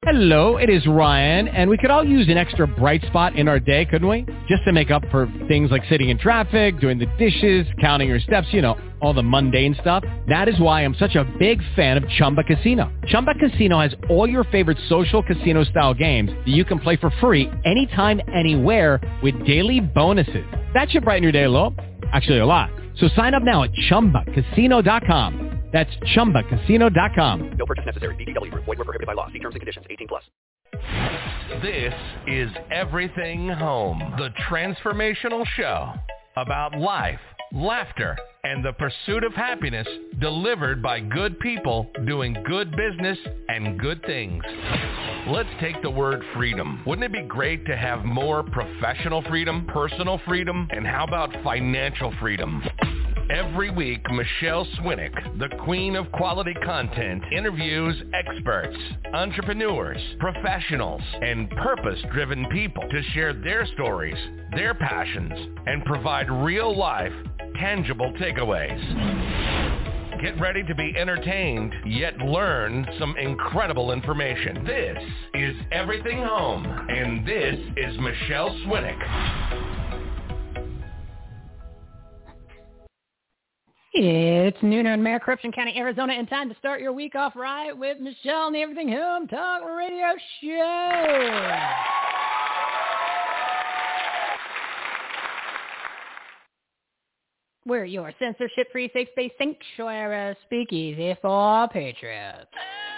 Hello, it is Ryan, and we could all use an extra bright spot in our day, couldn't we? Just to make up for things like sitting in traffic, doing the dishes, counting your steps, you know, all the mundane stuff. That is why I'm such a big fan of Chumba Casino. Chumba Casino has all your favorite social casino-style games that you can play for free anytime, anywhere with daily bonuses. That should brighten your day a little. Actually, a lot. So sign up now at ChumbaCasino.com. That's ChumbaCasino.com. No purchase necessary. VGW Group. Void where prohibited by law. See terms and conditions. 18+. This is Everything Home, the transformational show about life, laughter, and the pursuit of happiness delivered by good people doing good business and good things. Let's take the word freedom. Wouldn't it be great to have more professional freedom, personal freedom, and how about financial freedom? Every week, Michelle Swinick, the queen of quality content, interviews experts, entrepreneurs, professionals, and purpose-driven people to share their stories, their passions, and provide real-life, tangible takeaways. Get ready to be entertained, yet learn some incredible information. This is Everything Home, and this is Michelle Swinick. It's noon in Maricopa County, Arizona, and time to start your week off right with Michelle and the Everything Home Talk Radio Show. We're your censorship-free, safe space sanctuary speakeasy for patriots.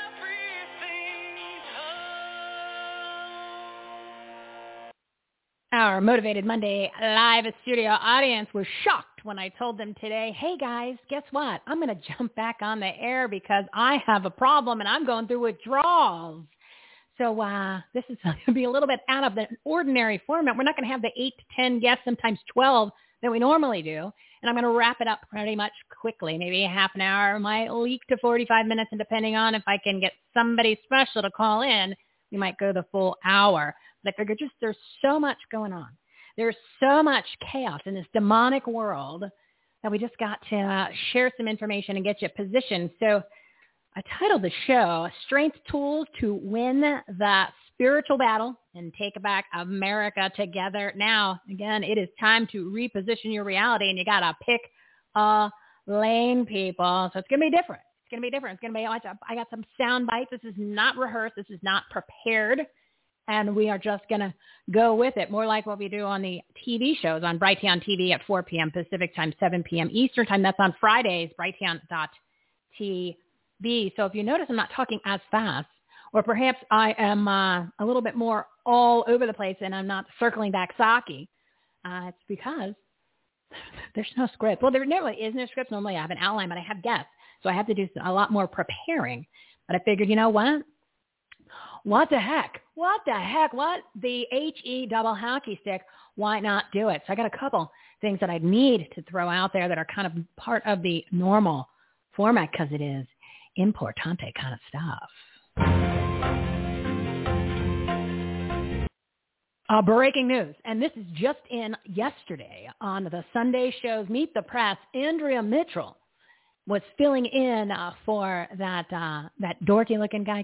Our Motivated Monday live studio audience was shocked when I told them today, hey guys, guess what? I'm going to jump back on the air because I have a problem and I'm going through withdrawals. So this is going to be a little bit out of the ordinary format. We're not going to have the 8 to 10 guests, sometimes 12 that we normally do. And I'm going to wrap it up pretty much quickly. Maybe a half an hour, might leak to 45 minutes, and depending on if I can get somebody special to call in, we might go the full hour. But I figured there's so much going on. There's so much chaos in this demonic world that we just got to share some information and get you positioned. So I titled the show, Strength Tools to Win the Spiritual Battle and Take Back America Together. Now, again, it is time to reposition your reality, and you got to pick a lane, people. So it's going to be different. It's going to be different. It's going to be, I got some sound bites. This is not rehearsed. This is not prepared. And we are just going to go with it, more like what we do on the TV shows on Brighteon TV at 4 p.m. Pacific time, 7 p.m. Eastern time. That's on Fridays, Brighteon.tv. So if you notice I'm not talking as fast, or perhaps I am a little bit more all over the place and I'm not circling back Saki, it's because there's no script. Well, there never is no script. Normally I have an outline, but I have guests. So I have to do a lot more preparing. But I figured, you know what? What the heck? What the heck? What the HE double hockey stick? Why not do it? So I got a couple things that I need to throw out there that are kind of part of the normal format because it is importante kind of stuff. Breaking news, and this is just in yesterday on the Sunday shows Meet the Press. Andrea Mitchell was filling in for that dorky-looking guy,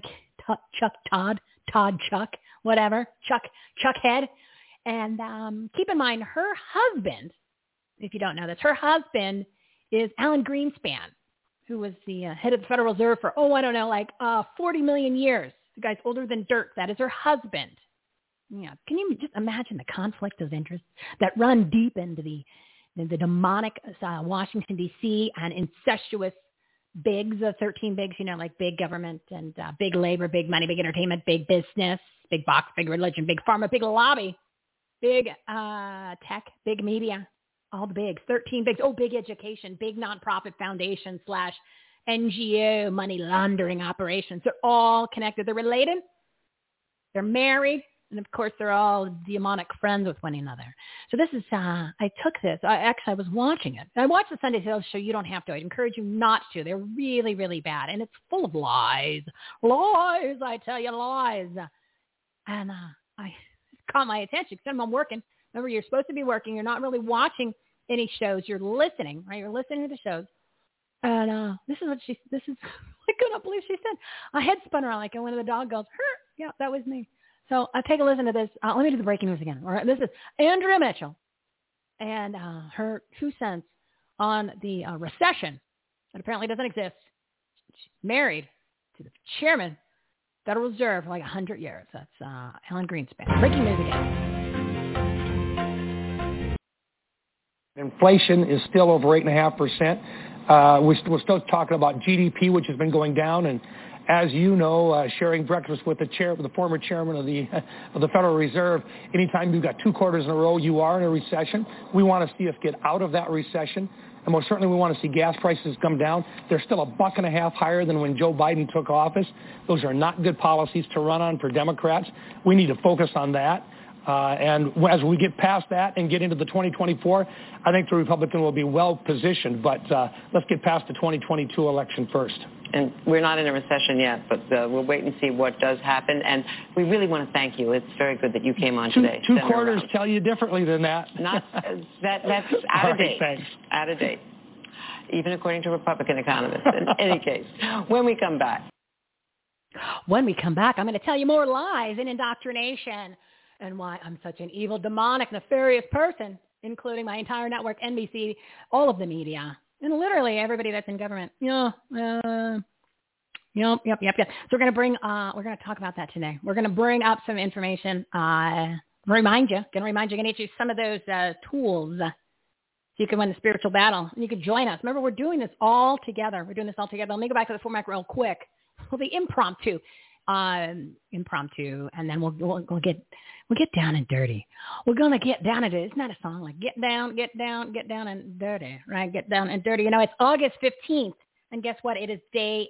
Chuck Head. And keep in mind, her husband, if you don't know this, her husband is Alan Greenspan, who was the head of the Federal Reserve for, 40 million years. The guy's older than dirt. That is her husband. Yeah. Can you just imagine the conflict of interest that run deep into the demonic Washington, D.C. and incestuous bigs, 13 bigs, like big government and big labor, big money, big entertainment, big business, big box, big religion, big pharma, big lobby, big tech, big media, all the bigs, 13 bigs, big education, big nonprofit foundation / NGO money laundering operations. They're all connected. They're related. They're married. And, of course, they're all demonic friends with one another. So this is, I took this. I was watching it. I watched the Sunday Sales Show. You don't have to. I'd encourage you not to. They're really, really bad. And it's full of lies. Lies, I tell you, lies. And I caught my attention because I'm working. Remember, you're supposed to be working. You're not really watching any shows. You're listening, right? You're listening to the shows. And this is, I couldn't believe she said. A head spun around like when the dog goes, Yeah, that was me. So take a listen to this. Let me do the breaking news again. All right, this is Andrea Mitchell and her 2 cents on the recession that apparently doesn't exist. She's married to the chairman, Federal Reserve, for like 100 years. That's Alan Greenspan. Breaking news again. Inflation is still over 8.5%. We're still talking about GDP, which has been going down. And as you know, sharing breakfast with the former chairman of the Federal Reserve, anytime you've got 2 quarters in a row, you are in a recession. We want to see us get out of that recession. And most certainly we want to see gas prices come down. They're still $1.50 higher than when Joe Biden took office. Those are not good policies to run on for Democrats. We need to focus on that. And as we get past that and get into the 2024, I think the Republican will be well positioned. But let's get past the 2022 election first. And we're not in a recession yet, but we'll wait and see what does happen. And we really want to thank you. It's very good that you came on today. Two quarters tell you differently than that. Not that's out of date. Thanks. Out of date, even according to Republican economists. In any case, when we come back. When we come back, I'm going to tell you more lies and indoctrination and why I'm such an evil, demonic, nefarious person, including my entire network, NBC, all of the media, and literally everybody that's in government. Yep. So we're going to talk about that today. We're going to bring up some information, going to get you some of those tools so you can win the spiritual battle. And you can join us. Remember, we're doing this all together. Let me go back to the format real quick. We'll be impromptu, and then we'll get down and dirty. We're gonna get down and dirty. Isn't that a song? Like get down and dirty, right? Get down and dirty. You know, it's August 15th, and guess what? It is day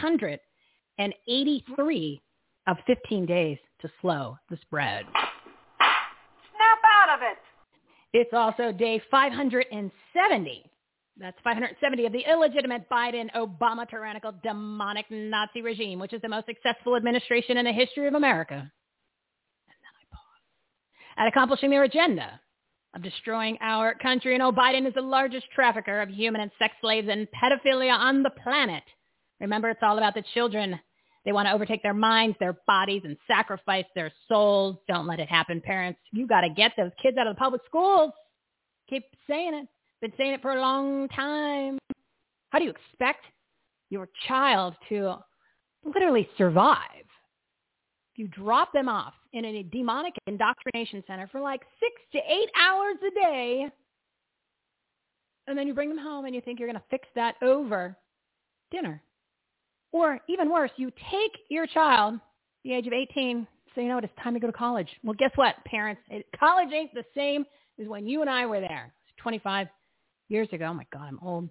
883 of 15 days to slow the spread. Snap out of it. It's also day 570. That's 570 of the illegitimate Biden-Obama tyrannical demonic Nazi regime, which is the most successful administration in the history of America. And then I pause. At accomplishing their agenda of destroying our country. You know, Biden is the largest trafficker of human and sex slaves and pedophilia on the planet. Remember, it's all about the children. They want to overtake their minds, their bodies, and sacrifice their souls. Don't let it happen, parents. You got to get those kids out of the public schools. Keep saying it. Been saying it for a long time. How do you expect your child to literally survive if you drop them off in a demonic indoctrination center for like 6 to 8 hours a day, and then you bring them home and you think you're going to fix that over dinner? Or even worse, you take your child, the age of 18, say, you know what, it's time to go to college. Well, guess what, parents? College ain't the same as when you and I were there. It's 25 years ago. Oh my God, I'm old.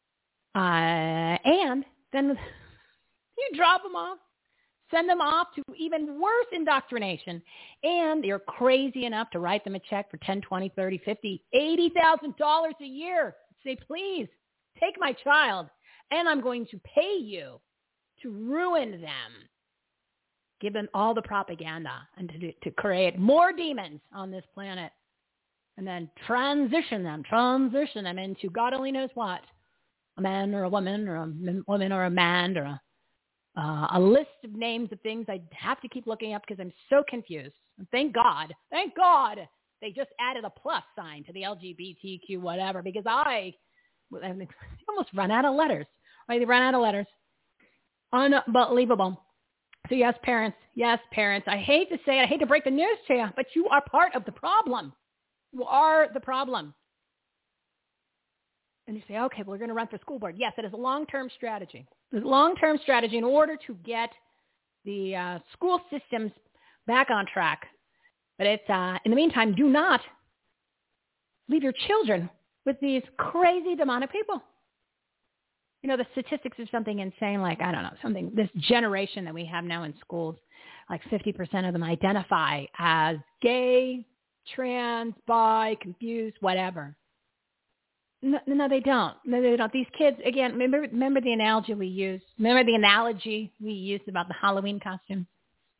And then you drop them off, send them off to even worse indoctrination, and you're crazy enough to write them a check for $10, $20, $30, $50, $80,000 a year. Say, please, take my child, and I'm going to pay you to ruin them. Give them all the propaganda and to create more demons on this planet. And then transition them into God only knows what, a man or a woman or a woman or a man or a list of names of things I have to keep looking up because I'm so confused. And thank God, they just added a plus sign to the LGBTQ whatever because I almost run out of letters. Right? They run out of letters. Unbelievable. So yes, parents. I hate to say it. I hate to break the news to you, but you are part of the problem. You are the problem. And you say, okay, well, we're going to run for school board. Yes, it is a long-term strategy. It's a long-term strategy in order to get the school systems back on track. But it's in the meantime, do not leave your children with these crazy demonic people. You know, the statistics are something insane, like, I don't know, this generation that we have now in schools, like 50% of them identify as gay, trans, bi, confused, whatever. No, they don't. These kids, again, remember the analogy we used? Remember the analogy we used about the Halloween costume?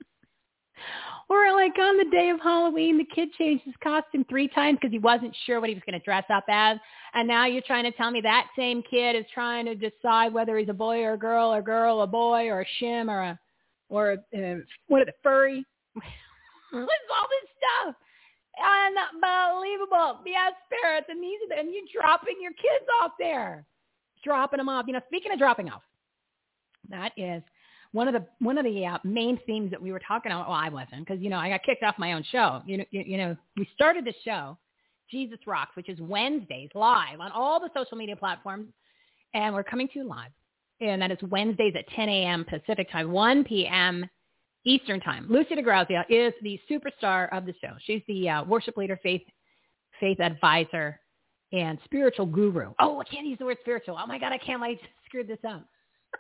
Or like on the day of Halloween, the kid changed his costume 3 times because he wasn't sure what he was going to dress up as. And now you're trying to tell me that same kid is trying to decide whether he's a boy or a girl, a boy or a shim or a or what are the furry? What's all this stuff? Unbelievable. Yeah, spirits, and you dropping your kids off there, dropping them off. Speaking of dropping off, that is one of the main themes that we were talking about. Well, I wasn't, because I got kicked off my own show. We started this show, Jesus Rocks, which is Wednesdays live on all the social media platforms, and we're coming to you live, and that is Wednesdays at 10 a.m. Pacific time, 1 p.m. Eastern time. Lucy DeGrazia is the superstar of the show. She's the worship leader, faith advisor, and spiritual guru. Oh, I can't use the word spiritual. Oh my God, I can't. I screwed this up.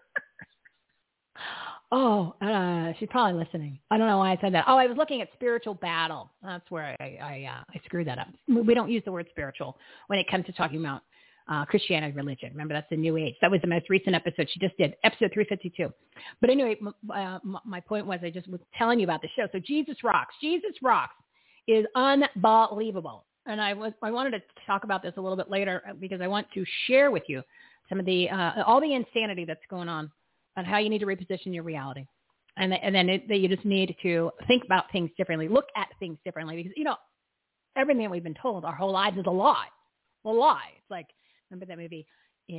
She's probably listening. I don't know why I said that. Oh, I was looking at spiritual battle. That's where I screwed that up. We don't use the word spiritual when it comes to talking about Christianity, religion. Remember, that's the New Age. That was the most recent episode she just did, episode 352. But anyway, my point was, I just was telling you about the show. So Jesus Rocks. Jesus Rocks is unbelievable. And I wanted to talk about this a little bit later, because I want to share with you some of the all the insanity that's going on how you need to reposition your reality. And then you just need to think about things differently, look at things differently, because, everything that we've been told our whole lives is a lie. A lie. It's like, remember that movie,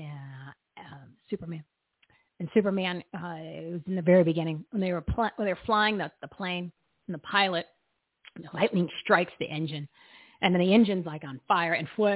Superman? And Superman, it was in the very beginning when they were flying the plane, and the pilot, and the lightning strikes the engine, and then the engine's like on fire,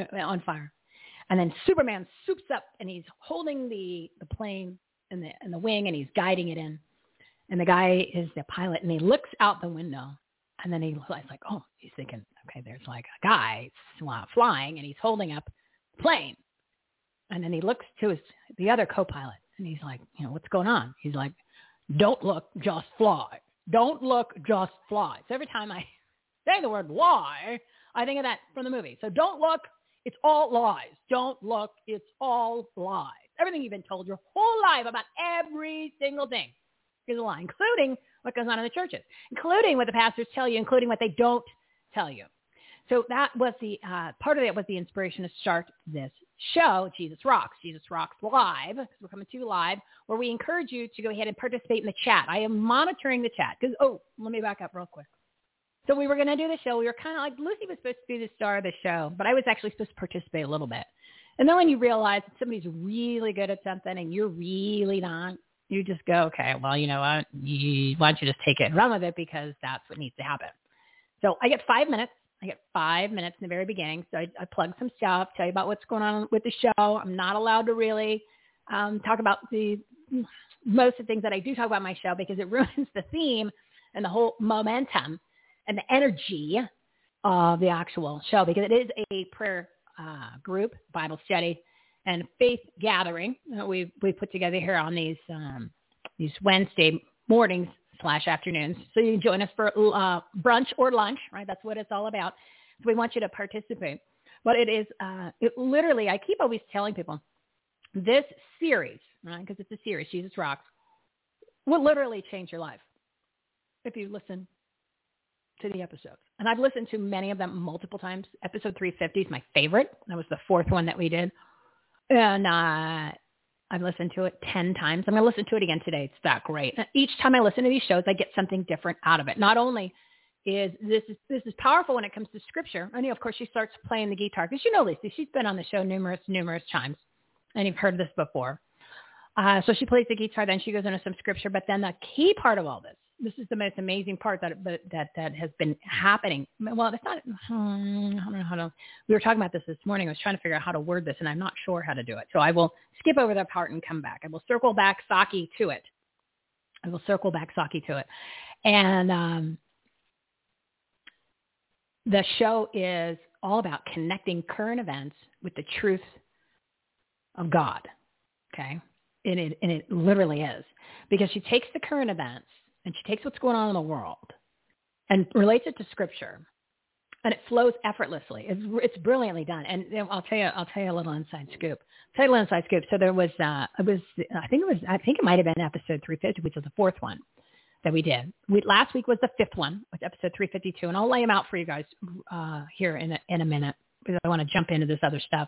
and then Superman swoops up, and he's holding the plane in the wing, and he's guiding it in, and the guy is the pilot, and he looks out the window, and then he's like, oh, he's thinking, okay, there's like a guy flying, and he's holding up the plane. And then he looks to the other co-pilot, and he's like, what's going on? He's like, don't look, just fly. Don't look, just fly. So every time I say the word lie, I think of that from the movie. So don't look, it's all lies. Don't look, it's all lies. Everything you've been told your whole life about every single thing is a lie, including what goes on in the churches, including what the pastors tell you, including what they don't tell you. So that was the part of it was the inspiration to start this show, Jesus Rocks Live, because we're coming to you live, where we encourage you to go ahead and participate in the chat. I am monitoring the chat because, let me back up real quick. So we were going to do the show. We were kind of like, Lucy was supposed to be the star of the show, but I was actually supposed to participate a little bit. And then when you realize that somebody's really good at something and you're really not, you just go, okay, well, you know what? Why don't you just take it and run with it, because that's what needs to happen. So I get 5 minutes. I get 5 minutes in the very beginning. So I plug some stuff, tell you about what's going on with the show. I'm not allowed to really talk about most of the things that I do talk about in my show, because it ruins the theme and the whole momentum and the energy of the actual show, because it is a prayer group, Bible study, and faith gathering we put together here on these Wednesday mornings / afternoons. So you can join us for brunch or lunch, right? That's what it's all about. So we want you to participate. But it is, it literally, I keep always telling people, this series, right, because it's a series, Jesus Rocks, will literally change your life if you listen to the episodes. And I've listened to many of them multiple times. Episode 350 is my favorite. That was the fourth one that we did. And I've listened to it 10 times. I'm going to listen to it again today. It's that great. Each time I listen to these shows, I get something different out of it. Not only is this powerful when it comes to scripture. I know, of course, she starts playing the guitar, because Lucy, she's been on the show numerous times, and you've heard this before. So she plays the guitar, then she goes into some scripture. But then the key part of all this is the most amazing part that has been happening. Well, it's not, I don't know how to, we were talking about this morning. I was trying to figure out how to word this, and I'm not sure how to do it. So I will skip over that part and come back. I will circle back Saki to it. And the show is all about connecting current events with the truth of God. Okay. And it literally is, because she takes the current events and she takes what's going on in the world and relates it to scripture, and it flows effortlessly. It's brilliantly done. And I'll tell you a little inside scoop. So there was, I think it might've been episode 350, which was the fourth one that we did. Last week was the fifth one, with episode 352. And I'll lay them out for you guys here in a minute, because I want to jump into this other stuff.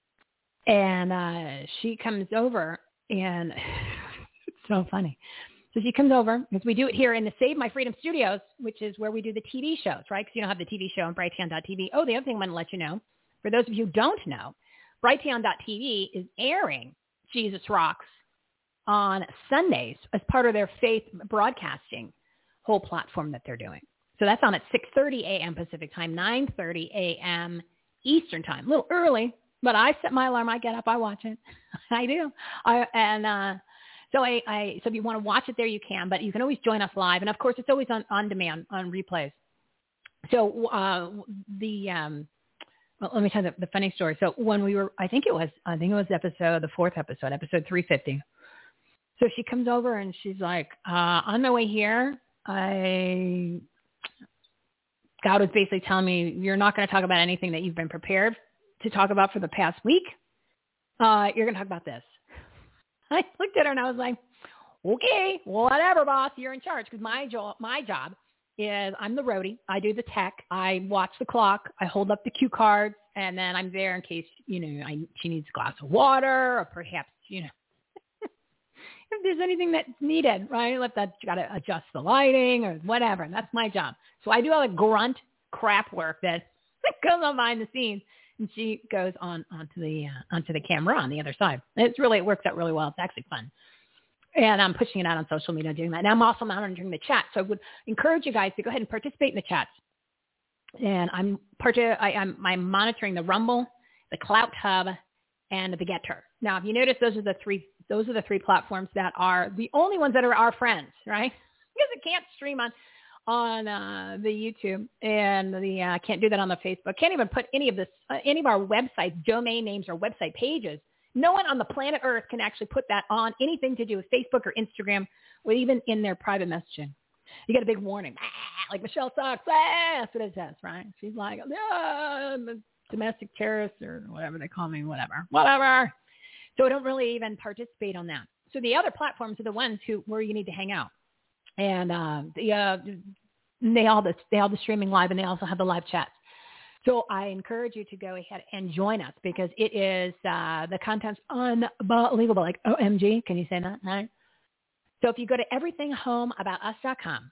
And she comes over, and it's so funny. So she comes over, because we do it here in the Save My Freedom Studios, which is where we do the TV shows, right? Because you don't have the TV show on Brighteon.tv. Oh, the other thing I want to let you know, for those of you who don't know, Brighteon.tv is airing Jesus Rocks on Sundays as part of their faith broadcasting whole platform that they're doing. So that's on at 6:30 a.m. Pacific time, 9:30 a.m. Eastern time. A little early, but I set my alarm. I get up. I watch it. I do. So if you want to watch it there, you can. But you can always join us live. And, of course, it's always on demand, on replays. So well, let me tell you the funny story. So when we were, I think it was the fourth episode, episode 350. So she comes over and she's like, on my way here, God was basically telling me, you're not going to talk about anything that you've been prepared to talk about for the past week. You're going to talk about this. I looked at her and I was like, okay, whatever, boss, you're in charge. Because my job is I'm the roadie. I do the tech. I watch the clock. I hold up the cue cards. And then I'm there in case, she needs a glass of water or perhaps, if there's anything that's needed, right? Like that, you got to adjust the lighting or whatever. And that's my job. So I do all the grunt crap work that goes on behind the scenes. And she goes onto the camera on the other side. It works out really well. It's actually fun. And I'm pushing it out on social media doing that. And I'm also monitoring the chat. So I would encourage you guys to go ahead and participate in the chats. And I'm monitoring the Rumble, the Clout Hub, and the Getter. Now, if you notice, those are the three platforms that are the only ones that are our friends, right? Because it can't stream on the YouTube, and can't do that on the Facebook. Can't even put any of our websites, domain names, or website pages. No one on the planet Earth can actually put that on anything to do with Facebook or Instagram, or even in their private messaging. You get a big warning, like Michelle sucks. That's what it says, right? She's like, domestic terrorist or whatever they call me, whatever. So I don't really even participate on that. So the other platforms are the ones where you need to hang out. And they all the streaming live, and they also have the live chats. So I encourage you to go ahead and join us, because it is the content's unbelievable. Like, OMG, can you say that? No? So if you go to everythinghomeaboutus.com,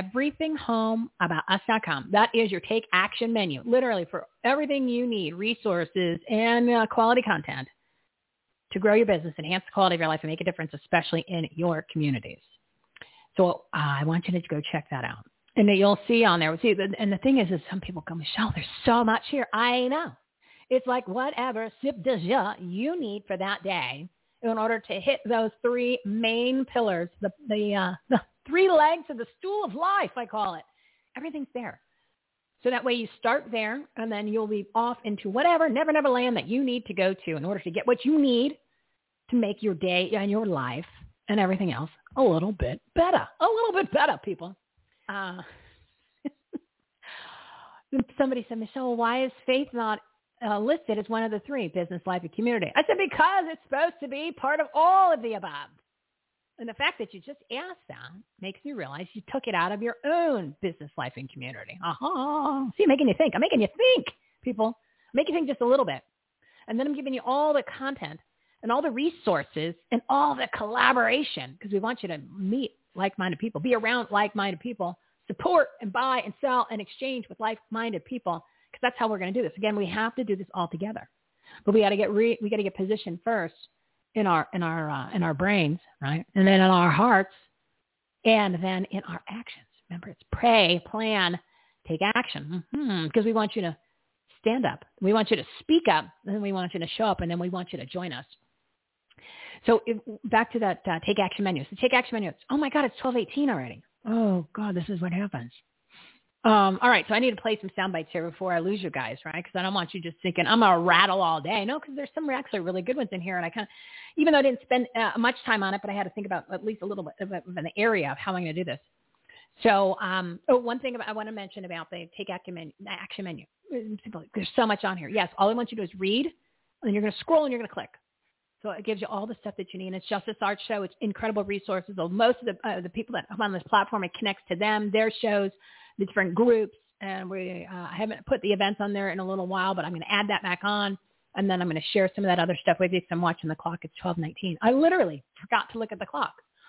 everythinghomeaboutus.com, that is your take action menu, literally for everything you need, resources and quality content to grow your business, enhance the quality of your life, and make a difference, especially in your communities. So I want you to go check that out. And you'll see on there. And the thing is some people go, Michelle, there's so much here. I know. It's like whatever sip de jus you need for that day in order to hit those three main pillars, the three legs of the stool of life, I call it. Everything's there. So that way you start there, and then you'll be off into whatever never land that you need to go to in order to get what you need to make your day and your life and everything else a little bit better. A little bit better, people. Somebody said, Michelle, why is faith not listed as one of the three, business, life, and community? I said, because it's supposed to be part of all of the above. And the fact that you just asked that makes me realize you took it out of your own business, life, and community. See, I'm making you think. I'm making you think, people. I'm making you think just a little bit. And then I'm giving you all the content and all the resources and all the collaboration, because we want you to meet like-minded people, be around like-minded people, support and buy and sell and exchange with like-minded people, because that's how we're going to do this. Again, we have to do this all together, but we got to get positioned first in our brains, right, and then in our hearts, and then in our actions. Remember, it's pray, plan, take action, because we want you to stand up, we want you to speak up, and then we want you to show up, and then we want you to join us. So back to that take action menu. So take action menu. Oh my God, it's 12:18 already. Oh God, this is what happens. All right, so I need to play some sound bites here before I lose you guys, right? Because I don't want you just thinking I'm gonna rattle all day. No, because there's some actually really good ones in here, and I kind of, even though I didn't spend much time on it, but I had to think about at least a little bit of an area of how I'm going to do this. So, one thing I want to mention about the take action menu. There's so much on here. Yes, all I want you to do is read, and you're going to scroll and you're going to click. So it gives you all the stuff that you need. And it's Justice Arts Show. It's incredible resources. So most of the people that come on this platform, it connects to them, their shows, the different groups. And I haven't put the events on there in a little while, but I'm going to add that back on. And then I'm going to share some of that other stuff with you because I'm watching the clock. It's 12:19. I literally forgot to look at the clock.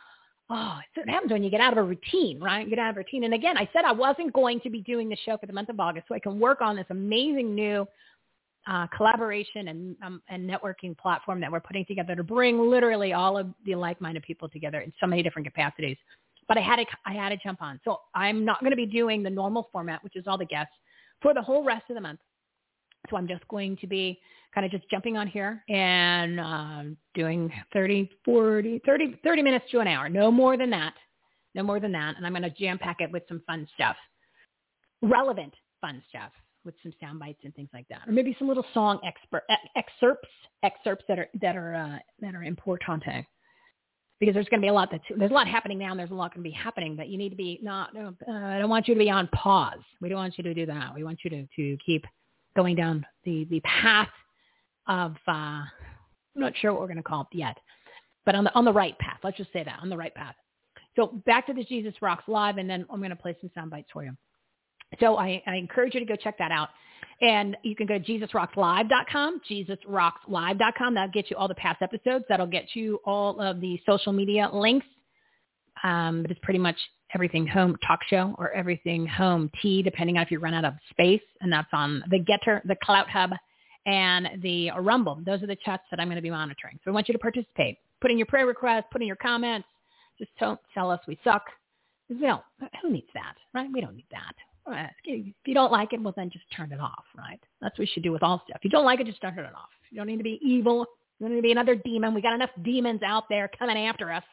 So it happens when you get out of a routine, right? You get out of a routine. And again, I said I wasn't going to be doing the show for the month of August so I can work on this amazing new collaboration and networking platform that we're putting together to bring literally all of the like-minded people together in so many different capacities. But I had to jump on. So I'm not going to be doing the normal format, which is all the guests, for the whole rest of the month. So I'm just going to be kind of just jumping on here and doing 30 minutes to an hour. No more than that. And I'm going to jam pack it with some fun stuff, relevant fun stuff with some sound bites and things like that. Or maybe some little song excerpts that are importante. Because there's going to be there's a lot happening now and there's a lot going to be happening, but you need to be I don't want you to be on pause. We don't want you to do that. We want you to keep going down the path of, I'm not sure what we're going to call it yet, but on the right path. Let's just say that, on the right path. So back to the Jesus Rocks Live, and then I'm going to play some sound bites for you. So I encourage you to go check that out. And you can go to JesusRocksLive.com, JesusRocksLive.com. That'll get you all the past episodes. That'll get you all of the social media links. But it's pretty much everything home talk show or everything home tea, depending on if you run out of space. And that's on the Getter, the Clout Hub, and the Rumble. Those are the chats that I'm going to be monitoring. So I want you to participate. Put in your prayer requests, put in your comments. Just don't tell us we suck. Because who needs that, right? We don't need that. If you don't like it, well, then just turn it off, right? That's what we should do with all stuff. If you don't like it, just turn it off. You don't need to be evil. You don't need to be another demon. We got enough demons out there coming after us.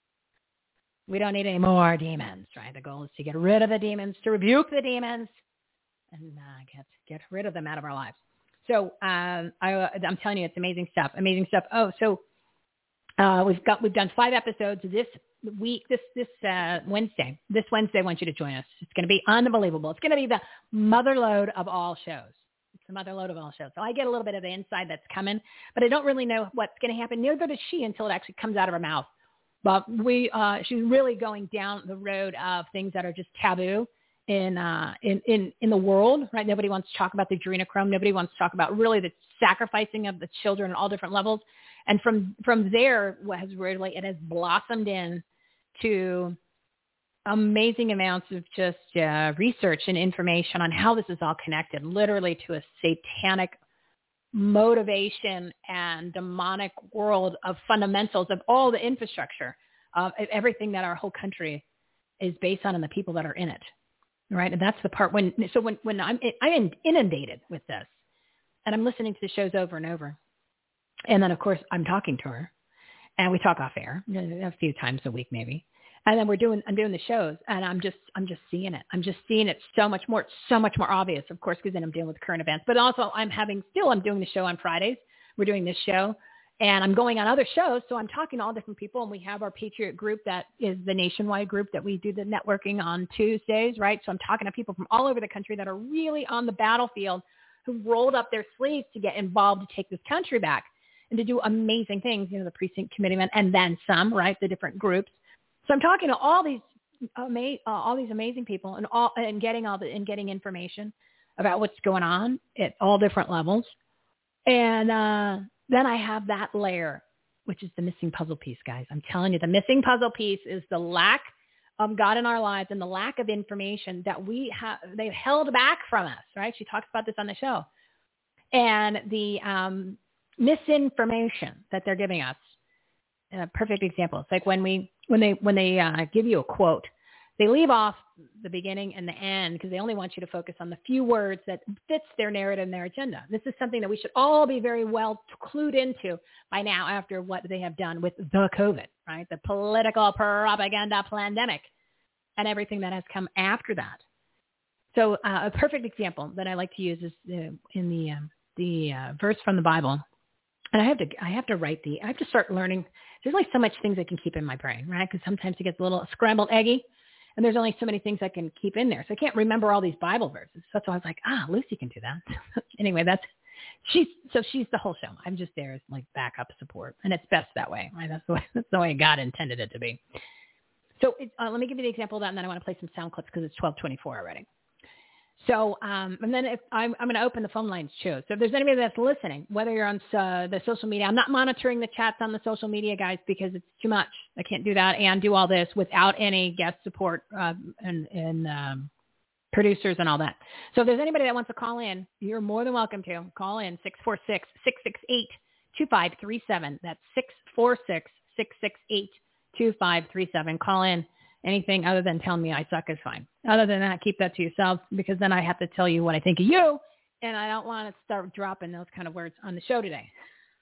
We don't need any more demons, right? The goal is to get rid of the demons, to rebuke the demons, and get rid of them out of our lives. So I'm telling you, it's amazing stuff. Amazing stuff. Oh, so we've done 5 episodes this week, this Wednesday. This Wednesday, I want you to join us. It's going to be unbelievable. It's going to be the motherlode of all shows. It's the motherlode of all shows. So I get a little bit of the inside that's coming, but I don't really know what's going to happen. Neither does she until it actually comes out of her mouth. But she's really going down the road of things that are just taboo in the world, right? Nobody wants to talk about the adrenochrome. Nobody wants to talk about really the sacrificing of the children at all different levels. And from there, it has blossomed in to amazing amounts of just research and information on how this is all connected, literally to a satanic motivation and demonic world of fundamentals of all the infrastructure of everything that our whole country is based on and the people that are in it, right? And that's the part when I'm inundated with this, and I'm listening to the shows over and over. And then, of course, I'm talking to her, and we talk off air a few times a week, maybe. And then I'm doing the shows, and I'm just seeing it. I'm just seeing it so much more obvious, of course, because then I'm dealing with current events. But also, I'm doing the show on Fridays. We're doing this show, and I'm going on other shows. So I'm talking to all different people, and we have our Patriot group that is the nationwide group that we do the networking on Tuesdays, right? So I'm talking to people from all over the country that are really on the battlefield, who rolled up their sleeves to get involved to take this country back and to do amazing things, the precinct committeemen, and then some, right, the different groups. So I'm talking to all these amazing people and getting information about what's going on at all different levels. And then I have that layer, which is the missing puzzle piece, guys. I'm telling you, the missing puzzle piece is the lack of God in our lives and the lack of information that they've held back from us, right? She talks about this on the show. And the misinformation that they're giving us. A perfect example. It's like when they give you a quote, they leave off the beginning and the end because they only want you to focus on the few words that fits their narrative and their agenda. This is something that we should all be very well clued into by now after what they have done with the COVID, right? The political propaganda pandemic and everything that has come after that. So a perfect example that I like to use is in the verse from the Bible. And I have to start learning. There's only so much things I can keep in my brain, right? Because sometimes it gets a little scrambled eggy, and there's only so many things I can keep in there. So I can't remember all these Bible verses. That's why I was like, Lucy can do that. Anyway, she's the whole show. I'm just there as like backup support, and it's best that way, right? That's the way God intended it to be. So let me give you the example of that, and then I want to play some sound clips because it's 12:24 already. So, and then if I'm going to open the phone lines too. So if there's anybody that's listening, whether you're on the social media, I'm not monitoring the chats on the social media, guys, because it's too much. I can't do that and do all this without any guest support and producers and all that. So if there's anybody that wants to call in, you're more than welcome to call in 646-668-2537. That's 646-668-2537. Call in. Anything other than telling me I suck is fine. Other than that, keep that to yourself, because then I have to tell you what I think of you, and I don't want to start dropping those kind of words on the show today.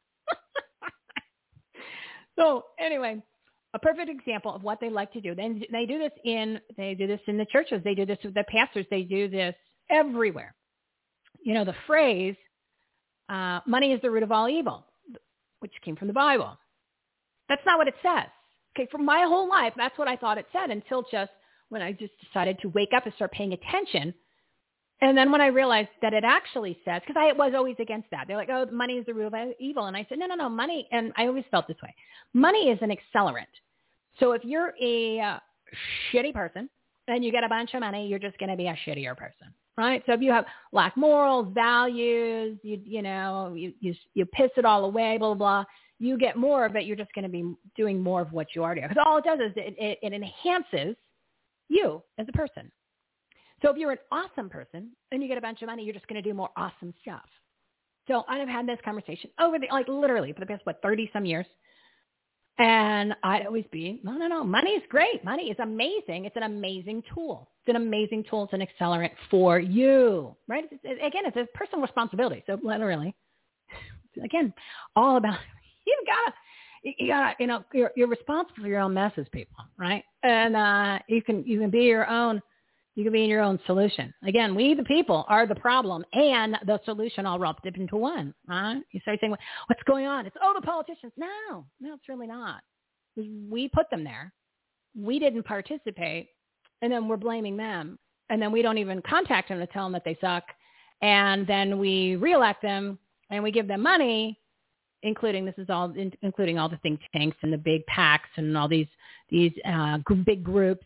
So anyway, a perfect example of what they like to do. Then they do this in the churches. They do this with the pastors. They do this everywhere. You know, the phrase, money is the root of all evil, which came from the Bible. That's not what it says. Okay, for my whole life, that's what I thought it said until just when I just decided to wake up and start paying attention. And then when I realized that it actually says, because I was always against that. They're like, oh, money is the root of evil. And I said, no, money, and I always felt this way. Money is an accelerant. So if you're a shitty person and you get a bunch of money, you're just going to be a shittier person, right? So if you have lack morals, values, you piss it all away, blah, blah, blah. You get more of it, you're just going to be doing more of what you already are. Because all it does is it enhances you as a person. So if you're an awesome person and you get a bunch of money, you're just going to do more awesome stuff. So I've had this conversation over literally for the past, 30-some years. And I'd always be, no, money is great. Money is amazing. It's an amazing tool. It's an amazing tool. It's an accelerant for you, right? It's a personal responsibility. So literally, again, all about... You gotta, you're responsible for your own messes, people, right? And you can be your own solution. Again, we the people are the problem and the solution all wrapped up into one. Right? You start saying, what's going on? It's the politicians. No, it's really not. We put them there. We didn't participate, and then we're blaming them, and then we don't even contact them to tell them that they suck, and then we reelect them and we give them money. Including all the think tanks and the big PACs and all these big groups,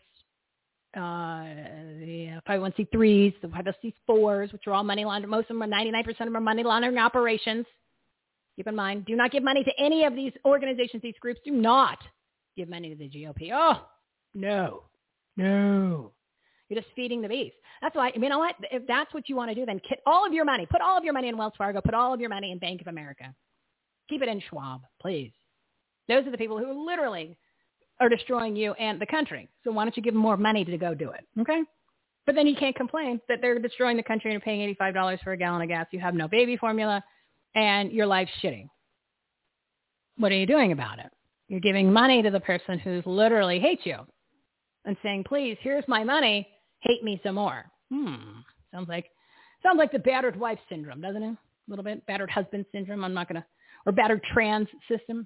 the 501c3s, the 501c4s, which are all money laundering. Most of them are 99% of them are money laundering operations. Keep in mind, do not give money to any of these organizations, these groups. Do not give money to the GOP. Oh, no. You're just feeding the beast. That's why, you know what? If that's what you want to do, then put all of your money in Wells Fargo, put all of your money in Bank of America. Keep it in Schwab, please. Those are the people who literally are destroying you and the country. So why don't you give them more money to go do it, okay? But then you can't complain that they're destroying the country and you're paying $85 for a gallon of gas. You have no baby formula, and your life's shitty. What are you doing about it? You're giving money to the person who literally hates you and saying, please, here's my money, hate me some more. Sounds like the battered wife syndrome, doesn't it? A little bit. Battered husband syndrome. I'm not going to... Or battered trans symptoms.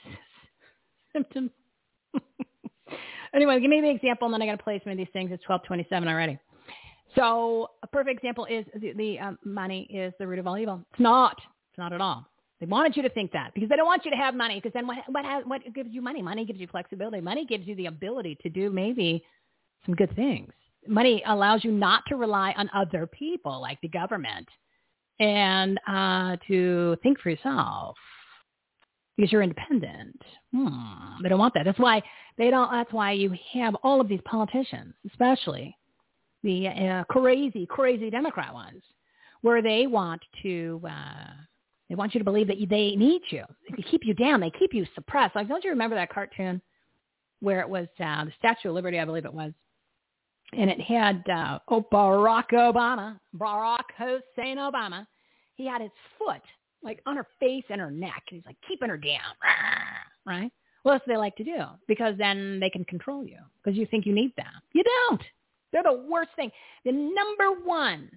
Anyway, give me the example, and then I got to play some of these things. It's 12:27 already. So a perfect example is the money is the root of all evil. It's not. It's not at all. They wanted you to think that because they don't want you to have money. Because then what gives you money? Money gives you flexibility. Money gives you the ability to do maybe some good things. Money allows you not to rely on other people like the government. And to think for yourself because you're independent. They don't want that. That's why you have all of these politicians, especially the crazy Democrat ones, where they want you to believe that they need you. They keep you down. They keep you suppressed. Like, don't you remember that cartoon where it was the Statue of Liberty, I believe it was, and it had Barack Hussein Obama. He had his foot on her face and her neck, and he's keeping her down, right? Well, that's what they like to do because then they can control you because you think you need them. You don't. They're the worst thing. The number one.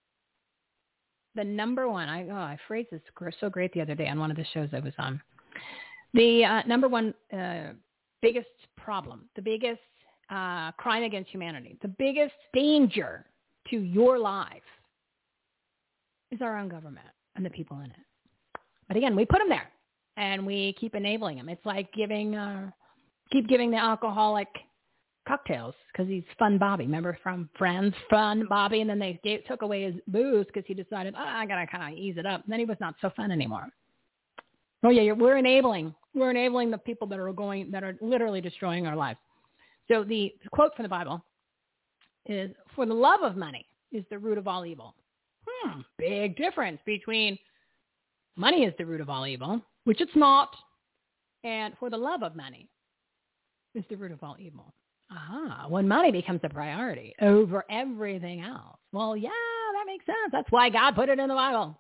I phrased this so great the other day on one of the shows I was on. The number one biggest problem, the biggest crime against humanity, the biggest danger to your life is our own government and the people in it. But again, we put them there and we keep enabling them. It's like keep giving the alcoholic cocktails because he's Fun Bobby. Remember from Friends, Fun Bobby? And then they took away his booze because he decided, I got to kind of ease it up. And then he was not so fun anymore. Oh, yeah, we're enabling the people that are literally destroying our lives. So the quote from the Bible is, for the love of money is the root of all evil. Big difference between money is the root of all evil, which it's not, and for the love of money is the root of all evil. When money becomes a priority over everything else. Well, yeah, that makes sense. That's why God put it in the Bible.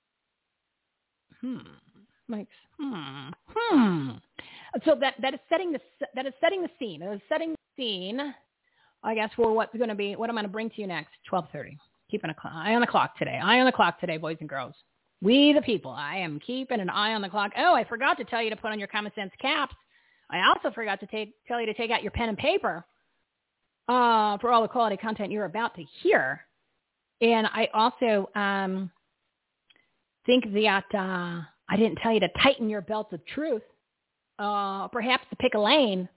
So that is setting the scene. It is setting the scene, I guess, for what I'm going to bring to you next, 12:30. Keeping an eye on the clock today. Eye on the clock today, boys and girls. We the people. I am keeping an eye on the clock. Oh, I forgot to tell you to put on your common sense caps. I also forgot to tell you to take out your pen and paper for all the quality content you're about to hear. And I also think that I didn't tell you to tighten your belts of truth, perhaps to pick a lane.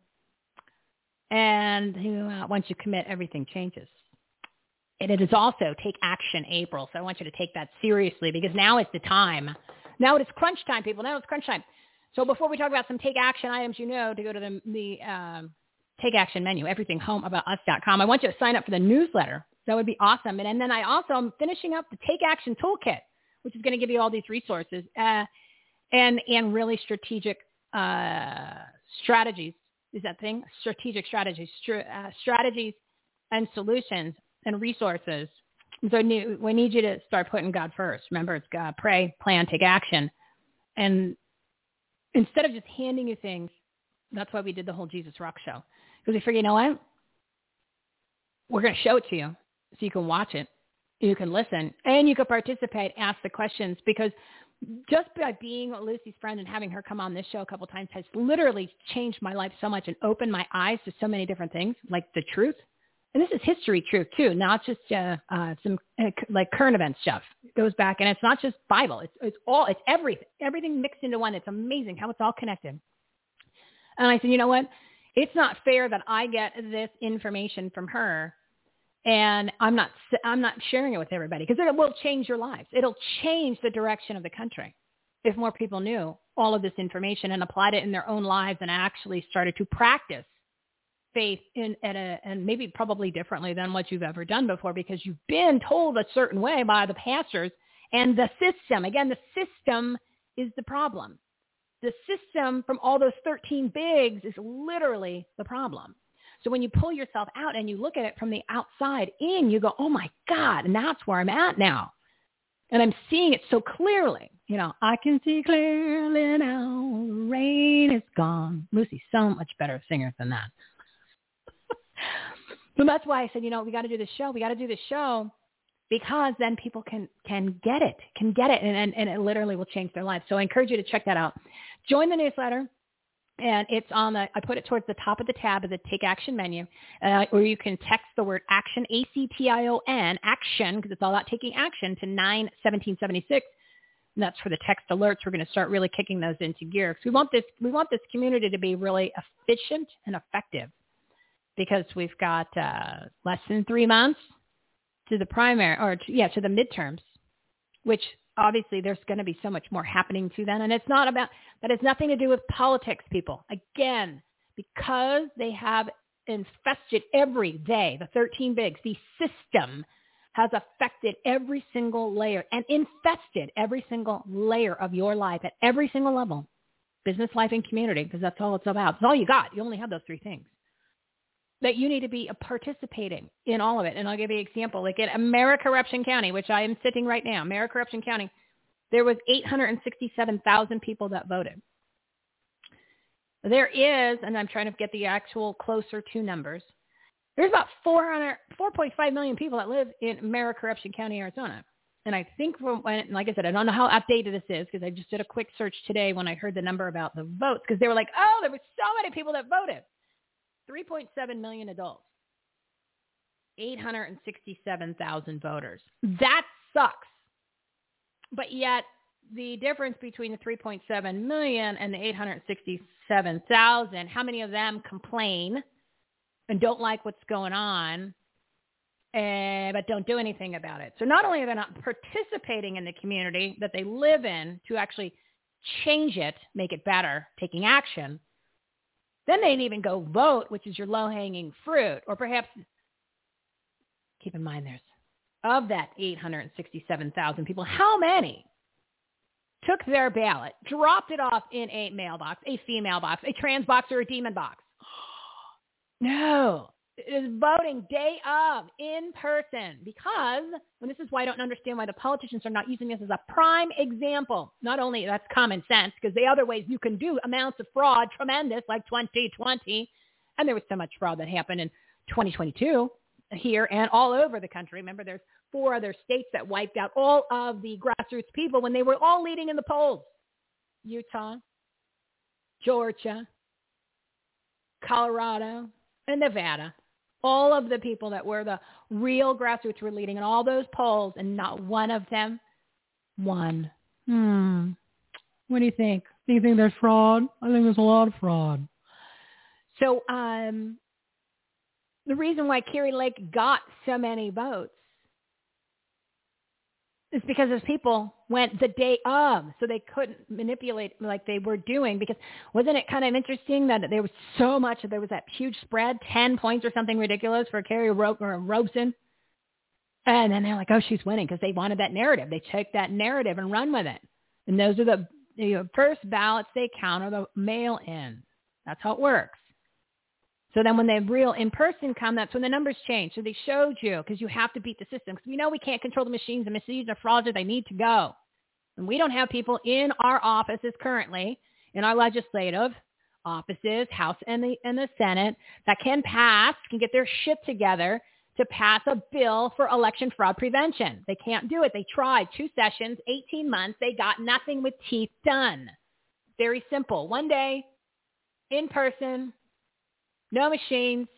And once you commit, everything changes. And it is also Take Action April. So I want you to take that seriously because now is the time. Now it is crunch time, people. Now it's crunch time. So before we talk about some Take Action items, to go to the Take Action menu, everythinghomeaboutus.com. I want you to sign up for the newsletter. That would be awesome. And then I also am finishing up the Take Action Toolkit, which is going to give you all these resources and really strategic strategies. Is that thing? Strategic strategies, strategies and solutions and resources. So we need you to start putting God first. Remember, it's God, pray, plan, take action. And instead of just handing you things, that's why we did the whole Jesus Rock show. Because we figured, you know what? We're going to show it to you so you can watch it, you can listen, and you can participate, ask the questions. Because just by being Lucy's friend and having her come on this show a couple times has literally changed my life so much and opened my eyes to so many different things, like the truth. And this is history truth too, not just some like current event stuff. It goes back, and it's not just Bible. It's everything mixed into one. It's amazing how it's all connected. And I said, you know what? It's not fair that I get this information from her, and I'm not sharing it with everybody because it will change your lives. It'll change the direction of the country if more people knew all of this information and applied it in their own lives and actually started to practice faith and maybe probably differently than what you've ever done before because you've been told a certain way by the pastors and the system. Again, the system is the problem. The system from all those 13 bigs is literally the problem. So when you pull yourself out and you look at it from the outside in, you go, oh my God, and that's where I'm at now. And I'm seeing it so clearly. I can see clearly now, the rain is gone. Lucy's so much better singer than that. So that's why I said, we got to do this show. We got to do this show because then people can get it, and it literally will change their lives. So I encourage you to check that out. Join the newsletter, and it's I put it towards the top of the tab of the Take Action menu, or you can text the word action, ACTION, action, because it's all about taking action, to 91776. And that's for the text alerts. We're going to start really kicking those into gear because we want this community to be really efficient and effective. Because we've got less than 3 months to the to the midterms, which obviously there's going to be so much more happening to then. And that has nothing to do with politics, people. Again, because they have infested every day, the 13 bigs, the system has affected every single layer and infested every single layer of your life at every single level, business, life, and community, because that's all it's about. It's all you got. You only have those 3 things. That you need to be participating in all of it. And I'll give you an example. Like in Maricorruption County, which I am sitting right now, Maricorruption County, there was 867,000 people that voted. There is, and I'm trying to get the actual closer to numbers, there's about 4.5 million people that live in Maricorruption County, Arizona. And I think, like I said, I don't know how updated this is because I just did a quick search today when I heard the number about the votes because they were like, oh, there were so many people that voted. 3.7 million adults, 867,000 voters. That sucks. But yet the difference between the 3.7 million and the 867,000, how many of them complain and don't like what's going on, but don't do anything about it. So not only are they not participating in the community that they live in to actually change it, make it better, taking action, then they'd even go vote, which is your low-hanging fruit. Or perhaps, keep in mind, there's of that 867,000 people, how many took their ballot, dropped it off in a mailbox, a female box, a trans box, or a demon box? No. It is voting day of, in person, because, and this is why I don't understand why the politicians are not using this as a prime example. Not only that's common sense, because the other ways you can do amounts of fraud, tremendous, like 2020, and there was so much fraud that happened in 2022 here and all over the country. Remember, there's 4 other states that wiped out all of the grassroots people when they were all leading in the polls. Utah, Georgia, Colorado, and Nevada. All of the people that were the real grassroots were leading in all those polls, and not one of them won. What do you think? Do you think there's fraud? I think there's a lot of fraud. So the reason why Kari Lake got so many votes is because those people went the day of, so they couldn't manipulate like they were doing. Because wasn't it kind of interesting that there was so much, there was that huge spread, 10 points or something ridiculous for Kari Robeson? And then they're like, oh, she's winning, because they wanted that narrative. They took that narrative and run with it. And those are the first ballots they count are the mail-in. That's how it works. So then when the real in-person come, that's when the numbers change. So they showed you, because you have to beat the system. Because we know we can't control the machines. The machines are fraudulent. They need to go. And we don't have people in our offices currently, in our legislative offices, House and the Senate, that can get their shit together to pass a bill for election fraud prevention. They can't do it. They tried 2 sessions, 18 months. They got nothing with teeth done. Very simple. One day, in person, no machines.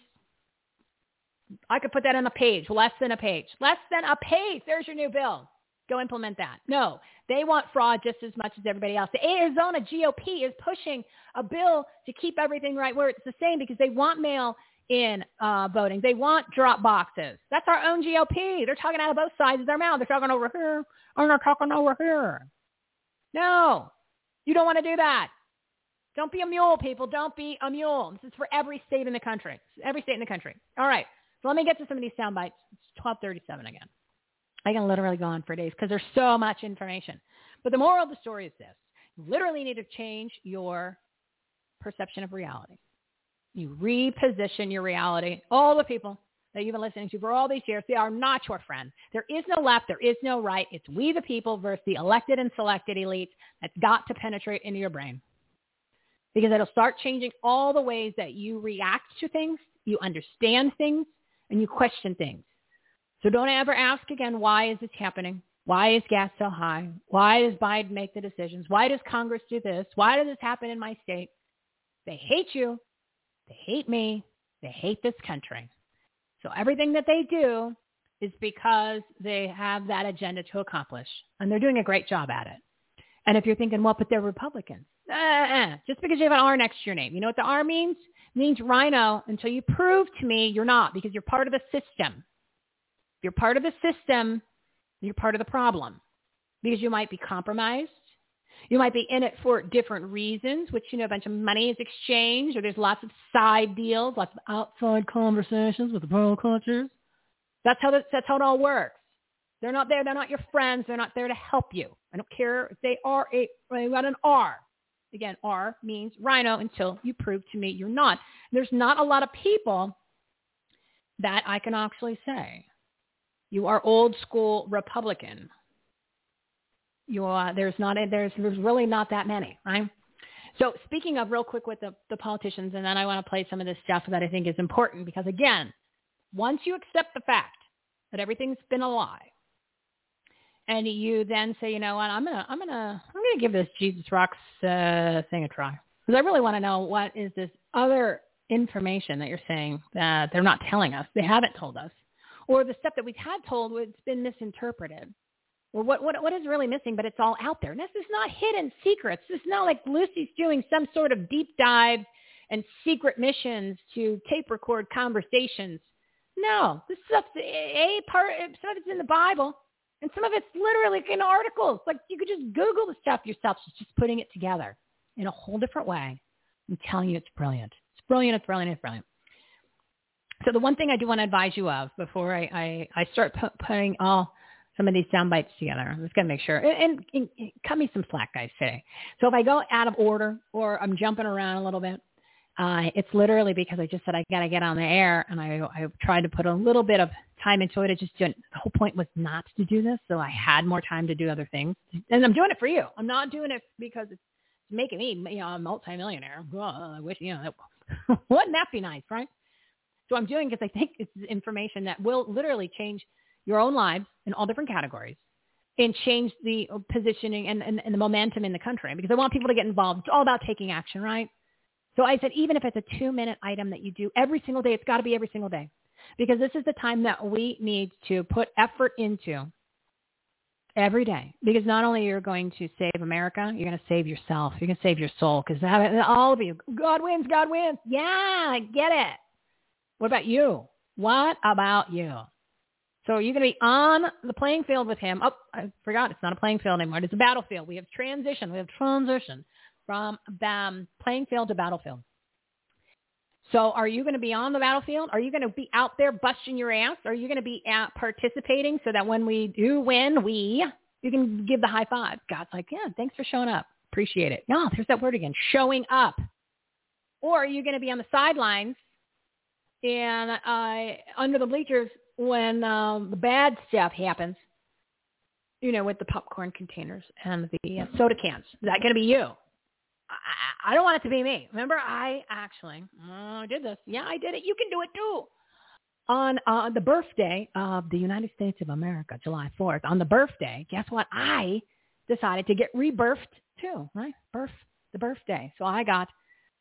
I could put that on a page, less than a page. Less than a page. There's your new bill. Go implement that. No, they want fraud just as much as everybody else. The Arizona GOP is pushing a bill to keep everything right where it's the same, because they want mail-in voting. They want drop boxes. That's our own GOP. They're talking out of both sides of their mouth. They're talking over here, or they're talking over here. No, you don't want to do that. Don't be a mule, people. Don't be a mule. This is for every state in the country. Every state in the country. All right. So let me get to some of these sound bites. It's 12:37 again. I can literally go on for days because there's so much information. But the moral of the story is this. You literally need to change your perception of reality. You reposition your reality. All the people that you've been listening to for all these years, they are not your friend. There is no left. There is no right. It's we the people versus the elected and selected elites that's got to penetrate into your brain. Because it'll start changing all the ways that you react to things, you understand things, and you question things. So don't ever ask again, why is this happening? Why is gas so high? Why does Biden make the decisions? Why does Congress do this? Why does this happen in my state? They hate you. They hate me. They hate this country. So everything that they do is because they have that agenda to accomplish. And they're doing a great job at it. And if you're thinking, well, but they're Republicans. Just because you have an R next to your name. You know what the R means? It means rhino until you prove to me you're not, because you're part of the system. If you're part of the system, you're part of the problem. Because you might be compromised. You might be in it for different reasons, which, a bunch of money is exchanged, or there's lots of side deals, lots of outside conversations with the pearl clutchers. That's how it all works. They're not there. They're not your friends. They're not there to help you. I don't care if they are they got an R. Again, R means rhino until you prove to me you're not. There's not a lot of people that I can actually say, you are old school Republican. You are, there's really not that many, right? So speaking of, real quick with the politicians, and then I want to play some of this stuff that I think is important, because again, once you accept the fact that everything's been a lie, and you then say, you know what, I'm gonna give this Jesus Rocks thing a try, because I really want to know what is this other information that you're saying that they're not telling us, they haven't told us, or the stuff that we've had told, it's been misinterpreted, or what is really missing, but it's all out there. And this is not hidden secrets. This is not like Lucy's doing some sort of deep dive and secret missions to tape record conversations. No, this stuff's some of it's in the Bible, and some of it's literally in articles. Like you could just Google the stuff yourself. It's just putting it together in a whole different way. I'm telling you, it's brilliant. It's brilliant. It's brilliant. It's brilliant. So the one thing I do want to advise you of before I start putting all some of these sound bites together, I'm just going to make sure, and cut me some slack, guys, today. So if I go out of order or I'm jumping around a little bit, it's literally because I just said I got to get on the air, and I tried to put a little bit of time into it. The whole point was not to do this, so I had more time to do other things. And I'm doing it for you. I'm not doing it because it's making me, a multimillionaire. I wish, wouldn't that be nice, right? So I'm doing it because I think it's information that will literally change your own lives in all different categories and change the positioning and the momentum in the country, because I want people to get involved. It's all about taking action, right? So I said, even if it's a 2-minute item that you do every single day, it's got to be every single day, because this is the time that we need to put effort into every day, because not only you're going to save America, you're going to save yourself. You're going to save your soul, because all of you, God wins, God wins. Yeah, I get it. What about you? What about you? So you're going to be on the playing field with him. Oh, I forgot. It's not a playing field anymore. It's a battlefield. We have transition. From playing field to battlefield. So are you going to be on the battlefield? Are you going to be out there busting your ass? Are you going to be participating so that when we do win, you can give the high five? God's like, yeah, thanks for showing up. Appreciate it. No, there's that word again, showing up. Or are you going to be on the sidelines and under the bleachers when the bad stuff happens, with the popcorn containers and the soda cans? Is that going to be you? I don't want it to be me. Remember, I did this. Yeah, I did it. You can do it too. On the birthday of the United States of America, July 4th, on the birthday, guess what? I decided to get rebirthed too, right? The birthday. So I got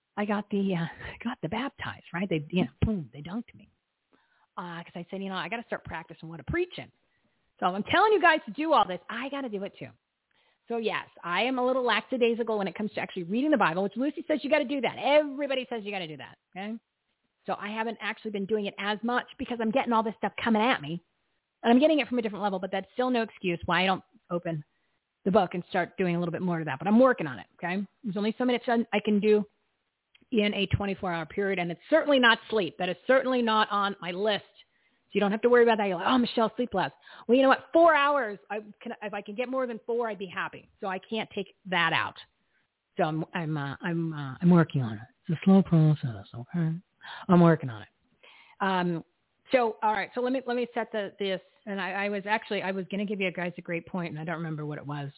the baptized, right? They, boom, they dunked me. Because I said, I got to start practicing what I'm preaching. So I'm telling you guys to do all this. I got to do it too. So yes, I am a little lackadaisical when it comes to actually reading the Bible, which Lucy says you got to do that. Everybody says you got to do that. Okay. So I haven't actually been doing it as much because I'm getting all this stuff coming at me, and I'm getting it from a different level, but that's still no excuse why I don't open the book and start doing a little bit more of that. But I'm working on it. Okay. There's only so many I can do in a 24-hour period, and it's certainly not sleep. That is certainly not on my list. So you don't have to worry about that. You're like, oh, Michelle, sleep less. Well, you know what? 4 hours. If I can get more than 4, I'd be happy. So I can't take that out. So I'm working on it. It's a slow process. Okay, I'm working on it. So all right. So let me set this. And I was going to give you guys a great point, and I don't remember what it was.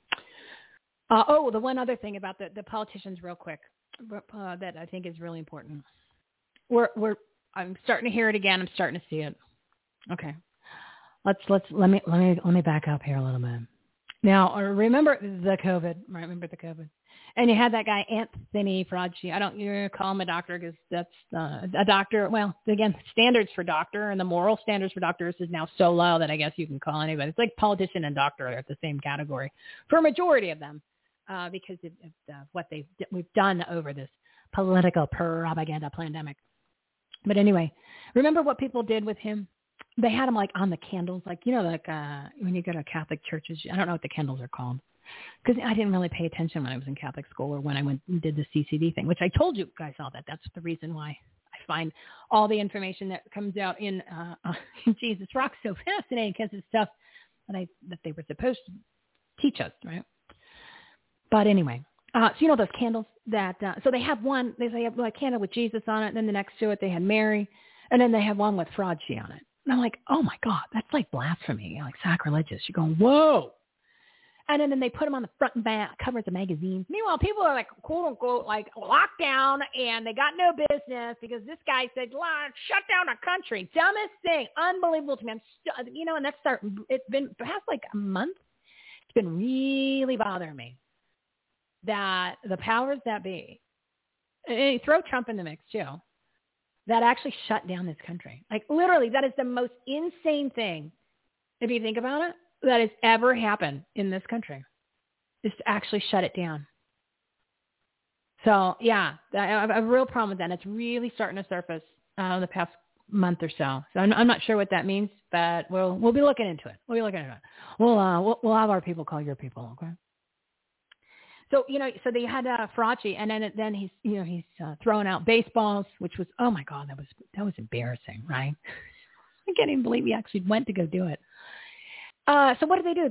The one other thing about the politicians, real quick, that I think is really important. I'm starting to hear it again. I'm starting to see it. Okay. Let me back up here a little bit. Now, remember the COVID, right? Remember the COVID. And you had that guy, Anthony Fauci. I don't call him a doctor because that's a doctor. Well, again, standards for doctor and the moral standards for doctors is now so low that I guess you can call anybody. It's like politician and doctor are at the same category for a majority of them because of what we've done over this political propaganda pandemic. But anyway, remember what people did with him? They had him like on the candles, like, when you go to Catholic churches, I don't know what the candles are called because I didn't really pay attention when I was in Catholic school or when I went and did the CCD thing, which I told you guys all that. That's the reason why I find all the information that comes out in Jesus Rock so fascinating, because it's stuff that they were supposed to teach us, right? But anyway. So those candles that, so they have one, they have a candle with Jesus on it, and then the next to it they had Mary, and then they have one with Fauci on it. And I'm like, oh my God, that's like blasphemy, like sacrilegious. You're going, whoa. And then they put them on the front and back covers of magazines. Meanwhile, people are like, quote unquote, like locked down, and they got no business because this guy said, shut down a country. Dumbest thing. Unbelievable to me. And that's it's been past like a month. It's been really bothering me that the powers that be, and throw Trump in the mix too, that actually shut down this country. Like literally, that is the most insane thing, if you think about it, that has ever happened in this country, is to actually shut it down. So, yeah, I have a real problem with that. It's really starting to surface the past month or so. So I'm not sure what that means, but we'll be looking into it. We'll have our people call your people, okay? So, so they had Faraci, and then he's throwing out baseballs, which was, oh my God, that was embarrassing, right? I can't even believe he actually went to go do it. So what did they do?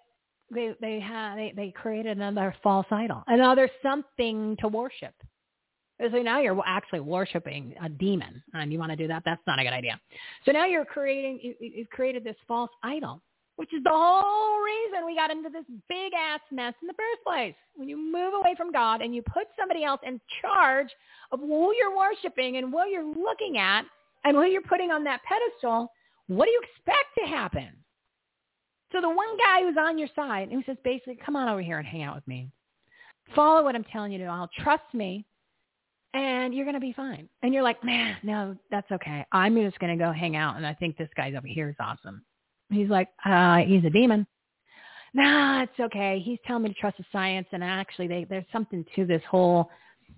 They created another false idol, another something to worship. So now you're actually worshiping a demon, and you want to do that? That's not a good idea. So now you've created this false idol, which is the whole reason we got into this big ass mess in the first place. When you move away from God and you put somebody else in charge of who you're worshiping and what you're looking at and who you're putting on that pedestal, what do you expect to happen? So the one guy who's on your side, and he says basically, come on over here and hang out with me. Follow what I'm telling you to do. Trust me, and you're going to be fine. And you're like, man, no, that's okay. I'm just going to go hang out, and I think this guy's over here is awesome. He's like, he's a demon. No, it's okay. He's telling me to trust the science, and actually there's something to this whole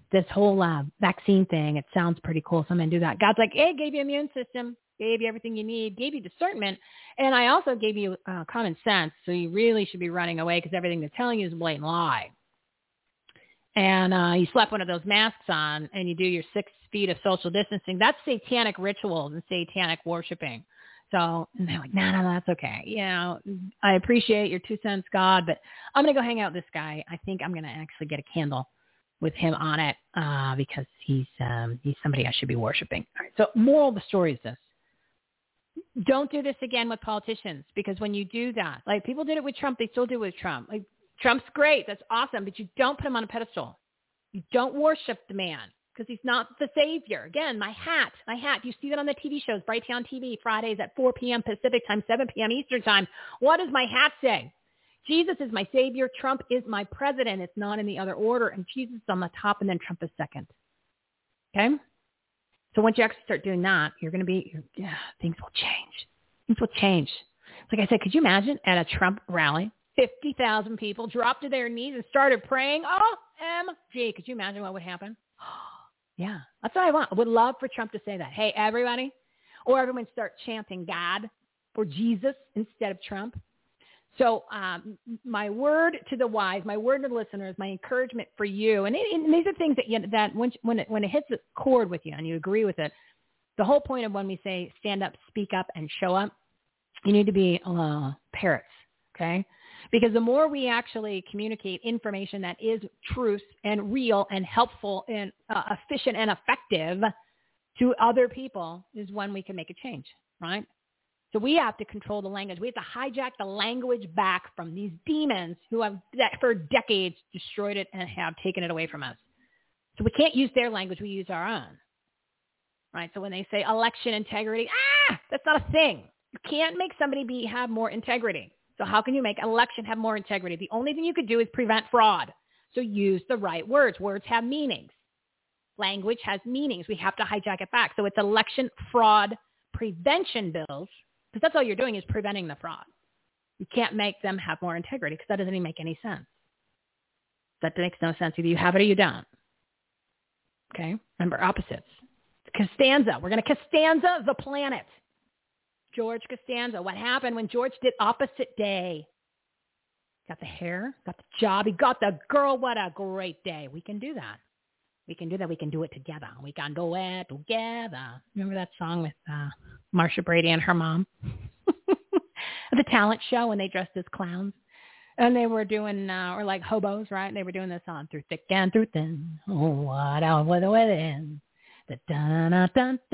vaccine thing. It sounds pretty cool, so I'm going to do that. God's like, hey, gave you immune system, gave you everything you need, gave you discernment, and I also gave you common sense, so you really should be running away because everything they're telling you is a blatant lie. And you slap one of those masks on, and you do your 6 feet of social distancing. That's satanic rituals and satanic worshiping. So, and they're like, no, that's okay. I appreciate your 2 cents, God, but I'm going to go hang out with this guy. I think I'm going to actually get a candle with him on it because he's somebody I should be worshiping. All right, so moral of the story is this. Don't do this again with politicians, because when you do that, like people did it with Trump, they still do it with Trump. Like, Trump's great. That's awesome. But you don't put him on a pedestal. You don't worship the man because he's not the savior. Again, my hat. You see that on the TV shows, Brighteon TV, Fridays at 4 p.m. Pacific time, 7 p.m. Eastern time. What does my hat say? Jesus is my savior. Trump is my president. It's not in the other order. And Jesus is on the top and then Trump is second. Okay? So once you actually start doing that, things will change. Things will change. Like I said, could you imagine at a Trump rally, 50,000 people dropped to their knees and started praying? OMG. Could you imagine what would happen? Yeah, that's what I want. I would love for Trump to say that. Hey, everybody. Or everyone start chanting God or Jesus instead of Trump. So my word to the wise, my word to the listeners, my encouragement for you, and these are things that when it hits a chord with you and you agree with it, the whole point of when we say stand up, speak up, and show up, you need to be parrots, okay? Because the more we actually communicate information that is truth and real and helpful and efficient and effective to other people is when we can make a change, right? So we have to control the language. We have to hijack the language back from these demons who have for decades destroyed it and have taken it away from us. So we can't use their language. We use our own, right? So when they say election integrity, that's not a thing. You can't make somebody have more integrity. So how can you make election have more integrity? The only thing you could do is prevent fraud. So use the right words. Words have meanings. Language has meanings. We have to hijack it back. So it's election fraud prevention bills, because that's all you're doing is preventing the fraud. You can't make them have more integrity because that doesn't even make any sense. That makes no sense. Either you have it or you don't. Okay? Remember, opposites. Costanza. We're going to Costanza the planet. George Costanza. What happened when George did opposite day? Got the hair, got the job, he got the girl. What a great day. We can do that. We can do that. We can do it together. We can do it together. Remember that song with Marsha Brady and her mom? The talent show when they dressed as clowns. And they were doing, or like hobos, right? And they were doing this song, through thick and through thin. Oh, what out with the within. There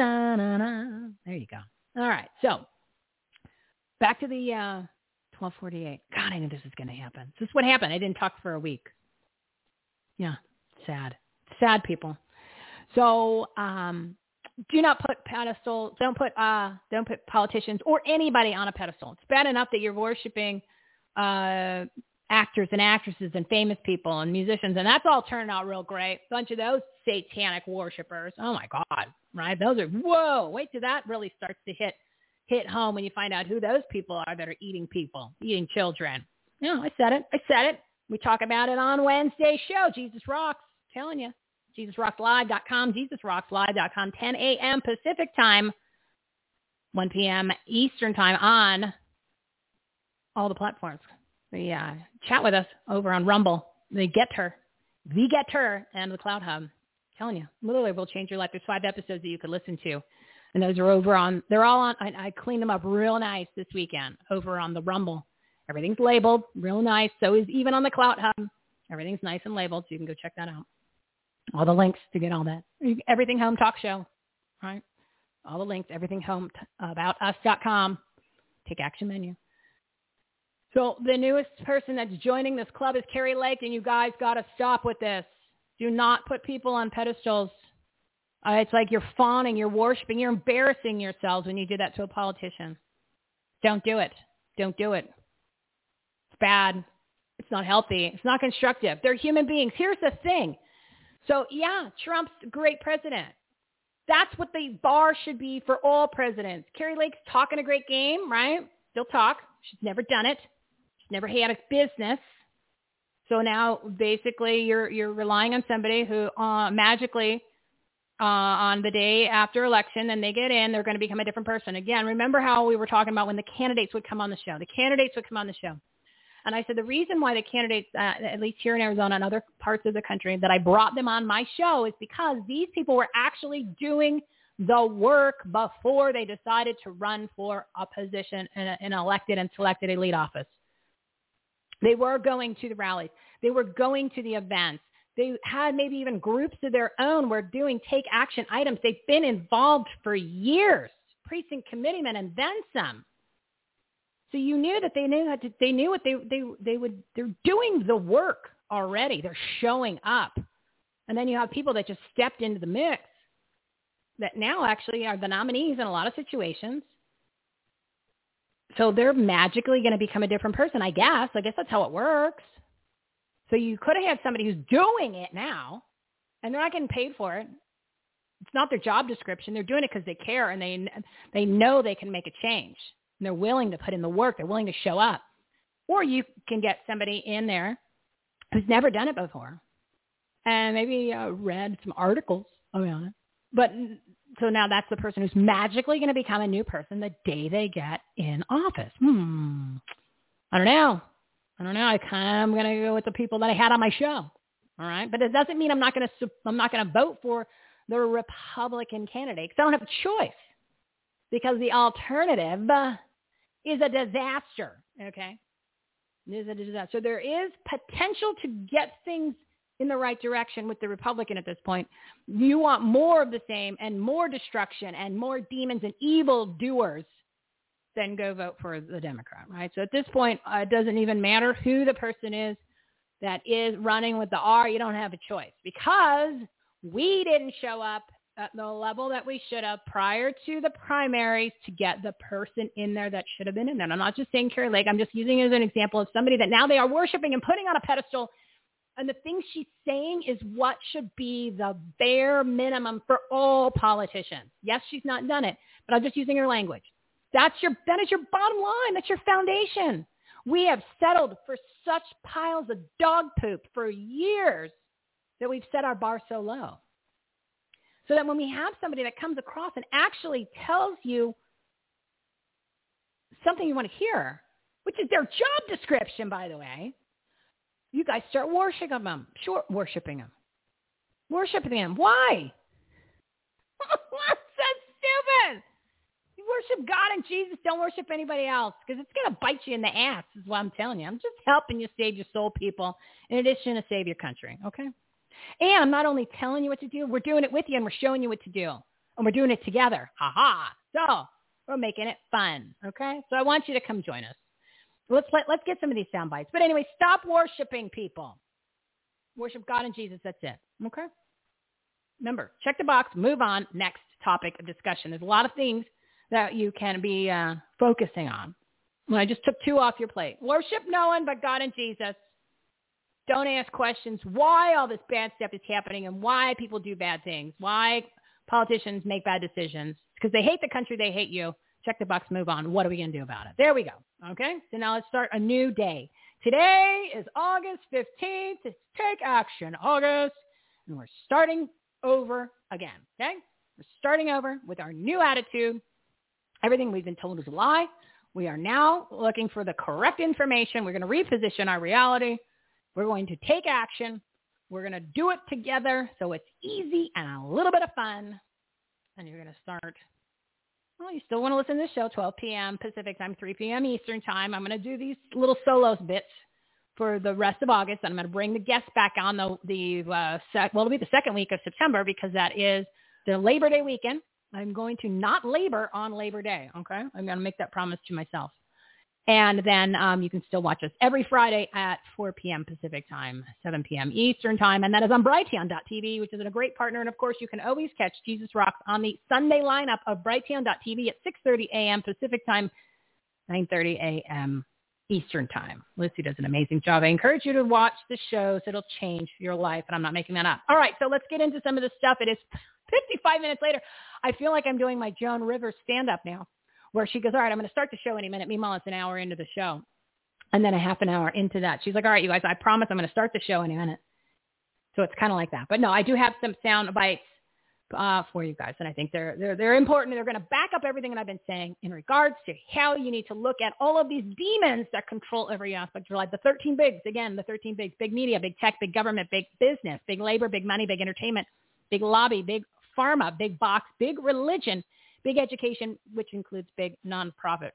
you go. All right. So back to the 1248. God, I knew this was going to happen. This is what happened. I didn't talk for a week. Yeah. Sad. Sad people. So do not put pedestal. Don't put politicians or anybody on a pedestal. It's bad enough that you're worshiping actors and actresses and famous people and musicians, and that's all turned out real great. Bunch of those satanic worshipers. Oh my God, right? Those are, whoa, wait till that really starts to hit home when you find out who those people are that are eating people, eating children. I said it. We talk about it on Wednesday's show. Jesus Rocks. I'm telling you. JesusRocksLive.com, JesusRocksLive.com, 10 a.m. Pacific time, 1 p.m. Eastern time on all the platforms. Chat with us over on Rumble, the Getter, and the Cloud Hub. I'm telling you, literally will change your life. There's 5 episodes that you could listen to. And those are they're all on, I cleaned them up real nice this weekend over on the Rumble. Everything's labeled real nice. So is even on the Cloud Hub. Everything's nice and labeled, so you can go check that out. All the links to get all that. Everything Home Talk Show, right? All the links, everything home, aboutus.com. Take action menu. So the newest person that's joining this club is Kari Lake, and you guys got to stop with this. Do not put people on pedestals. It's like you're fawning, you're worshiping, you're embarrassing yourselves when you do that to a politician. Don't do it. Don't do it. It's bad. It's not healthy. It's not constructive. They're human beings. Here's the thing. So, yeah, Trump's a great president. That's what the bar should be for all presidents. Kari Lake's talking a great game, right? Still talk. She's never done it. She's never had a business. So now, basically, you're relying on somebody who magically, on the day after election, and they get in, they're going to become a different person. Again, remember how we were talking about when the candidates would come on the show. The candidates would come on the show. And I said the reason why the candidates, at least here in Arizona and other parts of the country, that I brought them on my show is because these people were actually doing the work before they decided to run for a position in an elected and selected elite office. They were going to the rallies. They were going to the events. They had maybe even groups of their own were doing take action items. They've been involved for years, precinct committeemen and then some. So you knew that they knew what they're doing the work already. They're showing up. And then you have people that just stepped into the mix that now actually are the nominees in a lot of situations. So they're magically going to become a different person, I guess. I guess that's how it works. So you could have had somebody who's doing it now, and they're not getting paid for it. It's not their job description. They're doing it because they care, and they know they can make a change. And they're willing to put in the work. They're willing to show up. Or you can get somebody in there who's never done it before and maybe read some articles around it. But so now that's the person who's magically going to become a new person the day they get in office. I don't know. I'm going to go with the people that I had on my show. All right. But it doesn't mean I'm not going to vote for the Republican candidate because I don't have a choice because the alternative is a disaster. Okay. It is a disaster. So there is potential to get things in the right direction with the Republican at this point. You want more of the same and more destruction and more demons and evil doers, then go vote for the Democrat, right? So at this point, it doesn't even matter who the person is that is running with the R. You don't have a choice because we didn't show up at the level that we should have prior to the primaries to get the person in there that should have been in there. And I'm not just saying Kari Lake. I'm just using it as an example of somebody that now they are worshiping and putting on a pedestal. And the things she's saying is what should be the bare minimum for all politicians. Yes, she's not done it, but I'm just using her language. That is your bottom line. That's your foundation. We have settled for such piles of dog poop for years that we've set our bar so low. So that when we have somebody that comes across and actually tells you something you want to hear, which is their job description, by the way, you guys start worshiping them. Sure, worshiping them. Why? That's so stupid. You worship God and Jesus. Don't worship anybody else because it's going to bite you in the ass is what I'm telling you. I'm just helping you save your soul, people, in addition to save your country, okay? And I'm not only telling you what to do, we're doing it with you and we're showing you what to do. And we're doing it together. Ha-ha. So we're making it fun, okay? So I want you to come join us. Let's get some of these sound bites. But anyway, stop worshiping people. Worship God and Jesus. That's it. Okay? Remember, check the box, move on. Next topic of discussion. There's a lot of things that you can be focusing on. Well, I just took 2 off your plate. Worship no one but God and Jesus. Don't ask questions why all this bad stuff is happening and why people do bad things, why politicians make bad decisions. Because they hate the country, they hate you. Check the box, move on. What are we going to do about it? There we go. Okay? So now let's start a new day. Today is August 15th. It's Take Action August. and we're starting over again, okay? We're starting over with our new attitude. Everything we've been told is a lie. We are now looking for the correct information. We're going to reposition our reality. We're going to take action. We're going to do it together so it's easy and a little bit of fun. And you're going to start, well, you still want to listen to the show, 12 p.m. Pacific time, 3 p.m. Eastern time. I'm going to do these little solos bits for the rest of August. And I'm going to bring the guests back on it'll be the second week of September because that is the Labor Day weekend. I'm going to not labor on Labor Day, okay? I'm going to make that promise to myself. And then you can still watch us every Friday at 4 p.m. Pacific time, 7 p.m. Eastern time. And that is on Brighteon.tv, which is a great partner. And, of course, you can always catch Jesus Rocks on the Sunday lineup of Brighteon.tv at 6:30 a.m. Pacific time, 9:30 a.m. Eastern time. Lucy does an amazing job. I encourage you to watch the shows. It'll change your life, and I'm not making that up. All right, so let's get into some of this stuff. It is 55 minutes later. I feel like I'm doing my Joan Rivers stand-up now, where she goes, all right, I'm going to start the show any minute. Meanwhile, it's an hour into the show. And then a half an hour into that, she's like, all right, you guys, I promise I'm going to start the show any minute. So it's kind of like that. But no, I do have some sound bites for you guys. And I think they're important. They're going to back up everything that I've been saying in regards to how you need to look at all of these demons that control every aspect of your life. The 13 bigs, again, the 13 bigs, big media, big tech, big government, big business, big labor, big money, big entertainment, big lobby, big pharma, big box, big religion, big education, which includes big nonprofit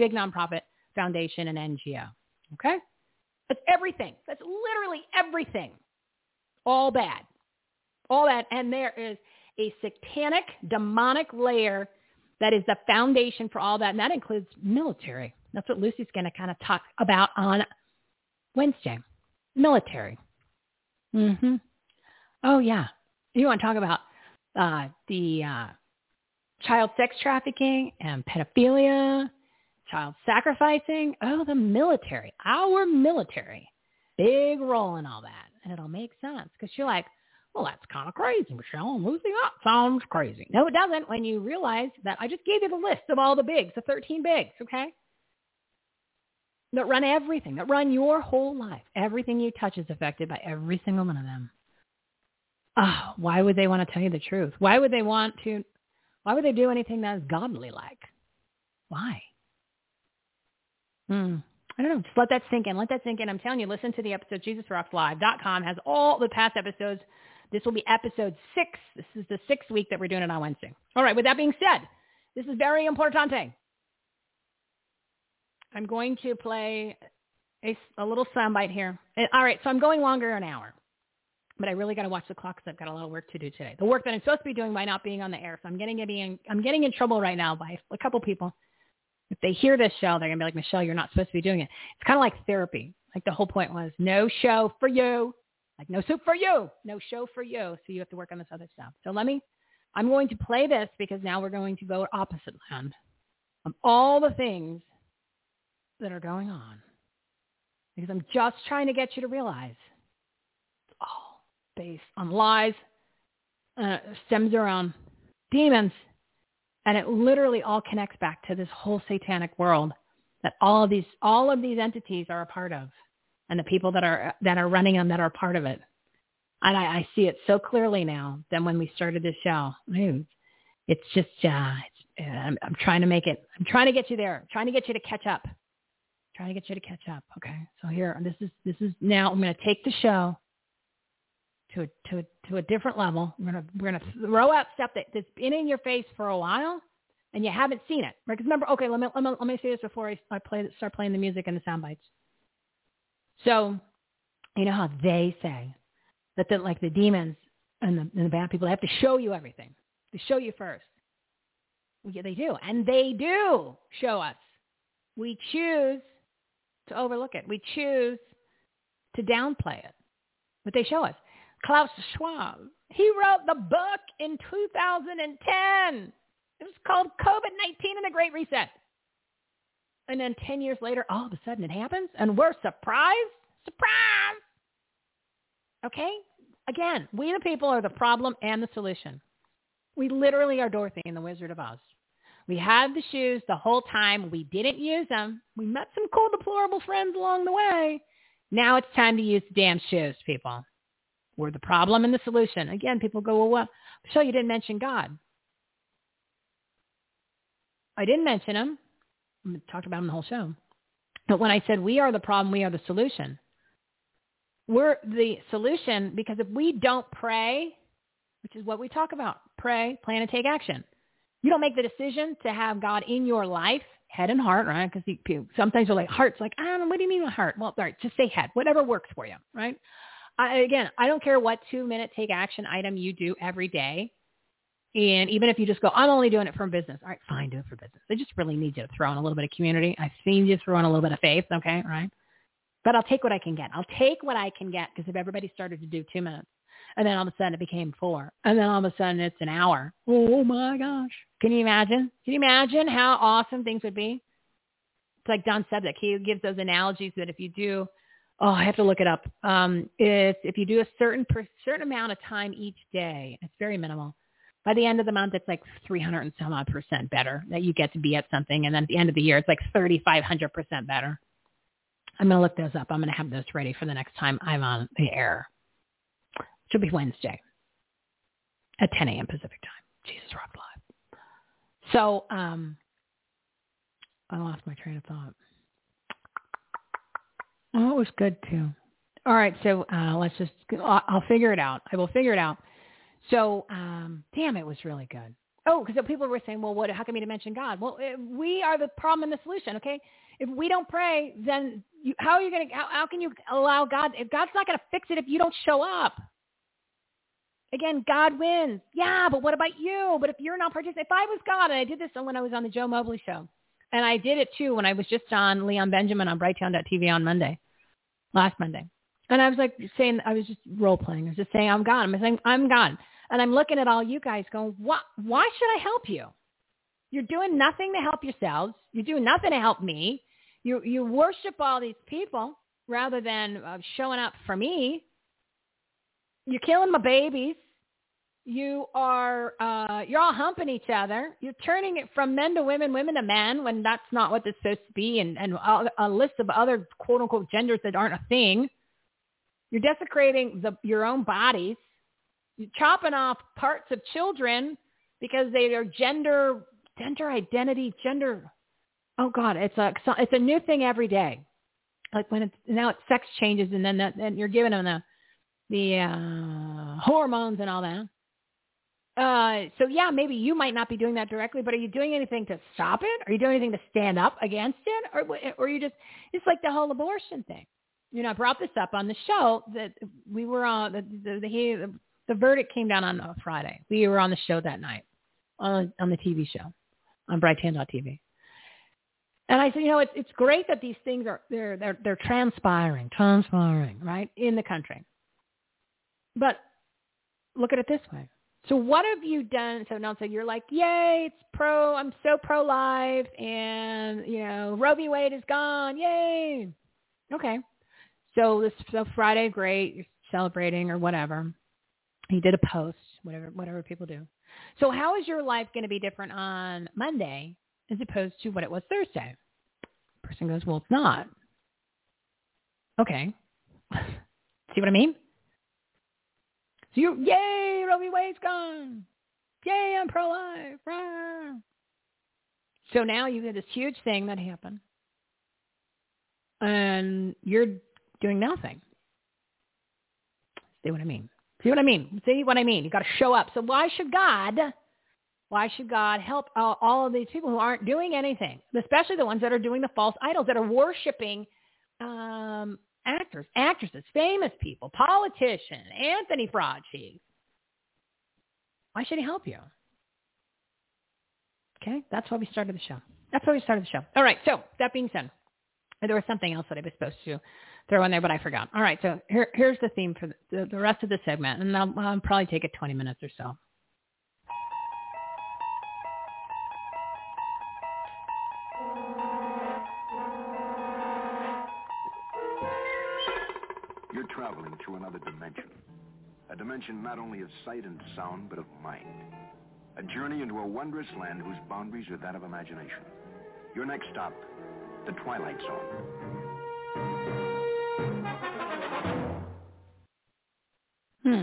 foundation and NGO. Okay? That's everything. That's literally everything. All bad. All that. And there is a satanic, demonic layer that is the foundation for all that. And that includes military. That's what Lucy's going to kind of talk about on Wednesday. Military. Mm-hmm. Oh, yeah. You want to talk about the child sex trafficking and pedophilia, child sacrificing. Oh, the military, our military, big role in all that. And it'll make sense because you're like, well, that's kind of crazy, Michelle. Losing up sounds crazy. No, it doesn't when you realize that I just gave you the list of all the bigs, the 13 bigs, okay? That run everything, that run your whole life. Everything you touch is affected by every single one of them. Oh, why would they want to tell you the truth? Why would they do anything that is godly like? Why? I don't know. Just let that sink in. Let that sink in. I'm telling you, listen to the episode. JesusRocksLive.com has all the past episodes. This will be episode 6. This is the 6th week that we're doing it on Wednesday. All right. With that being said, this is very importante. I'm going to play a little soundbite here. All right. So I'm going longer an hour. But I really got to watch the clock because I've got a lot of work to do today. The work that I'm supposed to be doing by not being on the air. So I'm getting in trouble right now by a couple people. If they hear this show, they're going to be like, Michelle, you're not supposed to be doing it. It's kind of like therapy. Like the whole point was no show for you. Like no soup for you. No show for you. So you have to work on this other stuff. So I'm going to play this because now we're going to go opposite land of all the things that are going on. Because I'm just trying to get you to realize it's all based on lies, stems around demons, and it literally all connects back to this whole satanic world that all of these entities are a part of, and the people that are running them that are part of it. And I see it so clearly now than when we started this show. It's just I'm trying to make it. I'm trying to get you there. I'm trying to get you to catch up. Okay. So here, this is now. I'm going to take the show to a different level. We're gonna throw out stuff that's been in your face for a while and you haven't seen it. Right? Because remember, okay, let me say this before I start playing the music and the sound bites. So, you know how they say that the demons and the bad people, they have to show you everything. They show you first. Well, yeah, they do, and they do show us. We choose to overlook it. We choose to downplay it, but they show us. Klaus Schwab, he wrote the book in 2010. It was called COVID-19 and the Great Reset. And then 10 years later, all of a sudden it happens, and we're surprised. Surprise! Okay? Again, we the people are the problem and the solution. We literally are Dorothy and the Wizard of Oz. We had the shoes the whole time. We didn't use them. We met some cool, deplorable friends along the way. Now it's time to use the damn shoes, people. We're the problem and the solution. Again, people go, well, what? So you didn't mention God. I didn't mention him. I talked about him the whole show. But when I said we are the problem, we are the solution. We're the solution because if we don't pray, which is what we talk about, pray, plan, and take action. You don't make the decision to have God in your life, head and heart, right? Because sometimes you're like, heart's like, I don't know, what do you mean with heart? Well, all right, just say head, whatever works for you, right? I don't care what 2-minute take action item you do every day. And even if you just go, I'm only doing it for business. All right, fine, do it for business. They just really need you to throw in a little bit of community. I've seen you throw in a little bit of faith, okay, right? But I'll take what I can get. I'll take what I can get because if everybody started to do 2 minutes, and then all of a sudden it became 4, and then all of a sudden it's an hour. Oh, my gosh. Can you imagine? Can you imagine how awesome things would be? It's like Don Sebek. He gives those analogies that if you do, I have to look it up. If you do a certain amount of time each day, it's very minimal. By the end of the month, it's like 300 and some odd % better that you get to be at something. And then at the end of the year, it's like 3,500% better. I'm going to look those up. I'm going to have those ready for the next time I'm on the air. Which will be Wednesday at 10 a.m. Pacific time. Jesus Rock Live. So I lost my train of thought. Oh, it was good too. All right, so I'll figure it out. I will figure it out. So, damn, it was really good. Oh, because people were saying, well, how come you didn't mention God? Well, we are the problem and the solution, okay? If we don't pray, then how can you allow God, if God's not going to fix it if you don't show up? Again, God wins. Yeah, but what about you? But if you're not participating, if I was God, and I did this when I was on the Joe Mobley show, and I did it too when I was just on Leon Benjamin on Brighttown.tv on last Monday. And I was like saying, I was just role playing. I was just saying, I'm God. I'm saying, I'm God. And I'm looking at all you guys going, what? Why should I help you? You're doing nothing to help yourselves. You're doing nothing to help me. You worship all these people rather than showing up for me. You're killing my babies. You're all humping each other. You're turning it from men to women, women to men, when that's not what it's supposed to be, and a list of other quote-unquote genders that aren't a thing. You're desecrating your own bodies. You're chopping off parts of children because they are gender identity, gender. Oh God, it's a new thing every day. Like now it's sex changes, and then you're giving them the hormones and all that. So yeah, maybe you might not be doing that directly, but are you doing anything to stop it? Are you doing anything to stand up against it? Or you just, it's like the whole abortion thing. You know, I brought this up on the show that we were on, the verdict came down on a Friday. We were on the show that night on the TV show on Brighttown.tv. And I said, you know, it's great that these things they're transpiring, right, in the country. But look at it this way. So what have you done? So now, you're like, yay, I'm so pro-life, and, you know, Roe v. Wade is gone, yay. Okay. So Friday, great, you're celebrating or whatever. You did a post, whatever people do. So how is your life going to be different on Monday as opposed to what it was Thursday? The person goes, well, it's not. Okay. See what I mean? So yay, Roe v. Wade's gone. Yay, I'm pro-life. Rah. So now you get this huge thing that happened. And you're doing nothing. See what I mean? See what I mean? See what I mean? You got to show up. So why should God help all of these people who aren't doing anything, especially the ones that are doing the false idols, that are worshiping actors, actresses, famous people, politicians, Anthony Fauci? Why should he help you? Okay, that's why we started the show. All right, so that being said, there was something else that I was supposed to throw in there, but I forgot. All right, so here's the theme for the rest of the segment, and I'll probably take it 20 minutes or so. You're traveling through another dimension. A dimension not only of sight and sound, but of mind. A journey into a wondrous land whose boundaries are that of imagination. Your next stop, the Twilight Zone.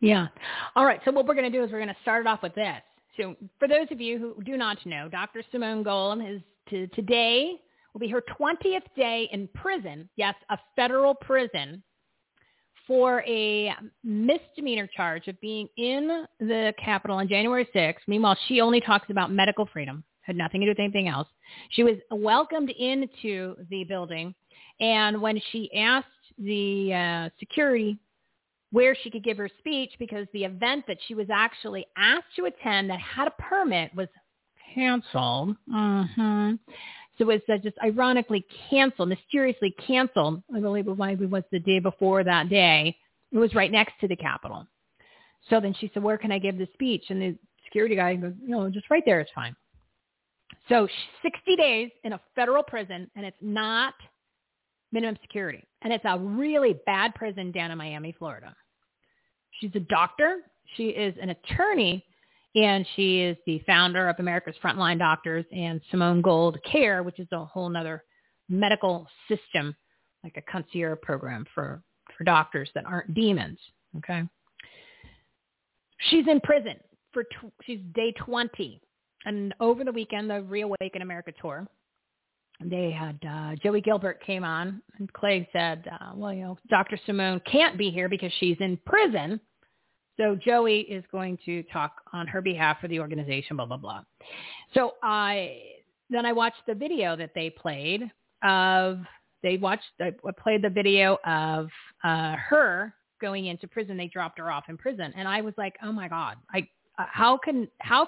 Yeah. All right. So what we're going to do is we're going to start it off with this. So for those of you who do not know, Dr. Simone Gold today will be her 20th day in prison. Yes, a federal prison for a misdemeanor charge of being in the Capitol on January 6th. Meanwhile, she only talks about medical freedom, had nothing to do with anything else. She was welcomed into the building, and when she asked the security where she could give her speech, because the event that she was actually asked to attend that had a permit was canceled. So it was just ironically canceled, mysteriously canceled. I believe it was the day before that day. It was right next to the Capitol. So then she said, where can I give the speech? And the security guy goes, just right there is fine. So 60 days in a federal prison, and it's not minimum security. And it's a really bad prison down in Miami, Florida. She's a doctor. She is an attorney. And she is the founder of America's Frontline Doctors and Simone Gold Care, which is a whole nother medical system, like a concierge program for doctors that aren't demons. Okay. She's in prison she's day 20. And over the weekend, the Reawaken America tour, they had Joey Gilbert came on, and Clay said, Dr. Simone can't be here because she's in prison. So Joey is going to talk on her behalf for the organization, blah, blah, blah. So I watched the video that they played I played the video of her going into prison. They dropped her off in prison. And I was like, oh my God, how can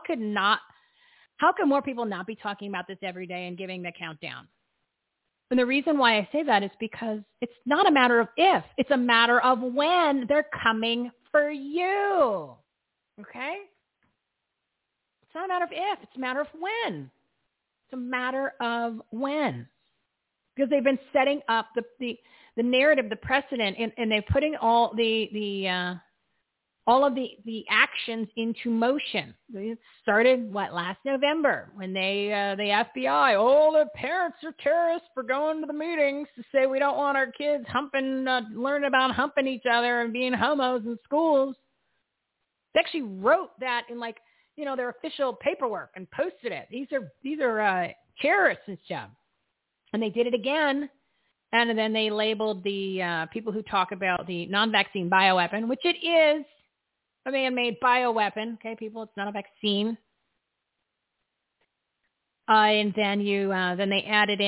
more people not be talking about this every day and giving the countdown? And the reason why I say that is because it's not a matter of if, it's a matter of when they're coming for you. Okay? It's not a matter of if, it's a matter of when. It's a matter of when. Because they've been setting up the narrative, the precedent, and they're putting all of the actions into motion. It started, last November when the FBI, all the parents are terrorists for going to the meetings to say we don't want our kids learning about humping each other and being homos in schools. They actually wrote that in their official paperwork and posted it. These are terrorists and stuff. And they did it again. And then they labeled the people who talk about the non-vaccine bioweapon, which it is a man-made bioweapon. Okay, people, it's not a vaccine. And then then they added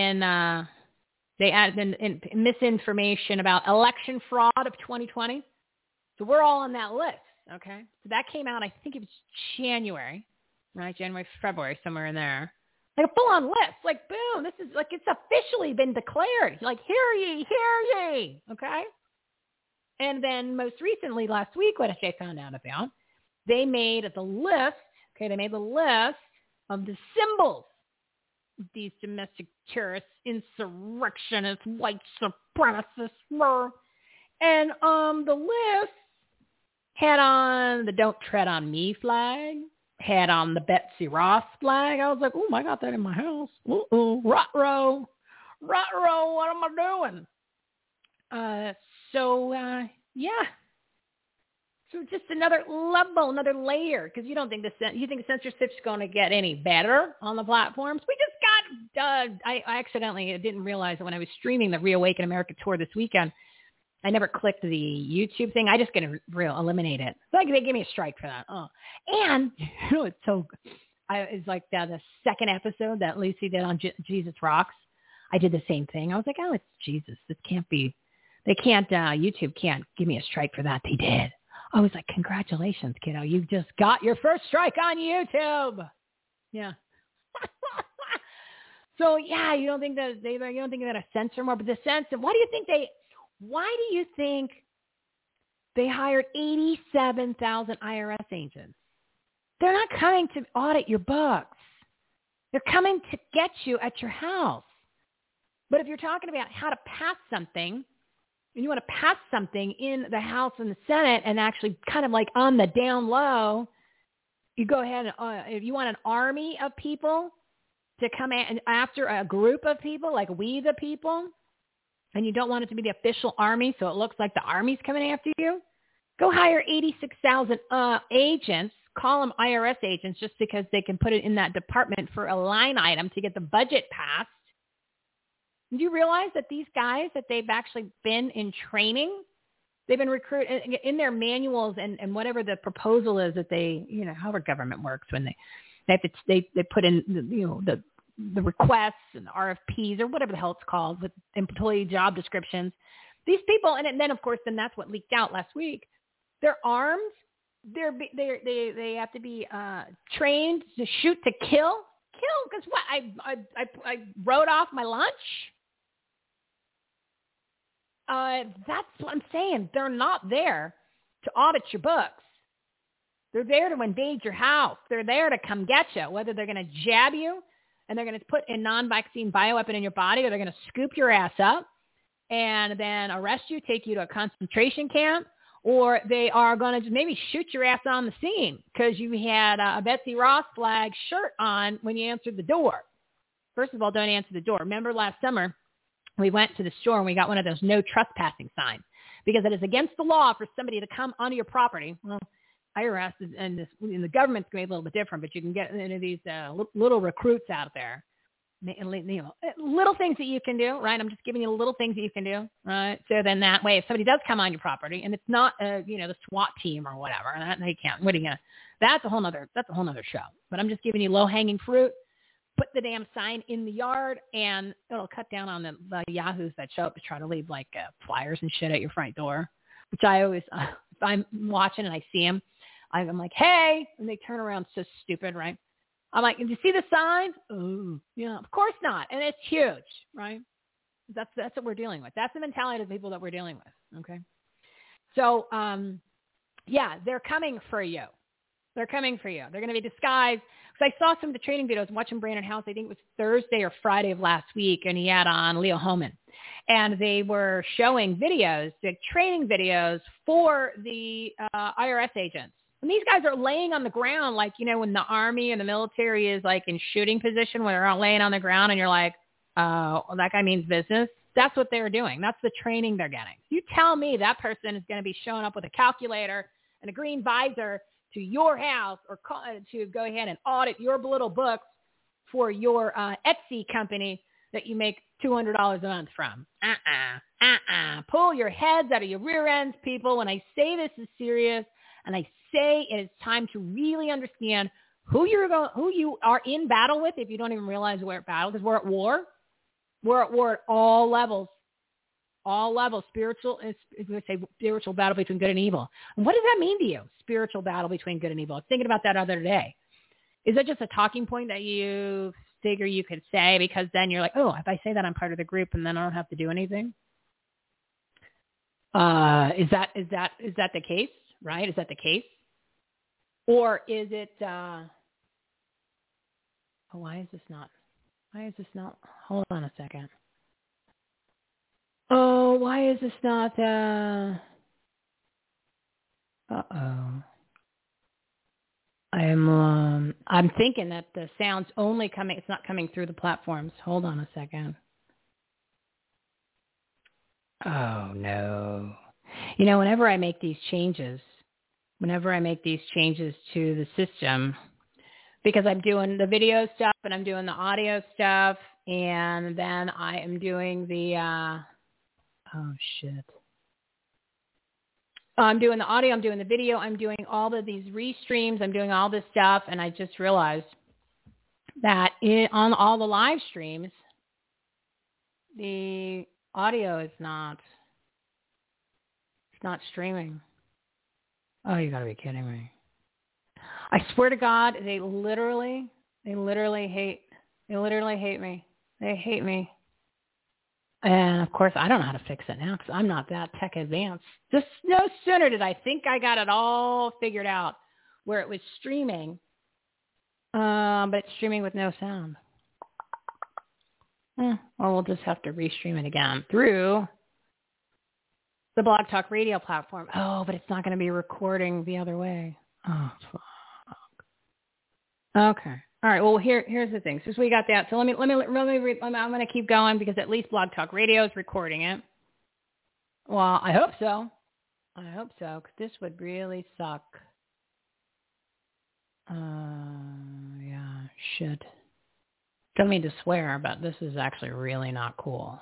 in misinformation about election fraud of 2020. So we're all on that list. Okay, so that came out, I think it was January, right? January, February, somewhere in there. Like a full-on list. Boom, this is it's officially been declared. Hear ye, hear ye. Okay. And then most recently, last week, what I found out about, they made the list. Okay, they made the list of the symbols of these domestic terrorists, insurrectionists, white supremacists. And the list had on the "Don't Tread on Me" flag, had on the Betsy Ross flag. I was like, oh, I got that in my house. Ruh-roh, what am I doing? Yeah. So just another level, another layer, because you think censorship's going to get any better on the platforms. We just got, I accidentally didn't realize that when I was streaming the Reawaken America tour this weekend, I never clicked the YouTube thing. I just get to eliminate it. They gave me a strike for that. Oh, and it's so, it's the second episode that Lucy did on Jesus Rocks. I did the same thing. I was like, oh, it's Jesus. This can't be. They can't, YouTube can't give me a strike for that. They did. I was like, congratulations, kiddo. You just got your first strike on YouTube. Yeah. So, yeah, you don't think that they're going to censor more, but the censor, why do you think they hired 87,000 IRS agents? They're not coming to audit your books. They're coming to get you at your house. But if you're talking about how to pass something, and you want to pass something in the House and the Senate and actually kind of on the down low, you go ahead and if you want an army of people to come after a group of people, like we the people, and you don't want it to be the official army so it looks like the army's coming after you, Go hire 86,000 agents, call them IRS agents just because they can put it in that department for a line item to get the budget passed. Do you realize that these guys, that they've actually been in training? They've been recruited in their manuals and whatever the proposal is that they, however government works when they put in, the requests and the RFPs or whatever the hell it's called with employee job descriptions. These people, and then of course, then that's what leaked out last week. They're armed. They have to be trained to shoot to kill. Because what? I wrote off my lunch. That's what I'm saying. They're not there to audit your books. They're there to invade your house. They're there to come get you, whether they're going to jab you and they're going to put a non-vaccine bioweapon in your body, or they're going to scoop your ass up and then arrest you, take you to a concentration camp, or they are going to maybe shoot your ass on the scene because you had a Betsy Ross flag shirt on when you answered the door. First of all, don't answer the door. Remember last summer, we went to the store and we got one of those no trespassing signs because it is against the law for somebody to come onto your property. Well, IRS and the government's going to be a little bit different, but you can get into these little recruits out there. Little things that you can do, right? I'm just giving you little things that you can do, right? So then that way, if somebody does come on your property and it's not, the SWAT team or whatever, and they can't, that's a whole nother show. But I'm just giving you low hanging fruit. Put the damn sign in the yard, and it'll cut down on the yahoos that show up to try to leave flyers and shit at your front door. Which I always, if I'm watching and I see them, I'm like, hey, and they turn around so stupid, right? I'm like, did you see the signs? Oh, yeah, of course not. And it's huge, right? That's what we're dealing with. That's the mentality of the people that we're dealing with, okay? So, they're coming for you. They're coming for you. They're going to be disguised. Because I saw some of the training videos, watching Brandon House, I think it was Thursday or Friday of last week, and he had on Leo Hohmann. And they were showing videos, the training videos for the IRS agents. And these guys are laying on the ground like, when the Army and the military is like in shooting position, when they're out laying on the ground and you're like, well, that guy means business. That's what they're doing. That's the training they're getting. You tell me that person is going to be showing up with a calculator and a green visor to your house or to go ahead and audit your little books for your Etsy company that you make $200 a month from. Pull your heads out of your rear ends, people. When I say this is serious, and I say it is time to really understand who you are in battle with, if you don't even realize we're at battle, because we're at war. We're at war at all levels. All levels, spiritual battle between good and evil. And what does that mean to you? Spiritual battle between good and evil. I was thinking about that other day. Is that just a talking point that you figure you could say because then you're like, oh, if I say that I'm part of the group and then I don't have to do anything? Is that the case? Right? Is that the case? Or is it? Why is this not? Hold on a second. Oh, why is this not, I'm thinking that the sound's only coming, it's not coming through the platforms. Hold on a second. Oh, no. Whenever I make these changes to the system, because I'm doing the video stuff and I'm doing the audio stuff, and then I am doing the, oh, shit. I'm doing the audio, I'm doing the video, I'm doing all of these restreams, I'm doing all this stuff, and I just realized that on all the live streams, the audio is not streaming. Oh, you gotta be kidding me. I swear to God, they literally hate me. They hate me. And, of course, I don't know how to fix it now because I'm not that tech advanced. Just no sooner did I think I got it all figured out where it was streaming, but it's streaming with no sound. Well, we'll just have to restream it again through the Blog Talk Radio platform. Oh, but it's not going to be recording the other way. Oh, fuck. Okay. All right. Well, here's the thing. Since we got that, so let me I'm going to keep going because at least Blog Talk Radio is recording it. Well, I hope so. I hope so, 'cause this would really suck. Yeah, shit. Don't mean to swear, but this is actually really not cool.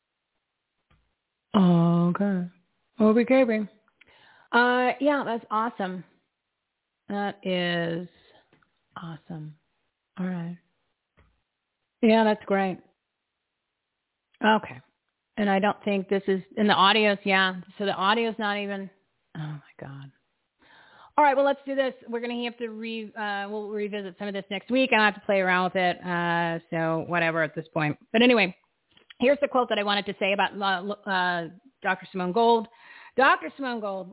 Okay. Okay. Yeah, that's awesome. That is awesome. All right. Yeah, that's great. Okay. And I don't think this is, in the audios, yeah. So the audio's not even, oh my God. All right, well, let's do this. We're going to have to we'll revisit some of this next week. I have to play around with it. So whatever at this point. But anyway, here's the quote that I wanted to say about Dr. Simone Gold. Dr. Simone Gold,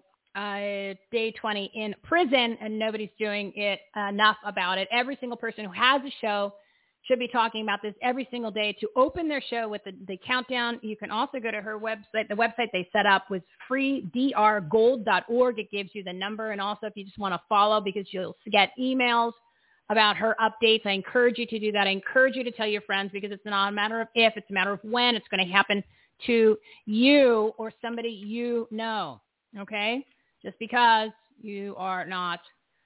day 20 in prison, and nobody's doing it enough about it. Every single person who has a show should be talking about this every single day to open their show with the countdown. You can also go to her website. The website they set up was freedrgold.org. It gives you the number. And also if you just want to follow, because you'll get emails about her updates, I encourage you to do that. I encourage you to tell your friends, because it's not a matter of if, it's a matter of when it's going to happen to you or somebody you know. Okay? Just because you are not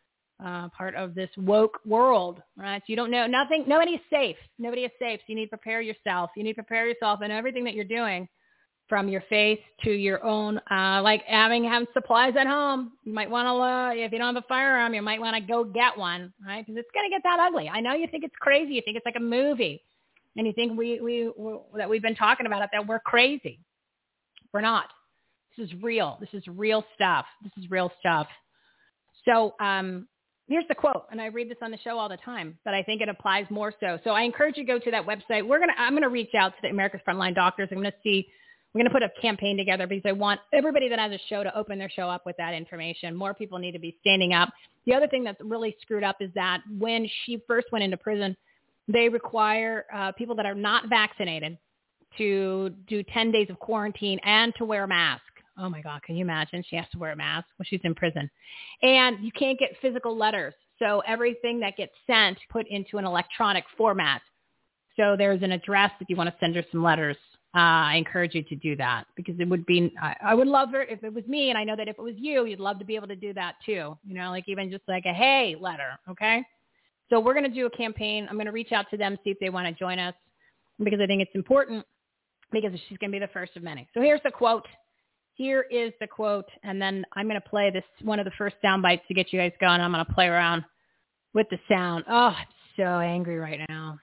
part of this woke world, right? So you don't know nothing. Nobody is safe. Nobody is safe. So you need to prepare yourself. You need to prepare yourself in everything that you're doing, from your face to your own, like having supplies at home. You might want to, if you don't have a firearm, you might want to go get one, right? Because it's going to get that ugly. I know you think it's crazy. You think it's like a movie, and you think that we've been talking about it, that we're crazy. We're not. This is real. This is real stuff. This is real stuff. So, here's the quote, and I read this on the show all the time, but I think it applies more so. So I encourage you to go to that website. I'm going to reach out to the America's Frontline Doctors. We're going to put a campaign together, because I want everybody that has a show to open their show up with that information. More people need to be standing up. The other thing that's really screwed up is that when she first went into prison, they require people that are not vaccinated to do 10 days of quarantine and to wear a mask. Oh, my God. Can you imagine? She has to wear a mask when she's in prison. And you can't get physical letters. So everything that gets sent, put into an electronic format. So there's an address if you want to send her some letters. I encourage you to do that, because it would be, I would love her if it was me. And I know that if it was you, you'd love to be able to do that too. You know, like even just like a hey letter. Okay. So we're going to do a campaign. I'm going to reach out to them, see if they want to join us, because I think it's important, because she's going to be the first of many. So here's the quote. Here is the quote, and then I'm going to play this, one of the first sound bites to get you guys going. I'm going to play around with the sound. Oh, I'm so angry right now.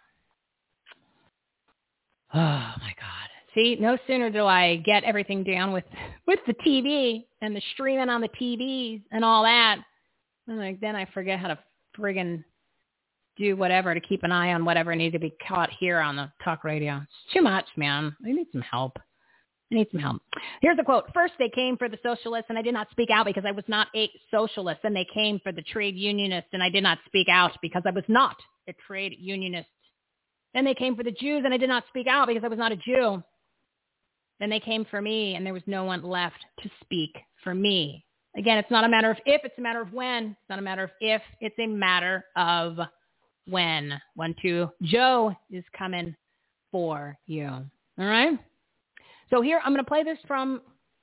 Oh, my God. See, no sooner do I get everything down with the TV and the streaming on the TVs and all that, and then I forget how to friggin' do whatever to keep an eye on whatever needs to be caught here on the talk radio. It's too much, man. I need some help. Here's the quote. First, they came for the socialists, and I did not speak out because I was not a socialist. And they came for the trade unionists, and I did not speak out because I was not a trade unionist. Then they came for the Jews, and I did not speak out because I was not a Jew. Then they came for me, and there was no one left to speak for me. Again, it's not a matter of if, it's a matter of when. It's not a matter of if, it's a matter of when. 1, 2, Joe is coming for you. All right? So here, I'm going to play this from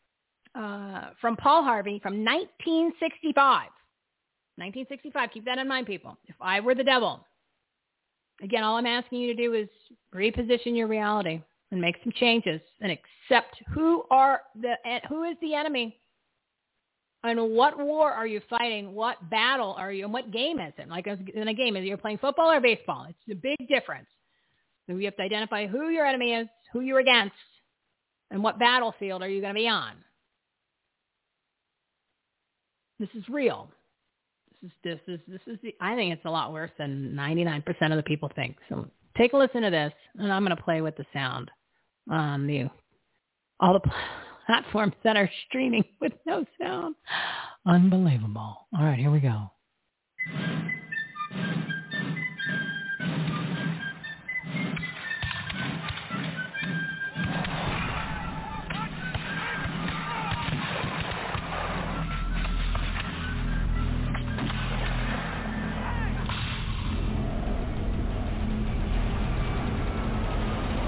Paul Harvey from 1965. 1965. Keep that in mind, people. If I were the devil. Again, all I'm asking you to do is reposition your reality and make some changes and accept who is the enemy, and what war are you fighting? What battle are you, and what game is it? Like in a game, is you're playing football or baseball? It's a big difference. So you have to identify who your enemy is, who you're against, and what battlefield are you going to be on? This is real. This is I think it's a lot worse than 99% of the people think. So take a listen to this, and I'm going to play with the sound on all the platforms that are streaming with no sound. Unbelievable. All right, here we go.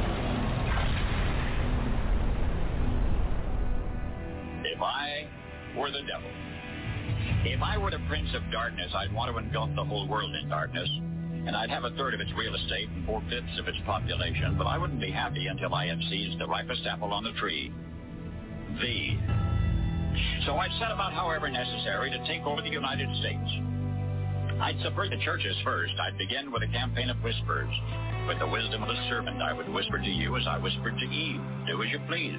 If I were the devil. If I were the prince of darkness, I'd want to engulf the whole world in darkness, and I'd have a third of its real estate and 4/5 of its population, but I wouldn't be happy until I had seized the ripest apple on the tree. So I'd set about, however necessary, to take over the United States. I'd subvert the churches first. I'd begin with a campaign of whispers. With the wisdom of a servant, I would whisper to you as I whispered to Eve, do as you please.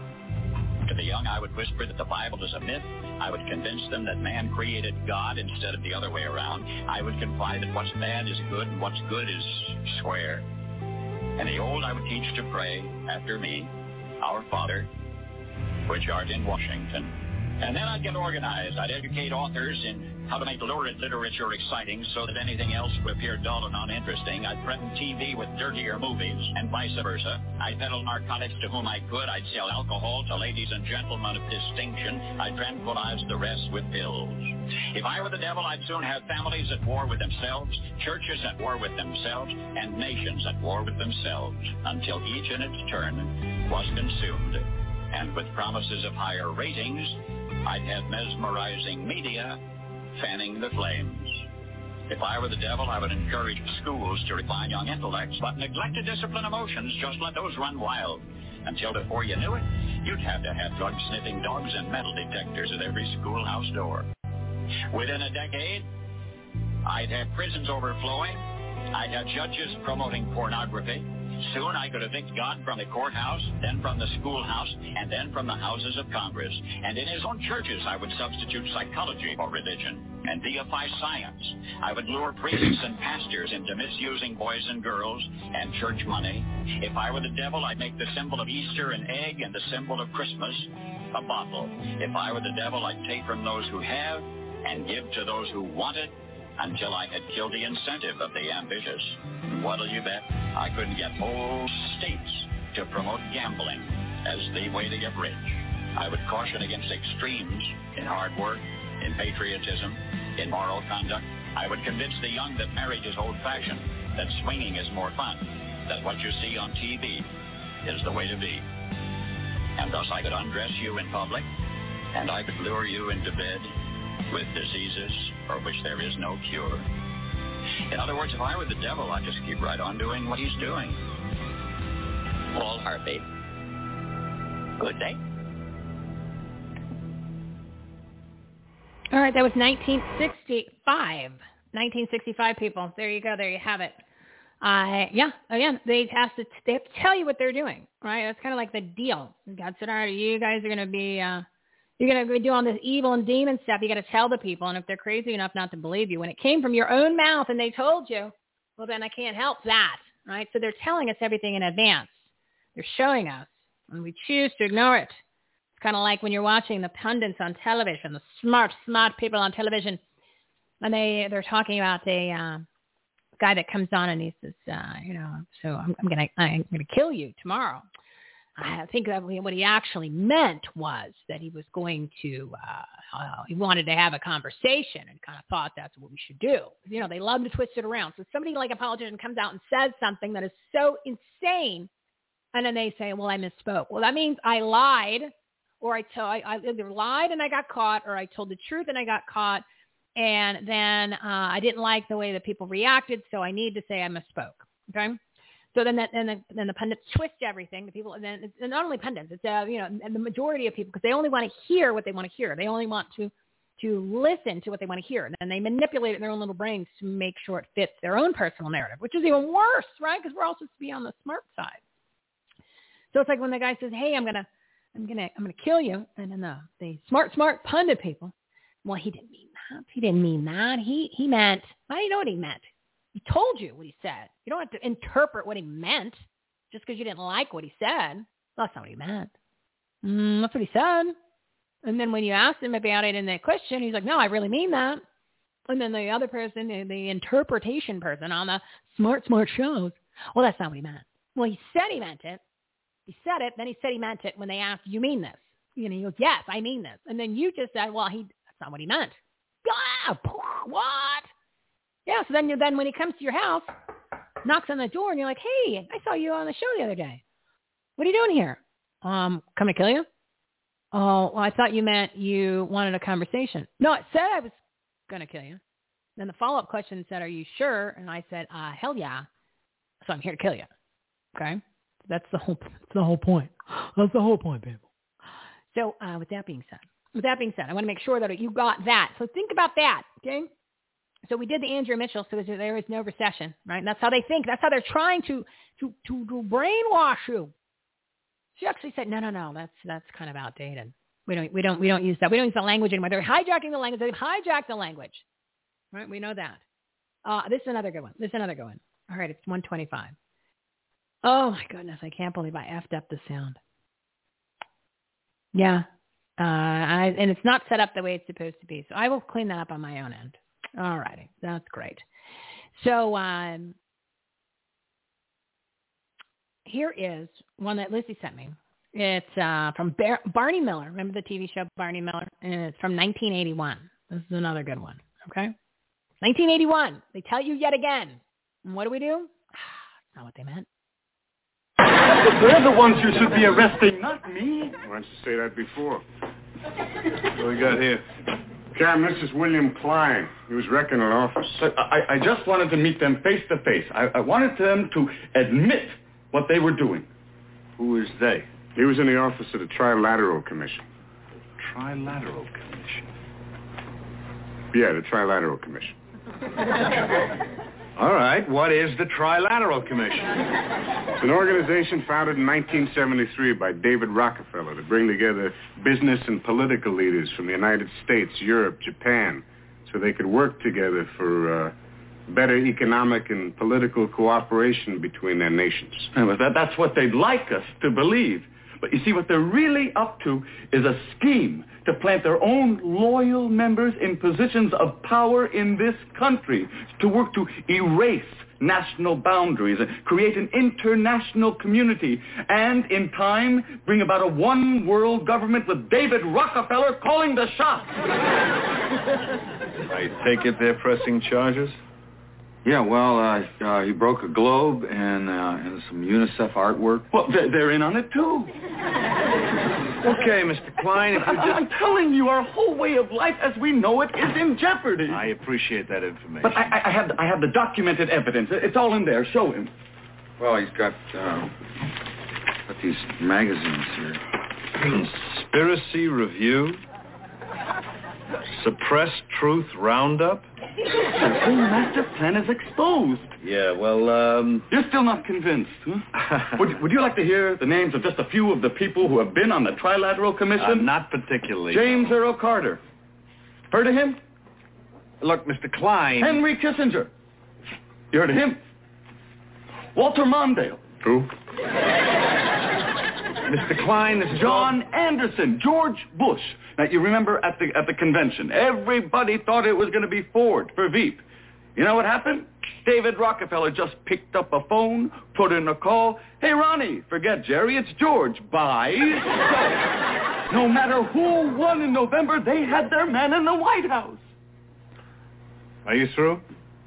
To the young, I would whisper that the Bible is a myth. I would convince them that man created God instead of the other way around. I would confide that what's bad is good and what's good is square. And the old, I would teach to pray after me, Our Father, which art in Washington. And then I'd get organized. I'd educate authors in how to make lurid literature exciting so that anything else would appear dull and uninteresting. I'd threaten TV with dirtier movies and vice versa. I'd peddle narcotics to whom I could. I'd sell alcohol to ladies and gentlemen of distinction. I'd tranquilize the rest with pills. If I were the devil, I'd soon have families at war with themselves, churches at war with themselves, and nations at war with themselves, until each in its turn was consumed. And with promises of higher ratings, I'd have mesmerizing media fanning the flames. If I were the devil, I would encourage schools to refine young intellects, but neglect to discipline emotions, just let those run wild. Until before you knew it, you'd have to have drug-sniffing dogs and metal detectors at every schoolhouse door. Within a decade, I'd have prisons overflowing. I'd have judges promoting pornography. Soon I could evict God from the courthouse, then from the schoolhouse, and then from the houses of Congress. And in his own churches, I would substitute psychology for religion and deify science. I would lure priests and pastors into misusing boys and girls and church money. If I were the devil, I'd make the symbol of Easter an egg and the symbol of Christmas a bottle. If I were the devil, I'd take from those who have and give to those who want it, until I had killed the incentive of the ambitious. What'll you bet? I couldn't get whole states to promote gambling as the way to get rich. I would caution against extremes in hard work, in patriotism, in moral conduct. I would convince the young that marriage is old-fashioned, that swinging is more fun, that what you see on TV is the way to be. And thus I could undress you in public, and I could lure you into bed with diseases for which there is no cure. In other words, if I were the devil, I'd just keep right on doing what he's doing. Paul Harvey. Good day. All right, that was 1965. 1965, people. There you go. There you have it. Yeah, again, they have to tell you what they're doing, right? That's kind of like the deal. God said, all right, you guys are going to be... You're going to be doing this evil and demon stuff. You got to tell the people. And if they're crazy enough not to believe you, when it came from your own mouth and they told you, well, then I can't help that, right? So they're telling us everything in advance. They're showing us, and we choose to ignore it. It's kind of like when you're watching the pundits on television, the smart people on television, and they're talking about a guy that comes on and he says, so I'm gonna kill you tomorrow. I think that what he actually meant was that he was going to, he wanted to have a conversation and kind of thought that's what we should do. You know, they love to twist it around. So somebody like a politician comes out and says something that is so insane, and then they say, well, I misspoke. Well, that means I lied, or I either lied and I got caught, or I told the truth and I got caught, and then I didn't like the way that people reacted, so I need to say I misspoke. Okay? So then the pundits twist everything. The people, and then it's not only pundits, it's and the majority of people, because they only want to hear what they want to hear. They only want to listen to what they want to hear, and then they manipulate it in their own little brains to make sure it fits their own personal narrative, which is even worse, right? Because we're all supposed to be on the smart side. So it's like when the guy says, "Hey, I'm gonna kill you," and then the smart pundit people, well, he didn't mean that. He didn't mean that. He meant. I didn't know what he meant. He told you what he said. You don't have to interpret what he meant just because you didn't like what he said. Well, that's not what he meant. That's what he said. And then when you asked him about it in that question, he's like, no, I really mean that. And then the other person, the interpretation person on the smart shows, well, that's not what he meant. Well, he said he meant it. He said it. Then he said he meant it when they asked, you mean this? You know, he goes, yes, I mean this. And then you just said, well, that's not what he meant. Ah, what? Yeah, so then when he comes to your house, knocks on the door, and you're like, hey, I saw you on the show the other day. What are you doing here? Come to kill you? Oh, well, I thought you meant you wanted a conversation. No, it said I was going to kill you. Then the follow-up question said, are you sure? And I said, hell yeah. So I'm here to kill you. Okay? That's the whole point. That's the whole point, people. So with that being said, I want to make sure that you got that. So think about that, okay? So we did the Andrea Mitchell, so there is no recession, right? And that's how they think. That's how they're trying to brainwash you. She actually said, no, that's kind of outdated. We don't use that. We don't use the language anymore. They're hijacking the language. They've hijacked the language, right? We know that. This is another good one. All right, it's 1:25. Oh my goodness, I can't believe I effed up the sound. Yeah, and it's not set up the way it's supposed to be. So I will clean that up on my own end. All righty, that's great. So here is one that Lucy sent me. It's from Barney Miller. Remember the TV show Barney Miller? And it's from 1981. This is another good one. Okay, 1981. They tell you yet again. And what do we do? That's not what they meant. They're the ones you should be arresting, not me. Why didn't you say that before? What do we got here? Cam, this is William Klein. He was wrecking an office. I just wanted to meet them face to face. I wanted them to admit what they were doing. Who is they? He was in the office of the Trilateral Commission. Trilateral Commission? Yeah, the Trilateral Commission. All right, what is the Trilateral Commission? It's an organization founded in 1973 by David Rockefeller to bring together business and political leaders from the United States, Europe, Japan, so they could work together for better economic and political cooperation between their nations. That's what they'd like us to believe. But you see, what they're really up to is a scheme to plant their own loyal members in positions of power in this country, to work to erase national boundaries, and create an international community, and in time bring about a one-world government with David Rockefeller calling the shots. I take it they're pressing charges? Yeah, well, he broke a globe and some UNICEF artwork. Well, they're in on it, too. Okay, Mr. Klein, if you just... I'm telling you, our whole way of life as we know it is in jeopardy. I appreciate that information. But I have the documented evidence. It's all in there. Show him. Well, he's got these magazines here. Conspiracy Review, Suppressed Truth Roundup. The whole master plan is exposed. Yeah, well, You're still not convinced, huh? Would you like to hear the names of just a few of the people who have been on the Trilateral Commission? Not particularly. James Earl Carter. Heard of him? Look, Mr. Klein... Henry Kissinger. You heard of him? Walter Mondale. Who? Mr. Klein, this is John Anderson, George Bush. Now, you remember at the convention, everybody thought it was going to be Ford for Veep. You know what happened? David Rockefeller just picked up a phone, put in a call. Hey, Ronnie, forget Jerry, it's George. Bye. So, no matter who won in November, they had their man in the White House. Are you through?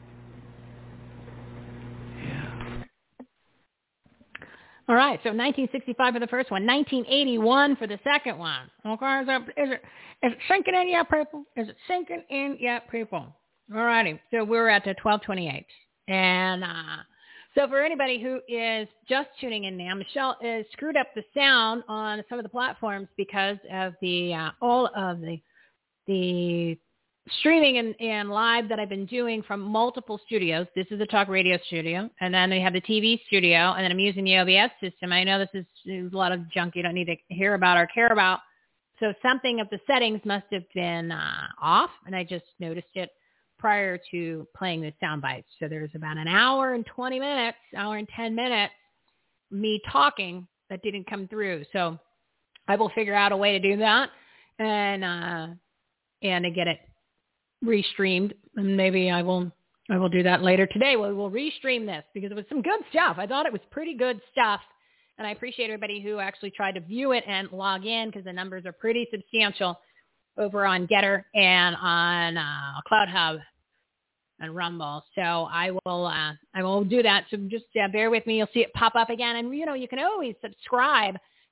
All right, so 1965 for the first one, 1981 for the second one. Okay, is it sinking in yet, people? Is it sinking in yet, people? All righty, so we're at 12:28. And so for anybody who is just tuning in now, Michelle has screwed up the sound on some of the platforms because of the all of the streaming and live that I've been doing from multiple studios. This is a talk radio studio, and then we have the TV studio, and then I'm using the OBS system. I know this is a lot of junk you don't need to hear about or care about. So something of the settings must have been off, and I just noticed it prior to playing the sound bites. So there's about an hour and 20 minutes, hour and 10 minutes, me talking that didn't come through. So I will figure out a way to do that and to get it restreamed, and maybe I will do that later today. We'll restream this because it was some good stuff. I thought it was pretty good stuff, and I appreciate everybody who actually tried to view it and log in because the numbers are pretty substantial over on Getter and on CloudHub and Rumble. So I will do that. So just bear with me. You'll see it pop up again, and you can always subscribe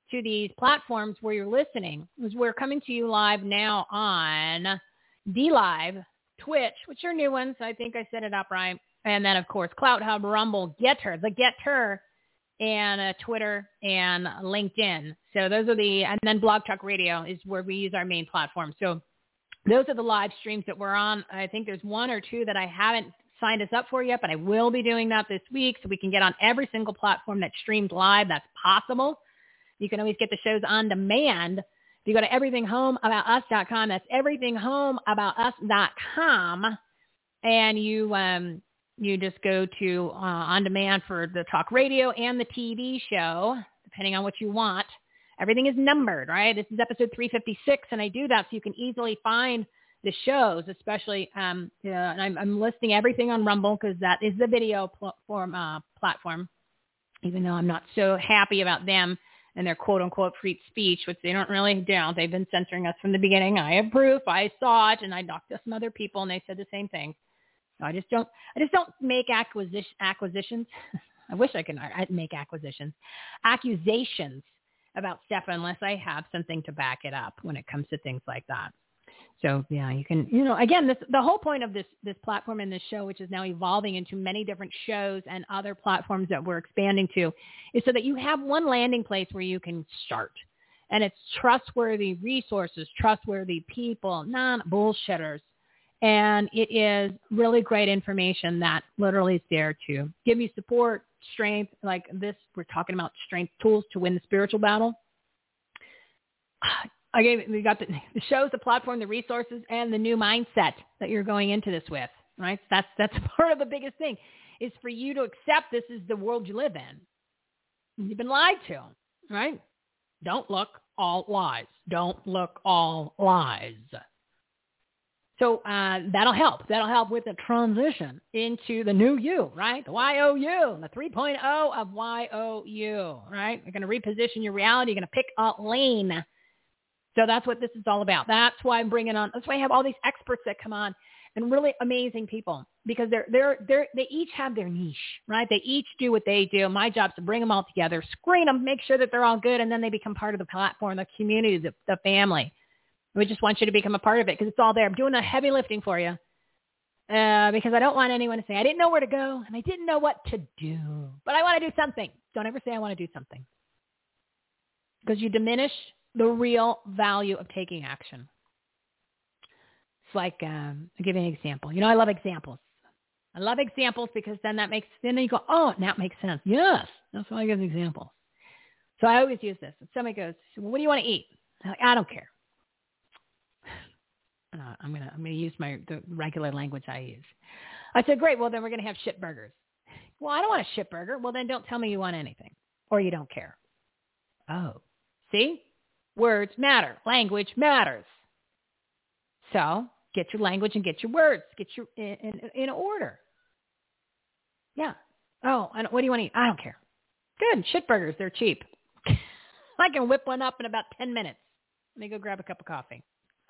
to these platforms where you're listening is we're coming to you live now on DLive, Twitch, which are new ones. I think I set it up right. And then, of course, Clout Hub, Rumble, the Getter, and Twitter and LinkedIn. So those are and then Blog Talk Radio is where we use our main platform. So those are the live streams that we're on. I think there's one or two that I haven't signed us up for yet, but I will be doing that this week so we can get on every single platform that streams live. That's possible. You can always get the shows on demand. If you go to everythinghomeaboutus.com, that's everythinghomeaboutus.com, and you just go to on demand for the talk radio and the TV show, depending on what you want. Everything is numbered, right? This is episode 356, and I do that so you can easily find the shows, especially, and I'm listing everything on Rumble because that is the video platform, even though I'm not so happy about them and their quote-unquote free speech, which they don't really do. They've been censoring us from the beginning. I have proof. I saw it, and I talked to some other people, and they said the same thing. So I just don't make acquisitions. I wish I could make acquisitions. Accusations about stuff unless I have something to back it up when it comes to things like that. So, yeah, you can, again, the whole point of this platform and this show, which is now evolving into many different shows and other platforms that we're expanding to, is so that you have one landing place where you can start. And it's trustworthy resources, trustworthy people, non-bullshitters. And it is really great information that literally is there to give you support, strength, like this. We're talking about strength tools to win the spiritual battle. We got the shows, the platform, the resources, and the new mindset that you're going into this with, right? That's part of the biggest thing is for you to accept this is the world you live in. You've been lied to, right? Don't look, all lies. Don't look, all lies. So that'll help. That'll help with the transition into the new you, right? The YOU, the 3.0 of YOU, right? You're going to reposition your reality. You're going to pick a lane. So that's what this is all about. That's why I'm bringing on. That's why I have all these experts that come on and really amazing people because they each have their niche, right? They each do what they do. My job is to bring them all together, screen them, make sure that they're all good, and then they become part of the platform, the community, the family. We just want you to become a part of it because it's all there. I'm doing the heavy lifting for you because I don't want anyone to say, I didn't know where to go and I didn't know what to do, but I want to do something. Don't ever say I want to do something because you diminish the real value of taking action. It's like, I'll give you an example. I love examples. I love examples because then you go, oh, now it makes sense. Yes. That's why I give examples. So I always use this. If somebody goes, well, what do you want to eat? I'm like, I don't care. I'm gonna use the regular language I use. I said, great. Well, then we're gonna have shit burgers. Well, I don't want a shit burger. Well, then don't tell me you want anything or you don't care. Oh, see, words matter. Language matters. So get your language and get your words. Get your in order. Yeah. Oh, what do you want to eat? I don't care. Good. Shit burgers. They're cheap. I can whip one up in about 10 minutes. Let me go grab a cup of coffee.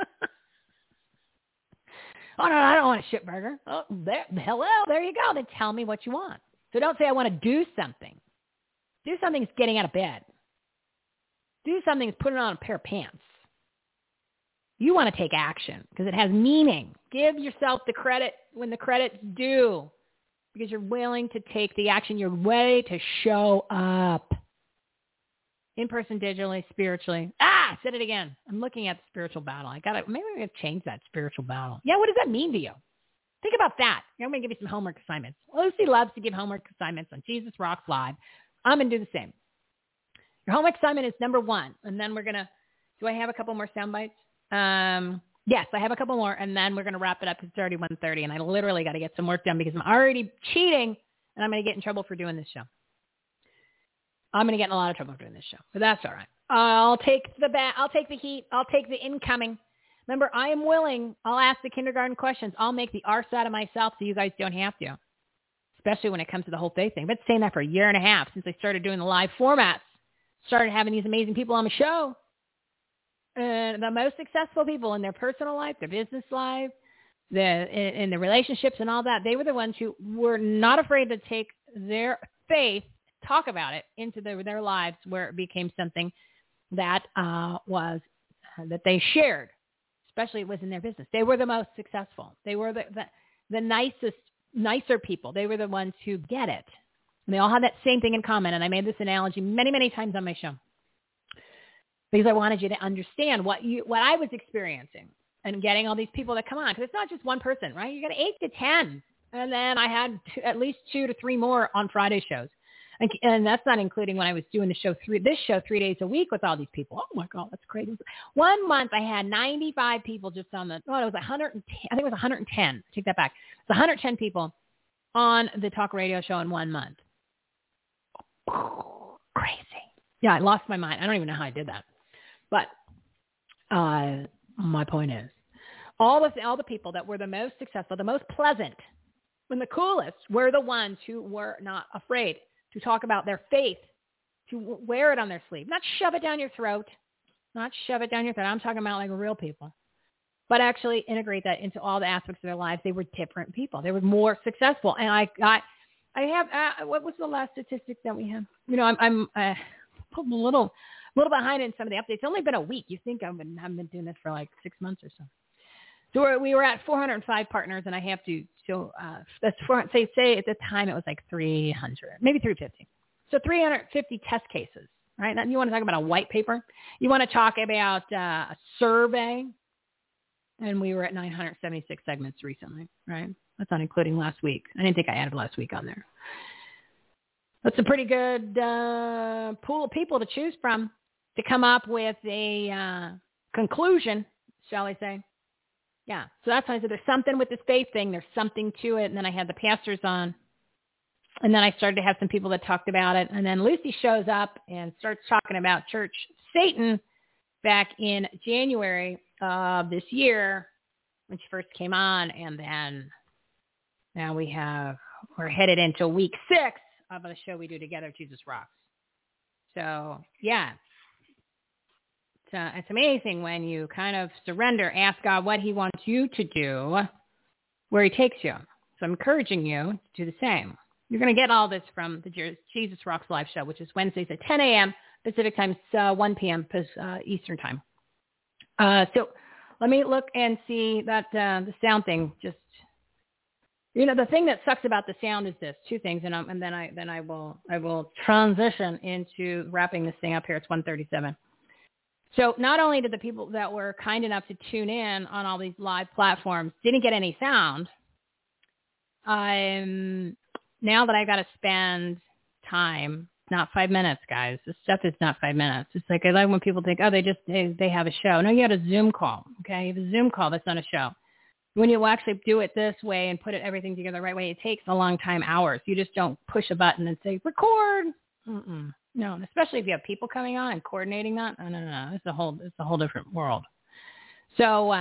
Oh, no, I don't want a shit burger. Oh, hello, there you go. Then tell me what you want. So don't say I want to do something. Do something is getting out of bed. Do something is putting on a pair of pants. You want to take action because it has meaning. Give yourself the credit when the credit's due because you're willing to take the action. You're ready to show up. In person, digitally, spiritually. I said it again. I'm looking at the spiritual battle. Maybe I'm going to change that spiritual battle. Yeah, what does that mean to you? Think about that. I'm going to give you some homework assignments. Lucy loves to give homework assignments on Jesus Rocks Live. I'm going to do the same. Your homework assignment is number 1. And then we're going to, do I have a couple more sound bites? Yes, I have a couple more. And then we're going to wrap it up because it's already 1:30. And I literally got to get some work done because I'm already cheating. And I'm going to get in trouble for doing this show. I'm going to get in a lot of trouble doing this show, but that's all right. I'll take the heat. I'll take the incoming. Remember, I am willing. I'll ask the kindergarten questions. I'll make the arse out of myself so you guys don't have to, especially when it comes to the whole faith thing. I've been saying that for a year and a half since I started doing the live formats, started having these amazing people on the show. The most successful people in their personal life, their business life, in their relationships and all that, they were the ones who were not afraid to take their faith, talk about it into their lives where it became something that that they shared, especially it was in their business. They were the most successful. They were the nicer people. They were the ones who get it. And they all had that same thing in common. And I made this analogy many, many times on my show because I wanted you to understand what I was experiencing and getting all these people that come on. Because it's not just one person, right? You got 8 to 10. And then I had at least 2 to 3 more on Friday shows. And that's not including when I was doing this show 3 days a week with all these people. Oh my God, that's crazy. One month I had 95 people just on it was 110. I think it was 110. Take that back. It's 110 people on the talk radio show in 1 month. Crazy. Yeah, I lost my mind. I don't even know how I did that. But my point is, all the people that were the most successful, the most pleasant, and the coolest were the ones who were not afraid to talk about their faith, to wear it on their sleeve, not shove it down your throat, I'm talking about like real people, but actually integrate that into all the aspects of their lives. They were different people. They were more successful. And I have, what was the last statistic that we have? You know, I'm a little behind in some of the updates. It's only been a week. You think I've been doing this for like 6 months or so. So we were at 405 partners, and I have to show that's say at the time it was like 300, maybe 350. So 350 test cases, right? Now, you want to talk about a white paper? You want to talk about a survey? And we were at 976 segments recently, right? That's not including last week. I didn't think I added last week on there. That's a pretty good pool of people to choose from to come up with a conclusion, shall I say. Yeah, so that's why I said there's something with this faith thing. There's something to it. And then I had the pastors on. And then I started to have some people that talked about it. And then Lucy shows up and starts talking about Church Satan back in January of this year when she first came on. And then now we're headed into week 6 of the show we do together, Jesus Rocks. So, yeah. It's amazing when you kind of surrender, ask God what he wants you to do, where he takes you. So I'm encouraging you to do the same. You're going to get all this from the Jesus Rocks live show, which is Wednesdays at 10 a.m. Pacific time, 1 p.m. Eastern time. So let me look and see that the sound thing just, you know, the thing that sucks about the sound is this, 2 things, and then I will transition into wrapping this thing up here. It's 1:37. So not only did the people that were kind enough to tune in on all these live platforms didn't get any sound, now that I've got to spend time, not 5 minutes, guys. This stuff is not 5 minutes. It's like I like when people think, oh, they have a show. No, you had a Zoom call, okay? You have a Zoom call. That's not a show. When you actually do it this way and put everything together the right way, it takes a long time, hours. You just don't push a button and say, record. Mm-mm. No, and especially if you have people coming on and coordinating that. No. It's a whole different world. So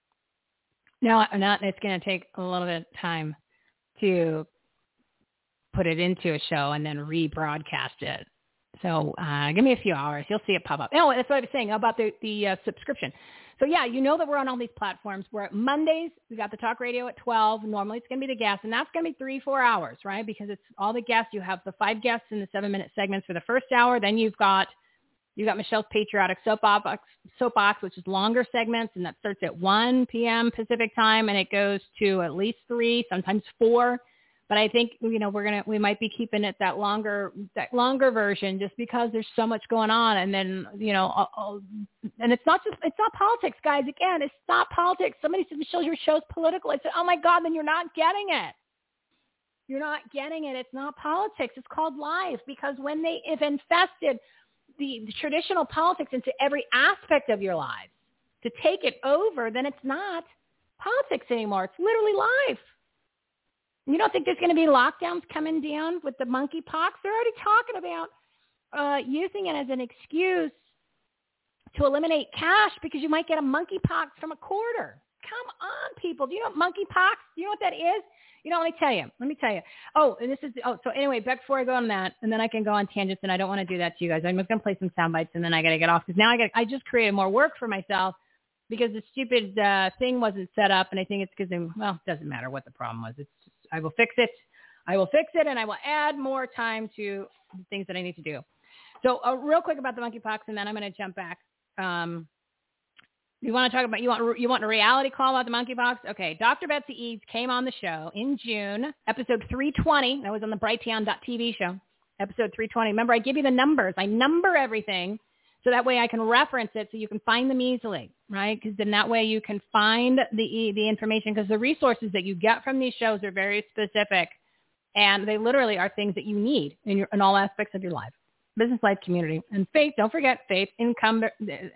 it's going to take a little bit of time to put it into a show and then rebroadcast it. So give me a few hours. You'll see it pop up. Oh, that's what I was saying about the subscription. So, yeah, you know that we're on all these platforms. We're at Mondays. We got the talk radio at 12. Normally it's going to be the guests, and that's going to be 3-4 hours, right? Because it's all the guests. You have the 5 guests in the 7-minute segments for the first hour. Then you've got Michelle's Patriotic Soapbox, which is longer segments, and that starts at 1 p.m. Pacific time, and it goes to at least 3, sometimes 4. But I think, you know, we might be keeping it that longer version just because there's so much going on. And then, you know, and it's not politics, guys. Again, it's not politics. Somebody said, Michelle, your show's political. I said, oh my God, then you're not getting it. You're not getting it. It's not politics. It's called life, because when they have infested the traditional politics into every aspect of your lives to take it over, then it's not politics anymore. It's literally life. You don't think there's going to be lockdowns coming down with the monkeypox? They're already talking about using it as an excuse to eliminate cash because you might get a monkeypox from a quarter. Come on, people. Do you know what monkeypox? Do you know what that is? You know, let me tell you. So anyway, back before I go on that, and then I can go on tangents, and I don't want to do that to you guys. I'm just going to play some sound bites, and then I got to get off because now I just created more work for myself because the stupid thing wasn't set up, and I think it's because, it doesn't matter what the problem was. It's just, I will fix it, and I will add more time to the things that I need to do. So real quick about the monkeypox, and then I'm going to jump back. You want to talk about, you want a reality call about the monkeypox? Okay. Dr. Betsy Eads came on the show in June, episode 320. That was on the Brighteon.tv show, episode 320. Remember, I give you the numbers. I number everything so that way I can reference it so you can find them easily, right? Because then that way you can find the information, because the resources that you get from these shows are very specific, and they literally are things that you need in all aspects of your life. Business, life, community, and faith. Don't forget, faith, income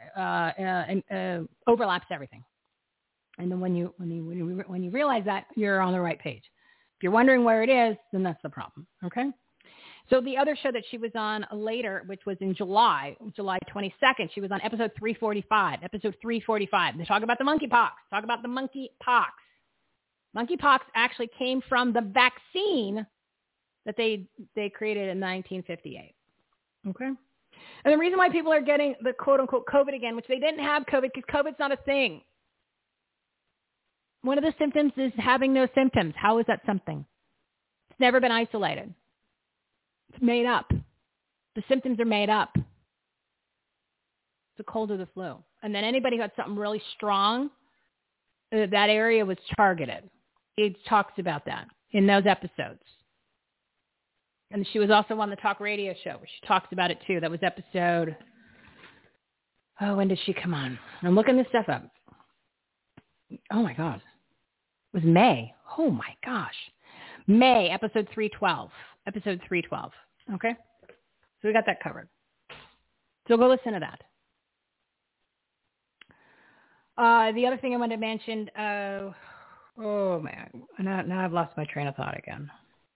overlaps everything. And then when you realize that, you're on the right page. If you're wondering where it is, then that's the problem. Okay. So the other show that she was on later, which was in July 22nd, she was on episode 345. Episode 345. They talk about the monkeypox. Talk about the monkeypox. Monkeypox actually came from the vaccine that they created in 1958. Okay. And the reason why people are getting the quote-unquote COVID again, which they didn't have COVID because COVID's not a thing. One of the symptoms is having no symptoms. How is that something? It's never been isolated. It's made up. The symptoms are made up. It's a cold or the flu. And then anybody who had something really strong, that area was targeted. It talks about that in those episodes. And she was also on the talk radio show where she talks about it too. That was episode, when did she come on? I'm looking this stuff up. Oh my God. It was May. Oh my gosh. May, episode 312. Episode 312. Okay? So we got that covered. So go listen to that. The other thing I wanted to mention, oh man, now I've lost my train of thought again.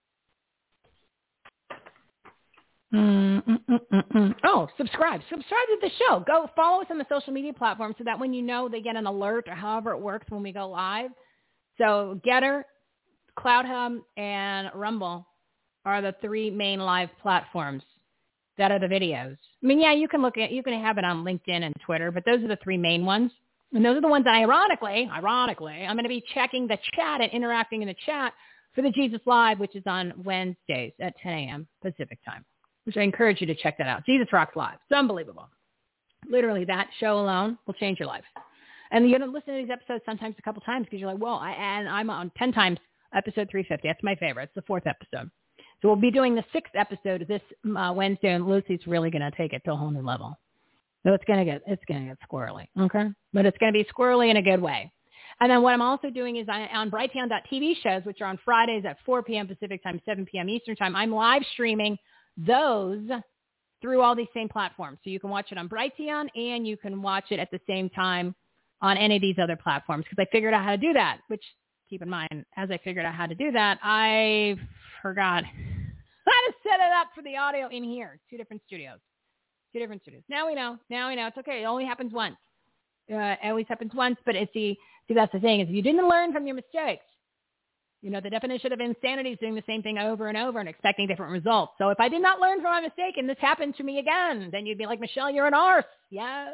Oh, subscribe to the show. Go follow us on the social media platform so that when you know, they get an alert or however it works when we go live. So Getter, CloudHub, and Rumble are the three main live platforms that are the videos. I mean, yeah, you can have it on LinkedIn and Twitter, but those are the three main ones. And those are the ones that ironically, I'm going to be checking the chat and interacting in the chat for the Jesus Live, which is on Wednesdays at 10 a.m. Pacific time, which I encourage you to check that out. Jesus Rocks Live. It's unbelievable. Literally, that show alone will change your life. And you're going to listen to these episodes sometimes a couple times because you're like, well, I'm on 10 times episode 350. That's my favorite. It's the 4th episode. So we'll be doing the 6th episode this Wednesday, and Lucy's really going to take it to a whole new level. So it's going to get squirrely, okay? But it's going to be squirrely in a good way. And then what I'm also doing is on Brighteon.tv shows, which are on Fridays at 4 p.m. Pacific time, 7 p.m. Eastern time, I'm live streaming those through all these same platforms. So you can watch it on Brighteon, and you can watch it at the same time on any of these other platforms, because I figured out how to do that, which, keep in mind, as I figured out how to do that, I forgot how to set it up for the audio in here. Two different studios. Now we know. It's okay. It only happens once. It always happens once, but that's the thing, is if you didn't learn from your mistakes, the definition of insanity is doing the same thing over and over and expecting different results. So if I did not learn from my mistake and this happened to me again, then you'd be like, Michelle, you're an arse. Yes,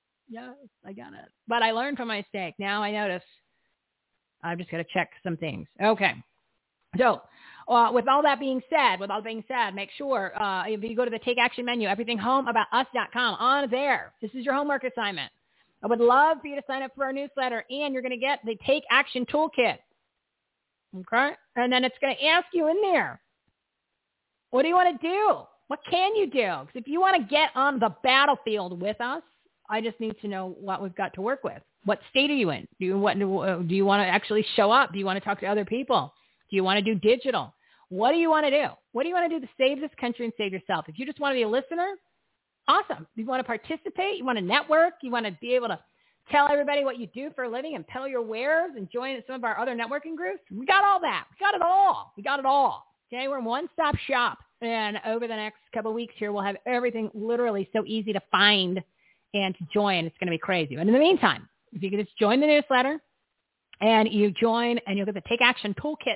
I got it. But I learned from my mistake. Now I notice I've just got to check some things. Okay. So with all that being said, make sure if you go to the Take Action menu, everythinghomeaboutus.com, on there, this is your homework assignment. I would love for you to sign up for our newsletter, and you're going to get the Take Action Toolkit. Okay? And then it's going to ask you in there, what do you want to do? What can you do? Because if you want to get on the battlefield with us, I just need to know what we've got to work with. What state are you in? Do you want to actually show up? Do you want to talk to other people? Do you want to do digital? What do you want to do? What do you want to do to save this country and save yourself? If you just want to be a listener, awesome. If you want to participate, you want to network, you want to be able to tell everybody what you do for a living and peddle your wares and join some of our other networking groups, we got all that. We got it all. Okay, we're a one-stop shop. And over the next couple of weeks here, we'll have everything literally so easy to find and to join. It's going to be crazy. And in the meantime, if you can just join the newsletter and you join and you'll get the Take Action Toolkit.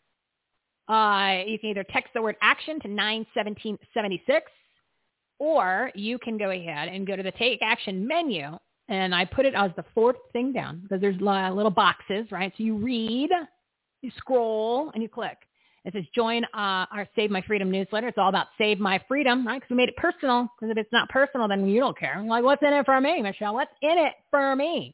You can either text the word action to 91776, or you can go ahead and go to the Take Action menu, and I put it as the 4th thing down because there's little boxes, right? So you read, you scroll, and you click. It says join our Save My Freedom newsletter. It's all about Save My Freedom, right? Because we made it personal. Because if it's not personal, then you don't care. I'm like, what's in it for me, Michelle? What's in it for me?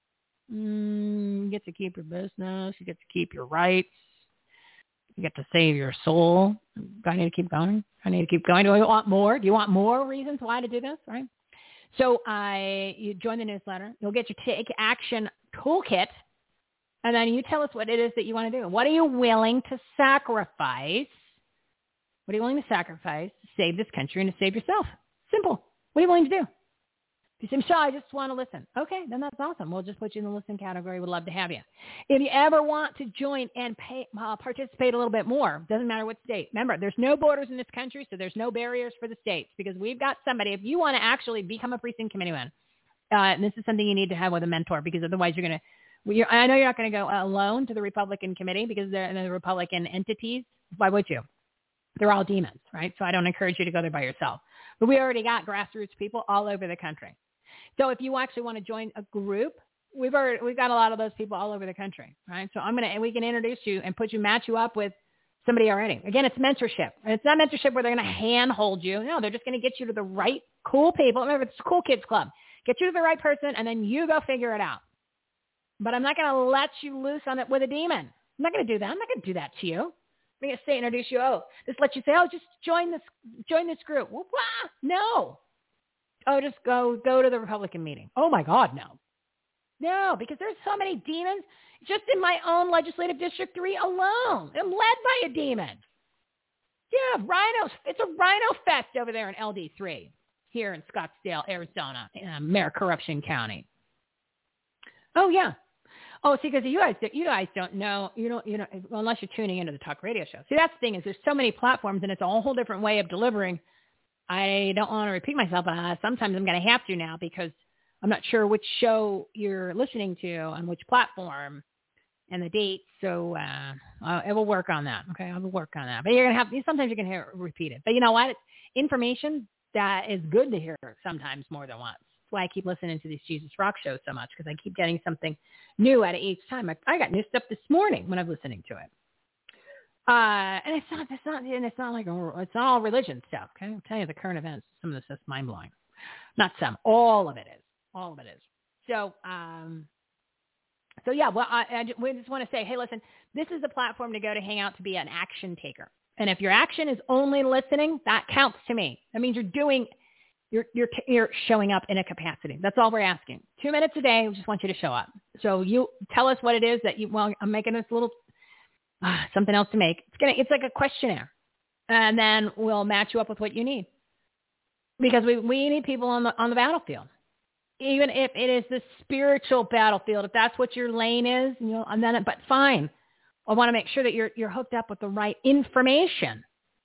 You get to keep your business. You get to keep your rights. You get to save your soul. Do I need to keep going? Do I want more? Do you want more reasons why to do this, right? So you join the newsletter. You'll get your Take Action Toolkit. And then you tell us what it is that you want to do. What are you willing to sacrifice? What are you willing to sacrifice to save this country and to save yourself? Simple. What are you willing to do? If you say, Michelle, I just want to listen. Okay, then that's awesome. We'll just put you in the listen category. We'd love to have you. If you ever want to join and participate a little bit more, doesn't matter what state. Remember, there's no borders in this country, so there's no barriers for the states because we've got somebody. If you want to actually become a precinct committeeman, and this is something you need to have with a mentor because otherwise you're going to, I know you're not going to go alone to the Republican committee because they're the Republican entities. Why would you? They're all demons, right? So I don't encourage you to go there by yourself. But we already got grassroots people all over the country. So if you actually want to join a group, we've got a lot of those people all over the country, right? So we can introduce you and match you up with somebody already. Again, it's mentorship. And it's not mentorship where they're going to handhold you. No, they're just going to get you to the right cool people. Remember, it's a cool kids club. Get you to the right person, and then you go figure it out. But I'm not going to let you loose on it with a demon. I'm not going to do that. I'm not going to do that to you. I'm going to introduce you. Just let you say, just join this group. Well, no. Just go to the Republican meeting. Oh my God, no. No, because there's so many demons just in my own legislative district 3 alone. I'm led by a demon. Yeah, rhinos. It's a rhino fest over there in LD3 here in Scottsdale, Arizona, in Mayor Corruption County. Oh yeah. Oh, see, because you guys don't know, well, unless you're tuning into the talk radio show. See, that's the thing is there's so many platforms and it's a whole different way of delivering. I don't want to repeat myself, but sometimes I'm going to have to now because I'm not sure which show you're listening to on which platform and the dates. So I will work on that. Okay, I will work on that. But sometimes you're going to hear it repeated. But you know what? It's information that is good to hear sometimes more than once. That's why I keep listening to these Jesus Rock shows so much because I keep getting something new out of each time. I got new stuff this morning when I was listening to it. And it's not all religion stuff. Okay, I'll tell you the current events. Some of this is mind blowing. Not some. All of it is. All of it is. So yeah. Well, we just want to say, hey, listen, this is a platform to go to hang out to be an action taker. And if your action is only listening, that counts to me. That means you're showing up in a capacity. That's all we're asking. 2 minutes a day. We just want you to show up. So you tell us what it is that I'm making this little. Something else to make. It's like a questionnaire. And then we'll match you up with what you need. Because we need people on the battlefield. Even if it is the spiritual battlefield, if that's what your lane is, but fine. I want to make sure that you're hooked up with the right information.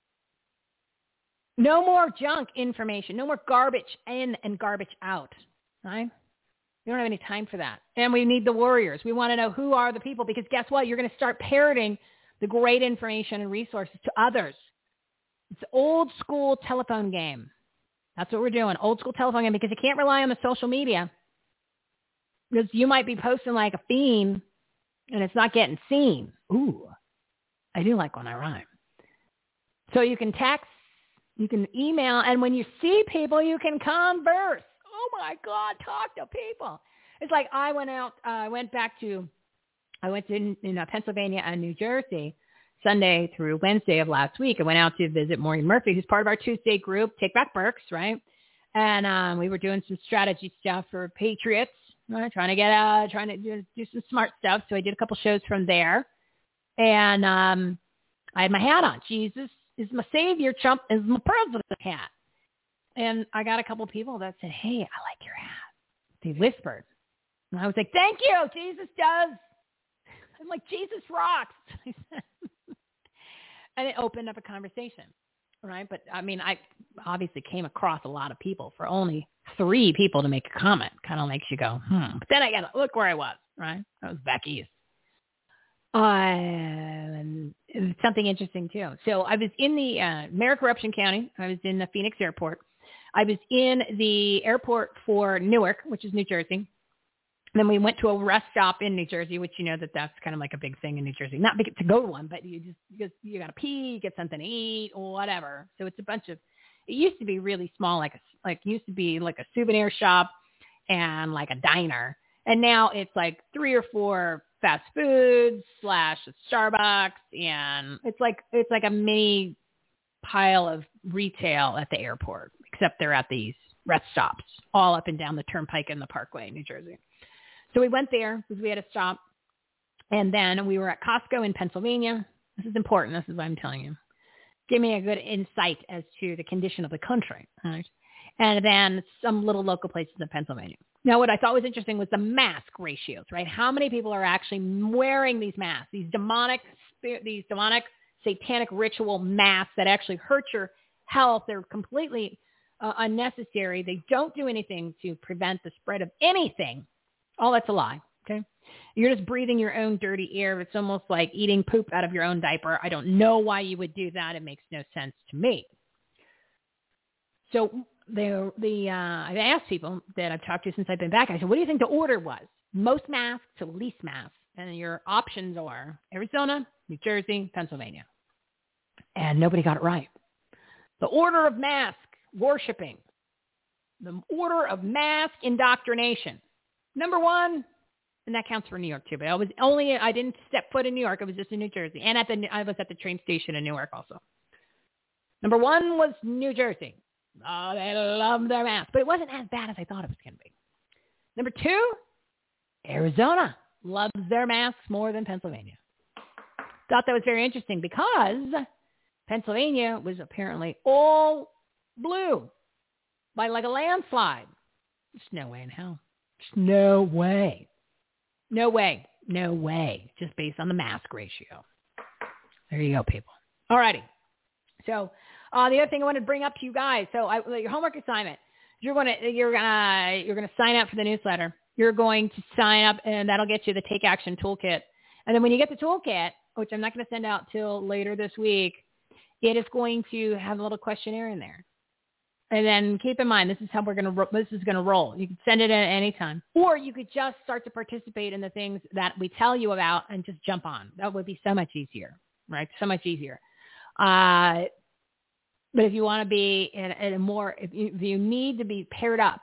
No more junk information. No more garbage in and garbage out. Right? We don't have any time for that. And we need the warriors. We want to know who are the people because guess what? You're going to start parroting the great information and resources to others. It's an old school telephone game. That's what we're doing. Old school telephone game because you can't rely on the social media because you might be posting like a fiend and it's not getting seen. Ooh, I do like when I rhyme. So you can text, you can email, and when you see people, you can converse. Oh my God, talk to people. It's like I went to Pennsylvania and New Jersey Sunday through Wednesday of last week. I went out to visit Maureen Murphy, who's part of our Tuesday group, Take Back Berks, right? And we were doing some strategy stuff for Patriots, trying to do some smart stuff. So I did a couple shows from there. And I had my hat on. Jesus is my savior, Trump is my president hat. And I got a couple people that said, hey, I like your hat. They whispered. And I was like, thank you. Jesus does. I'm like, Jesus rocks. And it opened up a conversation, right? But, I mean, I obviously came across a lot of people. For only 3 people to make a comment kind of makes you go, But then I got to look where I was, right? I was back east. And something interesting, too. So I was in the Mayor Corruption County. I was in the Phoenix airport. I was in the airport for Newark, which is New Jersey. Then we went to a rest stop in New Jersey, which you know that's kind of like a big thing in New Jersey. Not big to go to one, but you got to pee, get something to eat, or whatever. So it's a bunch of. It used to be really small, like used to be like a souvenir shop and like a diner, and now it's like 3 or 4 fast foods / Starbucks, and it's like a mini pile of retail at the airport, except they're at these rest stops all up and down the Turnpike and the Parkway in New Jersey. So we went there because we had to stop, and then we were at Costco in Pennsylvania. This is important. This is what I'm telling you. Give me a good insight as to the condition of the country, right? And then some little local places in Pennsylvania. Now, what I thought was interesting was the mask ratios, right? How many people are actually wearing these masks, these demonic, satanic ritual masks that actually hurt your health? They're completely unnecessary. They don't do anything to prevent the spread of anything. All that's a lie, okay? You're just breathing your own dirty air. It's almost like eating poop out of your own diaper. I don't know why you would do that. It makes no sense to me. So I've asked people that I've talked to since I've been back. I said, what do you think the order was? Most masks to least masks. And your options are Arizona, New Jersey, Pennsylvania. And nobody got it right. The order of mask worshiping. The order of mask indoctrination. Number 1, and that counts for New York too, but I didn't step foot in New York. I was just in New Jersey. And I was at the train station in Newark also. Number 1 was New Jersey. Oh, they love their masks. But it wasn't as bad as I thought it was going to be. Number 2, Arizona loves their masks more than Pennsylvania. Thought that was very interesting because Pennsylvania was apparently all blue by like a landslide. There's no way in hell. There's no way. No way. No way. Just based on the mask ratio. There you go, people. All righty. So the other thing I wanted to bring up to you guys. So your homework assignment. You're gonna sign up for the newsletter. You're going to sign up, and that'll get you the Take Action Toolkit. And then when you get the toolkit, which I'm not going to send out till later this week, it is going to have a little questionnaire in there. And then keep in mind, this is how this is going to roll. You can send it at any time, or you could just start to participate in the things that we tell you about and just jump on. That would be so much easier, right? So much easier. But if you want to be if you need to be paired up,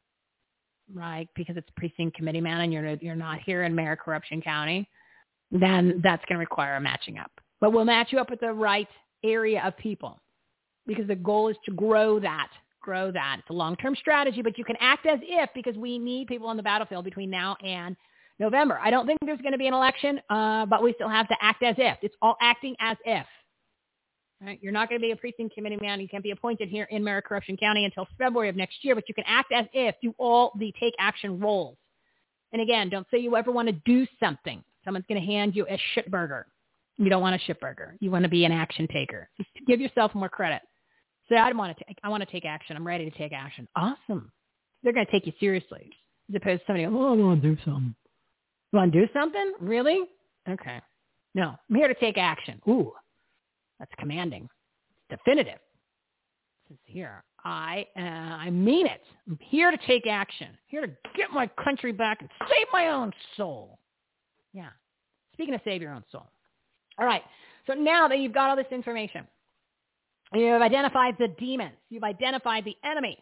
right, because it's precinct committee man and you're not here in Mayor Corruption County, then that's going to require a matching up. But we'll match you up with the right area of people, because the goal is to grow that. It's a long-term strategy, but you can act as if, because we need people on the battlefield between now and November. I don't think there's going to be an election, but we still have to act as if. It's all acting as if. Right? You're not going to be a precinct committee man. You can't be appointed here in Mayor Corruption County until February of next year, but you can act as if, do all the take action roles. And again, don't say you ever want to do something. Someone's going to hand you a shitburger. You don't want a shitburger. You want to be an action taker. Just give yourself more credit. Say, I want to take action. I'm ready to take action. Awesome. They're going to take you seriously, as opposed to somebody, I want to do something. You want to do something? Really? Okay. No, I'm here to take action. Ooh, that's commanding. It's definitive. This is here. I mean it. I'm here to take action. Here to get my country back and save my own soul. Yeah. Speaking of save your own soul. All right. So now that you've got all this information, you've identified the demons. You've identified the enemy.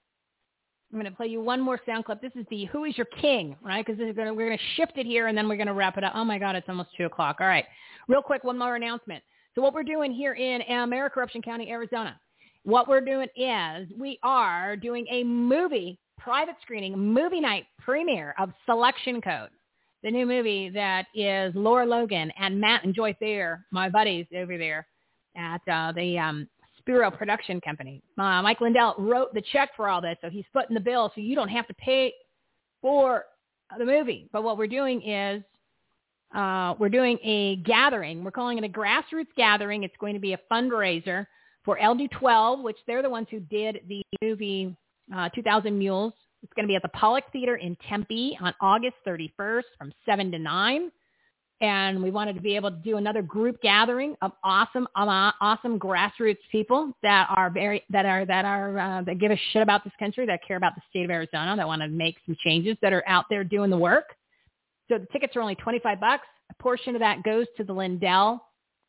I'm going to play you one more sound clip. This is the Who is Your King, right? Because we're going to shift it here, and then we're going to wrap it up. Oh, my God, it's almost 2 o'clock. All right. Real quick, one more announcement. So what we're doing here in Mayor Corruption County, Arizona, what we're doing is we are doing a private screening, movie night premiere of Selection Code, the new movie that is Laura Logan and Matt and Joy Thayer, my buddies over there at the Spiro Production Company. Mike Lindell wrote the check for all this, so he's footing the bill, so you don't have to pay for the movie. But what we're doing is we're doing a gathering. We're calling it a grassroots gathering. It's going to be a fundraiser for LD12, which they're the ones who did the movie 2000 Mules. It's going to be at the Pollock Theater in Tempe on August 31st from 7 to 9. And we wanted to be able to do another group gathering of awesome grassroots people that give a shit about this country, that care about the state of Arizona, that want to make some changes, that are out there doing the work. So the tickets are only $25. A portion of that goes to the Lindell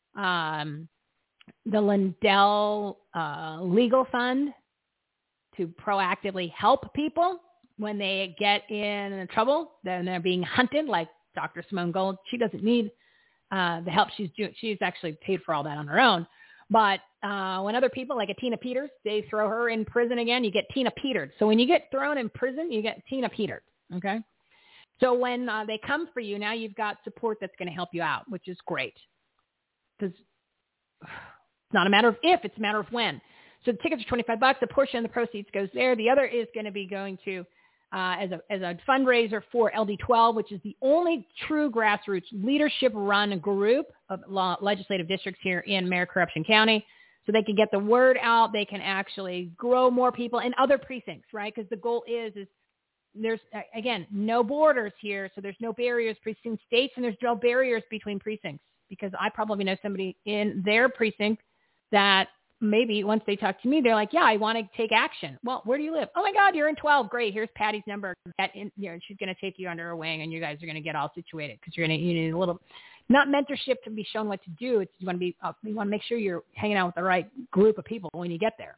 Legal Fund to proactively help people when they get in trouble, then they're being hunted, like Dr. Simone Gold. She doesn't need the help she's doing. She's actually paid for all that on her own. But when other people, like a Tina Peters, they throw her in prison again, you get Tina Petered. So when you get thrown in prison, you get Tina Petered, okay? So when they come for you, now you've got support that's going to help you out, which is great. Because it's not a matter of if, it's a matter of when. So the tickets are $25. A portion of the proceeds goes there. The other is going to be going to as a fundraiser for LD12, which is the only true grassroots leadership-run group of legislative districts here in Mayor Corruption County. So they can get the word out. They can actually grow more people in other precincts, right? Because the goal is there's, again, no borders here. So there's no barriers between states, and there's no barriers between precincts. Because I probably know somebody in their precinct that maybe once they talk to me, they're like, yeah, I want to take action. Well, where do you live? Oh my God, you're in 12. Great. Here's Patty's number. She's going to take you under her wing, and you guys are going to get all situated, because you need a little, not mentorship to be shown what to do. It's you want to make sure you're hanging out with the right group of people when you get there.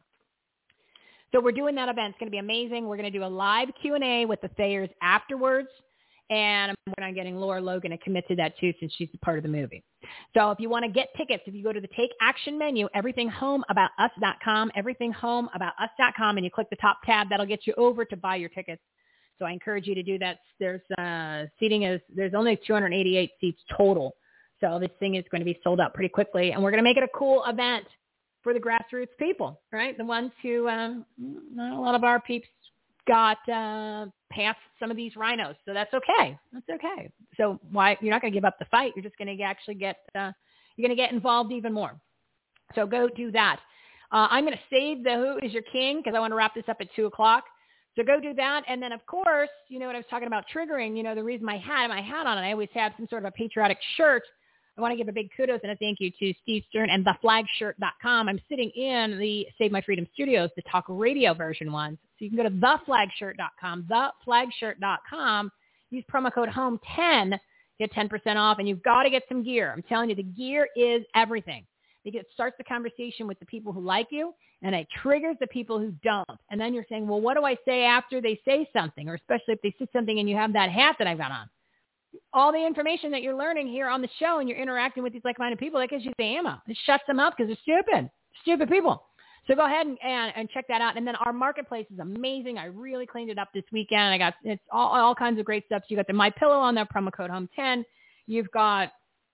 So we're doing that event. It's going to be amazing. We're going to do a live Q&A with the Thayers afterwards. And I'm working on getting Laura Logan to commit to that too, since she's a part of the movie. So if you want to get tickets, if you go to the Take Action menu, everythinghomeaboutus.com, everythinghomeaboutus.com, and you click the top tab, that'll get you over to buy your tickets. So I encourage you to do that. There's there's only 288 seats total. So this thing is going to be sold out pretty quickly. And we're going to make it a cool event for the grassroots people, right? The ones who, not a lot of our peeps got past some of these rhinos. So that's okay. That's okay. So why you're not going to give up the fight. You're just going to actually get, you're going to get involved even more. So go do that. I'm going to save the Who Is Your King, because I want to wrap this up at 2:00. So go do that. And then, of course, you know what I was talking about triggering, the reason my hat on, I always have some sort of a patriotic shirt. I want to give a big kudos and a thank you to Steve Stern and theflagshirt.com. I'm sitting in the Save My Freedom studios, the talk radio version ones. So you can go to theflagshirt.com, theflagshirt.com, use promo code HOME10, get 10% off, and you've got to get some gear. I'm telling you, the gear is everything. It starts the conversation with the people who like you, and it triggers the people who don't. And then you're saying, well, what do I say after they say something, or especially if they say something and you have that hat that I've got on? All the information that you're learning here on the show, and you're interacting with these like-minded people, that gives you the ammo. It shuts them up because they're stupid people. So go ahead and check that out. And then our marketplace is amazing. I really cleaned it up this weekend. It's all kinds of great stuff. So you got the MyPillow on there, promo code HOME10. You've got,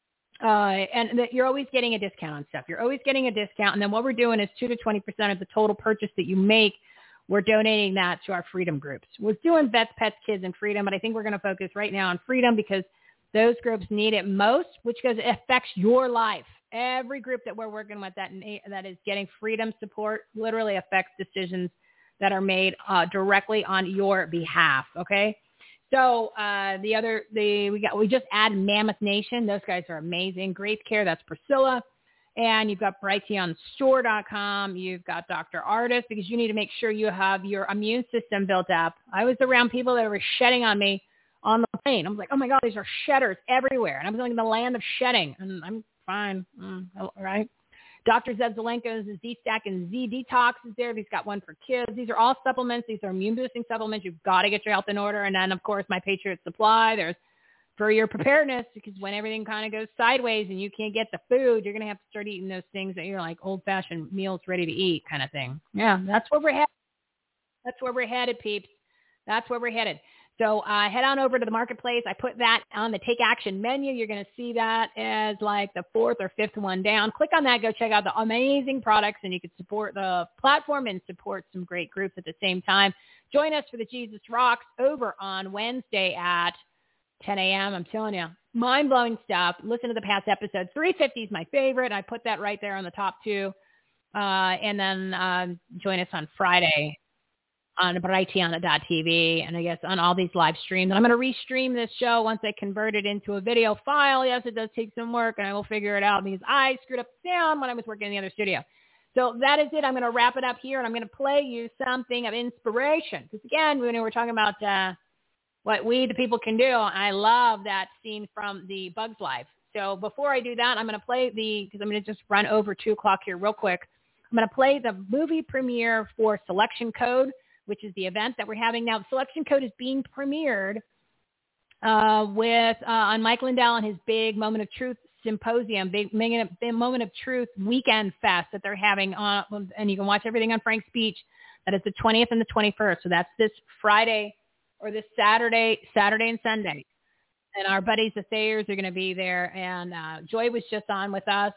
you're always getting a discount on stuff. You're always getting a discount. And then what we're doing is 2 to 20% of the total purchase that you make, we're donating that to our freedom groups. We're doing Vets, Pets, Kids, and Freedom, but I think we're going to focus right now on freedom, because those groups need it most, which because it affects your life. Every group that we're working with that is getting freedom support literally affects decisions that are made directly on your behalf. Okay. So we just added Mammoth Nation. Those guys are amazing. Grace Care, that's Priscilla. And you've got brighteonstore.com. You've got Dr. Artist, because you need to make sure you have your immune system built up. I was around people that were shedding on me on the plane. I was like, oh my God, these are shedders everywhere. And I was like in the land of shedding, and I'm fine. All right. Dr. Zed Zelenko's Z-Stack and Z-Detox is there. He's got one for kids. These are all supplements. These are immune boosting supplements. You've got to get your health in order. And then, of course, My Patriot Supply. There's for your preparedness, because when everything kind of goes sideways and you can't get the food, you're going to have to start eating those things that you're like old-fashioned meals ready to eat kind of thing. Yeah, that's where we're headed. That's where we're headed, peeps. That's where we're headed. So head on over to the marketplace. I put that on the Take Action menu. You're going to see that as like the 4th or 5th one down. Click on that. Go check out the amazing products, and you can support the platform and support some great groups at the same time. Join us for the Jesus Rocks over on Wednesday at 10 a.m. I'm telling you, mind-blowing stuff. Listen to the past episodes. 350 is my favorite. I put that right there on the top 2. And then join us on Friday on Brighteon.tv, and I guess on all these live streams. And I'm going to restream this show once I convert it into a video file. Yes, it does take some work, and I will figure it out because I screwed up the sound when I was working in the other studio. So that is it. I'm going to wrap it up here, and I'm going to play you something of inspiration. Because, again, when we're talking about what we, the people, can do, I love that scene from the Bugs Live. So before I do that, I'm going to play because I'm going to just run over 2 o'clock here real quick. I'm going to play the movie premiere for Selection Code, which is the event that we're having now. The Selection Code is being premiered on Mike Lindell and his big Moment of Truth symposium, big Moment of Truth weekend fest that they're having on, and you can watch everything on Frank's Beach. That is the 20th and the 21st. So that's this Friday or this Saturday and Sunday. And our buddies, the Thayers, are going to be there. And Joy was just on with us.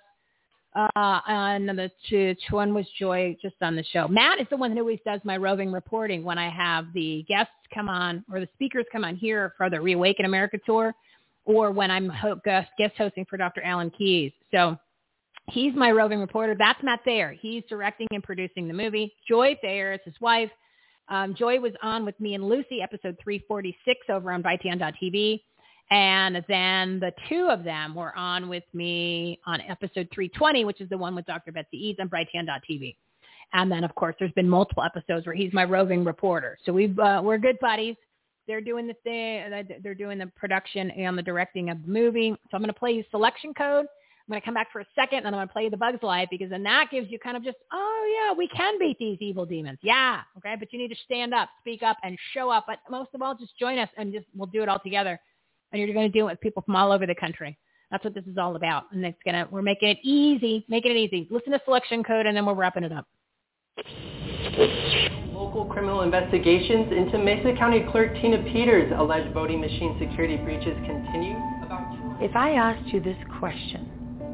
Which one was Joy just on the show? Matt is the one who always does my roving reporting when I have the guests come on or the speakers come on here for the Reawaken America tour, or when I'm guest hosting for Dr. Alan Keyes. So he's my roving reporter. That's Matt Thayer. He's directing and producing the movie. Joy Thayer is his wife. Joy was on with me and Lucy, episode 346 over on Brighteon.tv. And then the two of them were on with me on episode 320, which is the one with Dr. Betsy Eads on Brighteon.tv. And then, of course, there's been multiple episodes where he's my roving reporter. So we're good buddies. They're doing the thing. They're doing the production and the directing of the movie. So I'm going to play you Selection Code. I'm going to come back for a second, and then I'm going to play the Bugs Live, because then that gives you kind of just, oh, yeah, we can beat these evil demons. Yeah, okay, but you need to stand up, speak up, and show up. But most of all, just join us, and we'll do it all together. And you're going to do it with people from all over the country. That's what this is all about. And we're making it easy, Listen to Selection Code, and then we're wrapping it up. Local criminal investigations into Mesa County Clerk Tina Peters' alleged voting machine security breaches continue. If I asked you this question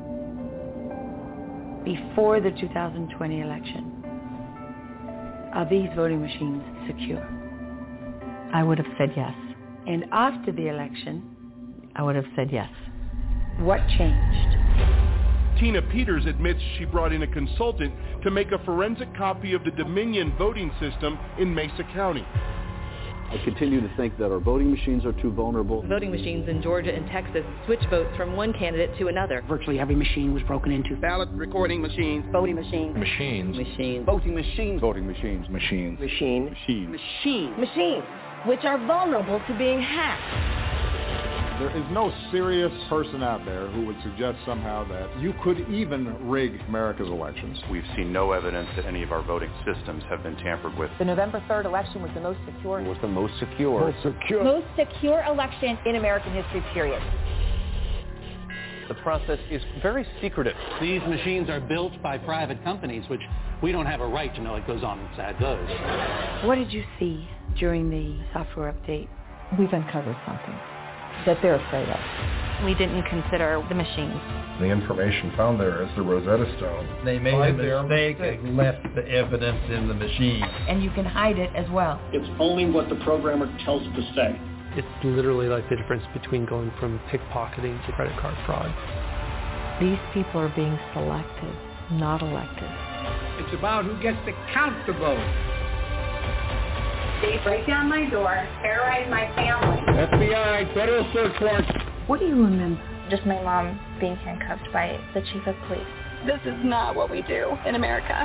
before the 2020 election, are these voting machines secure? I would have said yes. And after the election, I would have said yes. What changed? Tina Peters admits she brought in a consultant to make a forensic copy of the Dominion voting system in Mesa County. I continue to think that our voting machines are too vulnerable. Voting machines in Georgia and Texas switch votes from one candidate to another. Virtually every machine was broken into. Ballot recording machines. Voting machines. Machines. Machines. Voting machines. Voting machines. Machines. Machine. Machine. Machine. Machines, which are vulnerable to being hacked. There is no serious person out there who would suggest somehow that you could even rig America's elections. We've seen no evidence that any of our voting systems have been tampered with. The November 3rd election was the most secure. It was the most secure. Most secure election in American history, period. The process is very secretive. These machines are built by private companies, which we don't have a right to know what goes on inside those. What did you see during the software update? We've uncovered something that they're afraid of. We didn't consider the machines. The information found there is the Rosetta Stone. They made a mistake and left the evidence in the machine. And you can hide it as well. It's only what the programmer tells it to say. It's literally like the difference between going from pickpocketing to credit card fraud. These people are being selected, not elected. It's about who gets to count the vote. They break down my door, terrorize my family. FBI, federal search warrant. What do you remember? Just my mom being handcuffed by the chief of police. This is not what we do in America.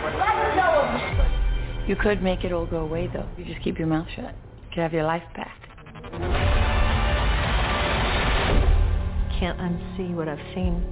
You could make it all go away, though. You just keep your mouth shut. You could have your life back. Can't unsee what I've seen.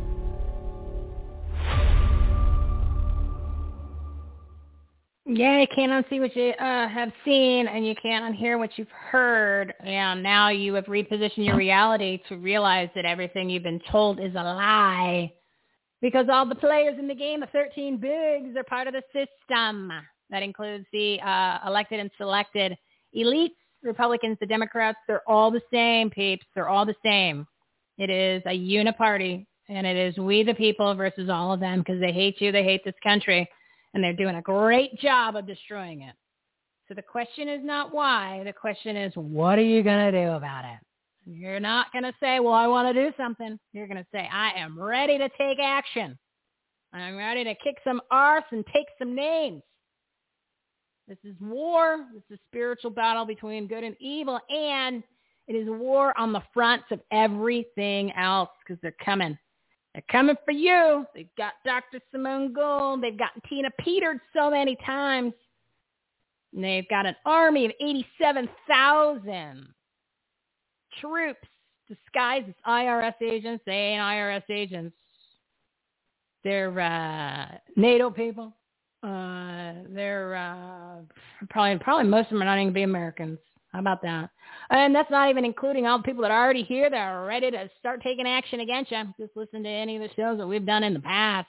Yeah, you can't unsee what you have seen, and you can't unhear what you've heard. And now you have repositioned your reality to realize that everything you've been told is a lie. Because all the players in the game, the 13 bigs, are part of the system. That includes the elected and selected elites, Republicans, the Democrats. They're all the same, peeps. They're all the same. It is a uniparty, and it is we the people versus all of them, because they hate you, they hate this country. And they're doing a great job of destroying it. So the question is not why. The question is, what are you going to do about it? You're not going to say, well, I want to do something. You're going to say, I am ready to take action. I'm ready to kick some arse and take some names. This is war. This is a spiritual battle between good and evil, and it is a war on the fronts of everything else because they're coming. They're coming for you. They've got Dr. Simone Gold. They've gotten Tina Peters so many times. And they've got an army of 87,000 troops disguised as IRS agents. They ain't IRS agents. They're NATO people. They're probably most of them are not even going to be Americans. How about that? And that's not even including all the people that are already here that are ready to start taking action against you. Just listen to any of the shows that we've done in the past.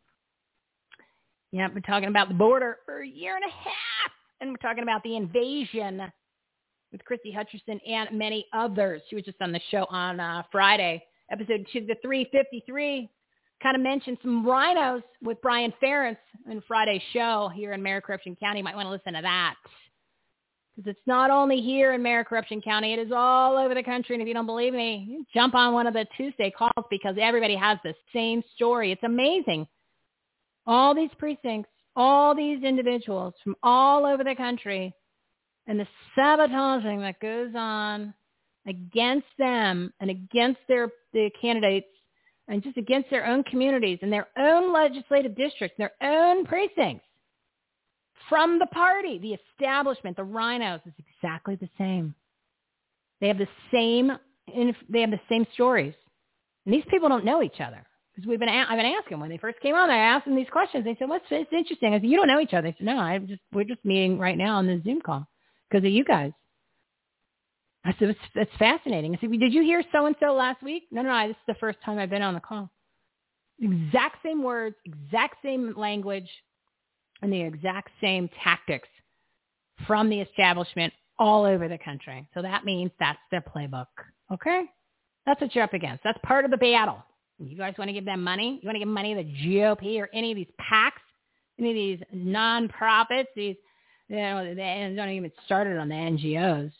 Yeah, we're talking about the border for a year and a half. And we're talking about the invasion with Christy Hutcherson and many others. She was just on the show on Friday, episode 353. Kind of mentioned some rhinos with Brian Ferentz in Friday's show here in Maricorruption County. You might want to listen to that. Because it's not only here in Maricorruption County, it is all over the country. And if you don't believe me, you jump on one of the Tuesday calls because everybody has the same story. It's amazing. All these precincts, all these individuals from all over the country, and the sabotaging that goes on against them and against the candidates and just against their own communities and their own legislative districts, their own precincts. From the party, the establishment, the rhinos is exactly the same. They have the same stories. And these people don't know each other. Because I've been asking when they first came on, I asked them these questions. They said, it's interesting. I said, you don't know each other. They said, no, we're just meeting right now on the Zoom call because of you guys. I said, it's fascinating. I said, did you hear so-and-so last week? No, this is the first time I've been on the call. Exact same words, exact same language, and the exact same tactics from the establishment all over the country. So that means that's their playbook. Okay? That's what you're up against. That's part of the battle. You guys want to give them money? You want to give money to the GOP or any of these PACs, any of these nonprofits? They don't even started on the NGOs.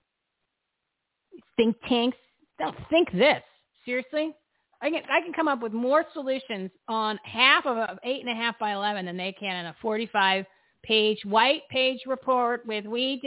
Think tanks. Don't think this. Seriously? I can come up with more solutions on half of an 8.5 by 11 than they can in a 45-page white page report with we've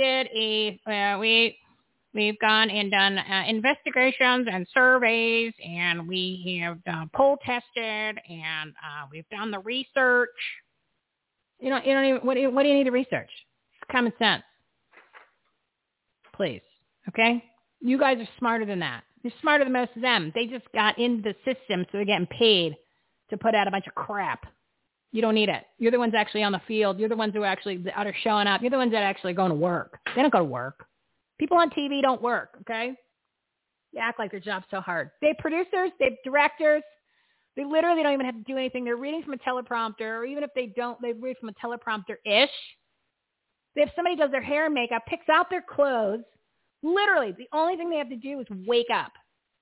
gone and done investigations and surveys, and we have poll tested, and we've done the research. You don't even what do you need to research? It's common sense. Please, okay? You guys are smarter than that. You're smarter than most of them. They just got into the system, so they're getting paid to put out a bunch of crap. You don't need it. You're the ones actually on the field. You're the ones who actually are showing up. You're the ones that are actually going to work. They don't go to work. People on TV don't work, okay? They act like their job's so hard. They have producers. They have directors. They literally don't even have to do anything. They're reading from a teleprompter, or even if they don't, they read from a teleprompter-ish. They have somebody who does their hair and makeup, picks out their clothes. Literally, the only thing they have to do is wake up.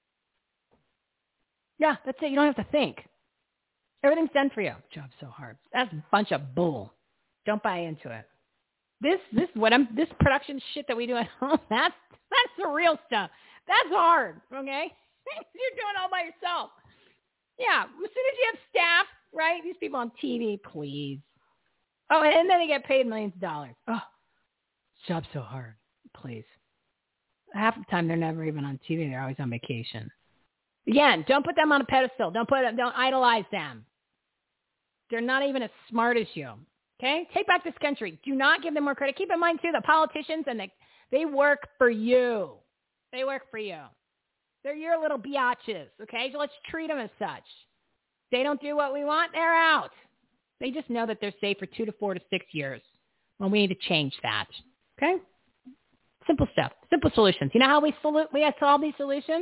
Yeah, that's it. You don't have to think. Everything's done for you. Job's so hard. That's a bunch of bull. Don't buy into it. This production shit that we do at home, that's the real stuff. That's hard, okay? You're doing it all by yourself. Yeah, as soon as you have staff, right? These people on TV, please. Oh, and then they get paid millions of dollars. Oh, job's so hard. Please. Half the time they're never even on TV. They're always on vacation. Again, don't put them on a pedestal. Don't idolize them. They're not even as smart as you. Okay? Take back this country. Do not give them more credit. Keep in mind, too, the politicians, and they work for you. They work for you. They're your little biatches, okay? So let's treat them as such. They don't do what we want, they're out. They just know that they're safe for 2 to 4 to 6 years. Well, we need to change that, okay? Simple stuff. Simple solutions. You know how we solve these solutions?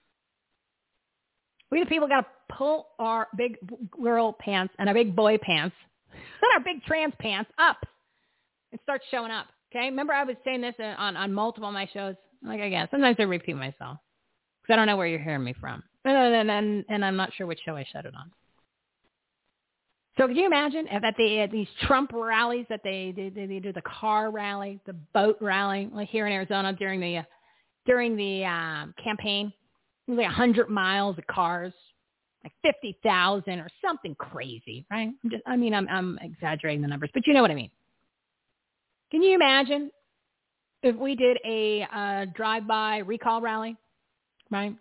We the people got to pull our big girl pants and our big boy pants and our big trans pants up and start showing up. Okay? Remember I was saying this on multiple of my shows? Like, again, sometimes I repeat myself because I don't know where you're hearing me from. And I'm not sure which show I said it on. So could you imagine that these Trump rallies that they do, the car rally, the boat rally, like here in Arizona during the campaign, it was like 100 miles of cars, like 50,000 or something crazy, right? I'm exaggerating the numbers, but you know what I mean. Can you imagine if we did a drive-by recall rally, right?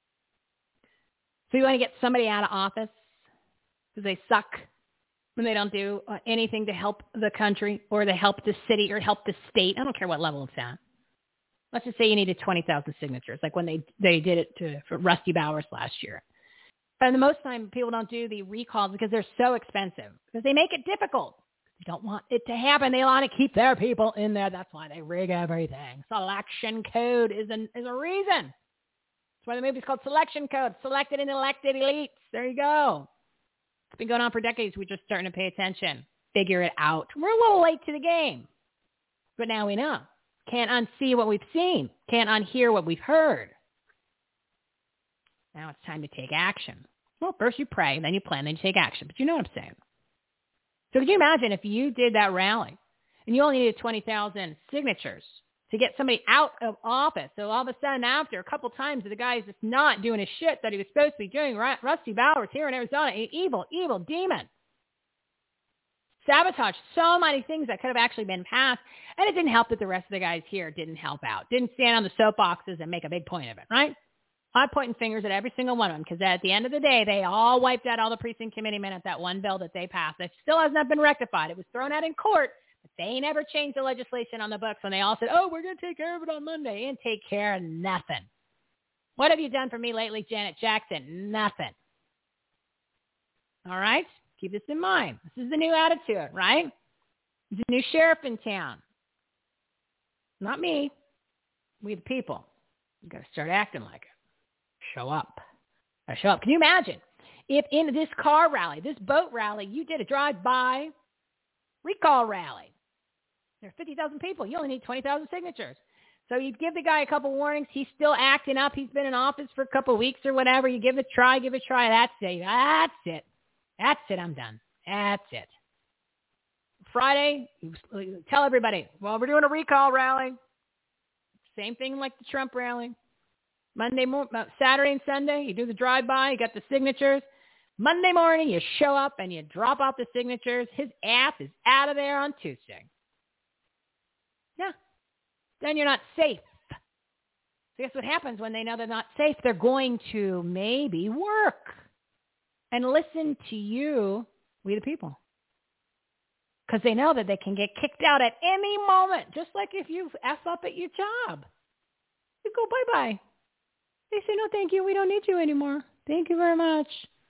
So you want to get somebody out of office because they suck when they don't do anything to help the country or to help the city or help the state. I don't care what level it's at. Let's just say you needed 20,000 signatures, like when they did it for Rusty Bowers last year. And the most time people don't do the recalls because they're so expensive, because they make it difficult. They don't want it to happen. They want to keep their people in there. That's why they rig everything. Selection code is a reason. That's why the movie's called Selection Code. Selected and elected elites. There you go. It's been going on for decades. We're just starting to pay attention. Figure it out. We're a little late to the game. But now we know. Can't unsee what we've seen. Can't unhear what we've heard. Now it's time to take action. Well, first you pray, then you plan, then you take action. But you know what I'm saying. So could you imagine if you did that rally and you only needed 20,000 signatures to get somebody out of office? So all of a sudden, after a couple times, the guy's just not doing his shit that he was supposed to be doing. Rusty Bowers here in Arizona, an evil demon. Sabotage so many things that could have actually been passed. And it didn't help that the rest of the guys here didn't help out. Didn't stand on the soapboxes and make a big point of it, right? I'm pointing fingers at every single one of them because at the end of the day, they all wiped out all the precinct committee minutes, that one bill that they passed. That still has not been rectified. It was thrown out in court, but they never changed the legislation on the books when they all said, oh, we're going to take care of it on Monday. They didn't take care of nothing. What have you done for me lately, Janet Jackson? Nothing. All right? Keep this in mind. This is the new attitude, right? There's a new sheriff in town. Not me. We the people. You've got to start acting like it. Show up. Show up. Can you imagine if in this car rally, this boat rally, you did a drive-by recall rally? There are 50,000 people. You only need 20,000 signatures. So you give the guy a couple warnings. He's still acting up. He's been in office for a couple of weeks or whatever. You give it a try. That's it. That's it. I'm done. That's it. Friday, you tell everybody, well, we're doing a recall rally. Same thing like the Trump rally. Saturday and Sunday, you do the drive-by, you got the signatures. Monday morning, you show up and you drop out the signatures. His ass is out of there on Tuesday. Yeah. Then you're not safe. So guess what happens when they know they're not safe? They're going to maybe work and listen to you, we the people. Because they know that they can get kicked out at any moment, just like if you F up at your job. You go bye-bye. They say, no, thank you. We don't need you anymore. Thank you very much.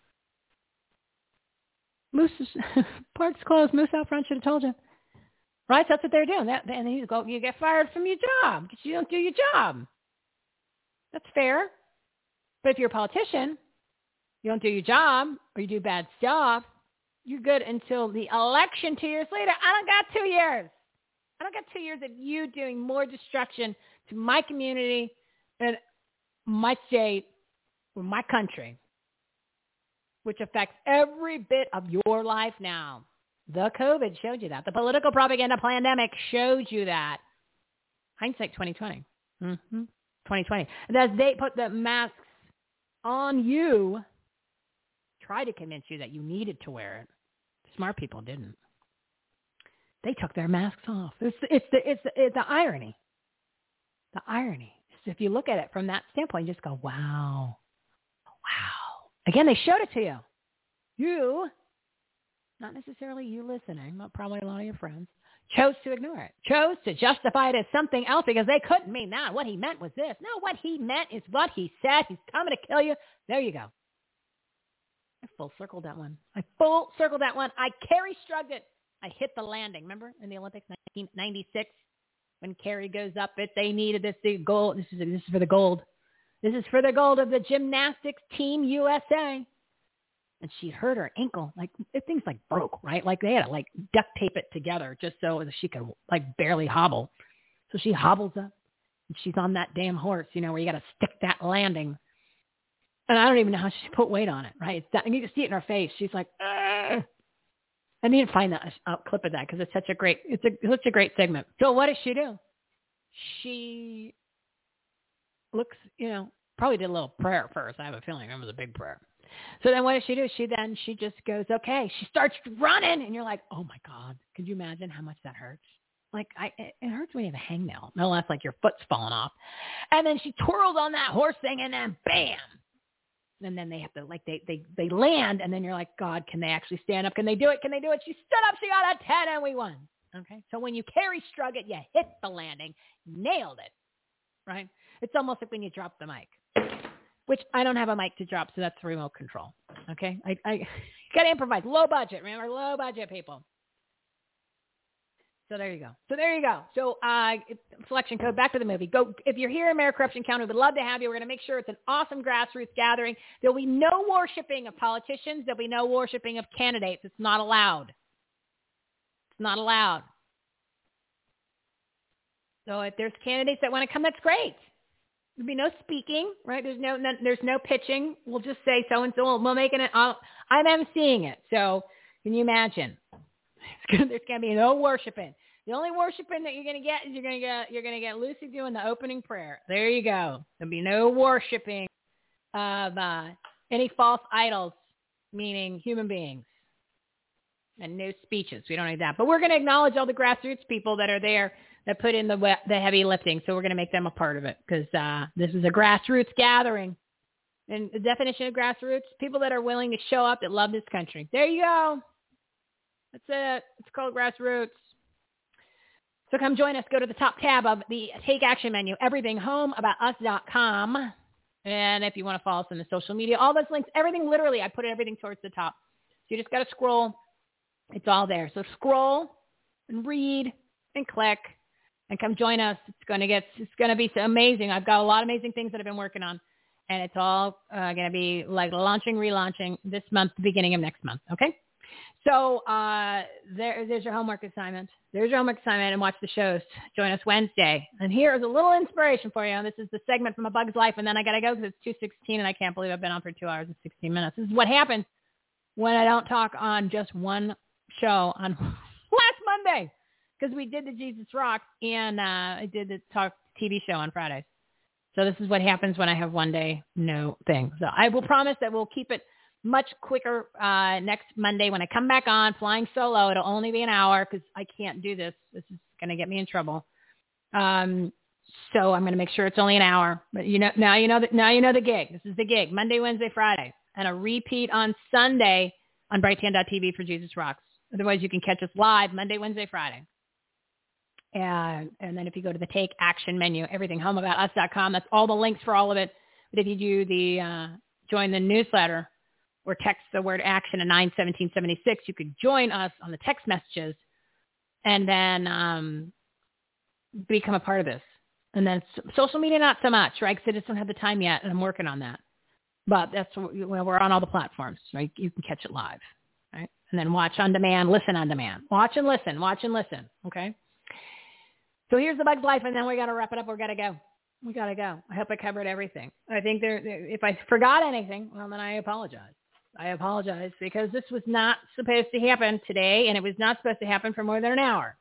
Park's closed. Moose out front should have told you. Right? That's what they're doing. And you get fired from your job because you don't do your job. That's fair. But if you're a politician, you don't do your job or you do bad stuff, you're good until the election 2 years later. I don't got 2 years. I don't got 2 years of you doing more destruction to my community and my state or my country, which affects every bit of your life now. The COVID showed you that. The political propaganda pandemic showed you that. Hindsight 2020. 2020. And as they put the masks on you, try to convince you that you needed to wear it. Smart people didn't. They took their masks off. It's the irony. The irony. If you look at it from that standpoint, you just go, wow. Again, they showed it to you. You, not necessarily you listening, but probably a lot of your friends, chose to ignore it, chose to justify it as something else because they couldn't mean that. What he meant was this. No, what he meant is what he said. He's coming to kill you. There you go. I full circled that one. I Kerry shrugged it. I hit the landing. Remember in the Olympics 1996 when Kerry goes up it, they needed this gold. This is for the gold. This is for the gold of the gymnastics team USA. And she hurt her ankle. Things broke, right? Like they had to duct tape it together just so that she could barely hobble. So she hobbles up and she's on that damn horse, where you got to stick that landing. And I don't even know how she put weight on it, right? And you can see it in her face. She's like, ugh. I need to find a clip of that because it's such a great segment. So what does she do? She looks, probably did a little prayer first. I have a feeling it was a big prayer. So then what does she do? She just goes, okay. She starts running and you're like, oh my God. Could you imagine how much that hurts? Like, it hurts when you have a hangnail. No less like your foot's falling off. And then she twirls on that horse thing, and then bam. And then they have to, like, they land, and then you're like, God, can they actually stand up? Can they do it? Can they do it? She stood up, she got a 10, and we won. Okay? So when you Carrie Strug it, you hit the landing, nailed it, right? It's almost like when you drop the mic, which I don't have a mic to drop, so that's remote control. Okay? I got to improvise. Low budget, remember? Low budget, people. So there you go. So selection code, back to the movie. Go if you're here in Maricorruption County, we'd love to have you. We're going to make sure it's an awesome grassroots gathering. There'll be no worshiping of politicians. There'll be no worshiping of candidates. It's not allowed. It's not allowed. So if there's candidates that want to come, that's great. There'll be no speaking, right? There's no pitching. We'll just say so and so. We'll make it. I'm emceeing it. So can you imagine? There's going to be no worshiping. The only worshiping that you're going to get is you're going to get Lucy doing the opening prayer. There you go. There'll be no worshiping of any false idols, meaning human beings, and no speeches. We don't need that. But we're going to acknowledge all the grassroots people that are there that put in the heavy lifting. So we're going to make them a part of it because this is a grassroots gathering. And the definition of grassroots, people that are willing to show up, that love this country. There you go. That's it. It's called grassroots. So come join us. Go to the top tab of the Take Action menu, everythinghomeaboutus.com. And if you want to follow us on the social media, all those links, everything, literally, I put everything towards the top. So you just got to scroll. It's all there. So scroll and read and click and come join us. It's going to be so amazing. I've got a lot of amazing things that I've been working on. And it's all going to be like relaunching this month, the beginning of next month. Okay? So there's your homework assignment. And watch the shows. Join us Wednesday. And here's a little inspiration for you. This is the segment from A Bug's Life, and then I got to go because it's 2:16, and I can't believe I've been on for 2 hours and 16 minutes. This is what happens when I don't talk on just one show on last Monday because we did the Jesus Rocks, and I did the Talk TV show on Fridays. So this is what happens when I have one day, no thing. So I will promise that we'll keep it much quicker next Monday when I come back on flying solo. It'll only be an hour because I can't do this. This is going to get me in trouble. So I'm going to make sure it's only an hour. But now you know the gig. This is the gig. Monday, Wednesday, Friday, and a repeat on Sunday on Brighteon.tv for Jesus Rocks. Otherwise, you can catch us live Monday, Wednesday, Friday. And then if you go to the Take Action menu, everythinghomeaboutus.com, that's all the links for all of it. But if you do the join the newsletter, or text the word action to 91776. You could join us on the text messages and then become a part of this. And then social media, not so much, right? Because I just don't have the time yet, and I'm working on that. But that's we're on all the platforms, right? You can catch it live, right? And then watch on demand, listen on demand. Watch and listen, okay? So here's The Bug's Life, and then we got to wrap it up. We got to go. I hope I covered everything. I think if I forgot anything, well, then I apologize. Because this was not supposed to happen today, and it was not supposed to happen for more than an hour.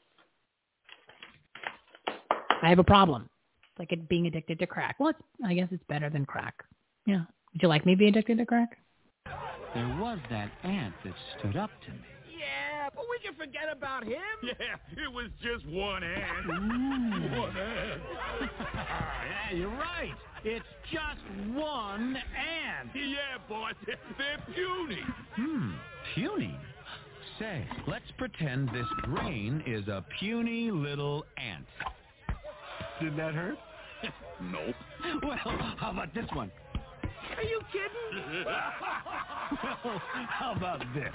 I have a problem. It's like being addicted to crack. Well, I guess it's better than crack. Yeah. Would you like me to be addicted to crack? There was that ant that stood up to me. Yeah, but we can forget about him. Yeah, it was just one ant. One ant. Yeah, you're right. It's just one ant. Yeah, boss. They're puny. Puny? Say, let's pretend this grain is a puny little ant. Did that hurt? Nope. Well, how about this one? Are you kidding? Well, how about this?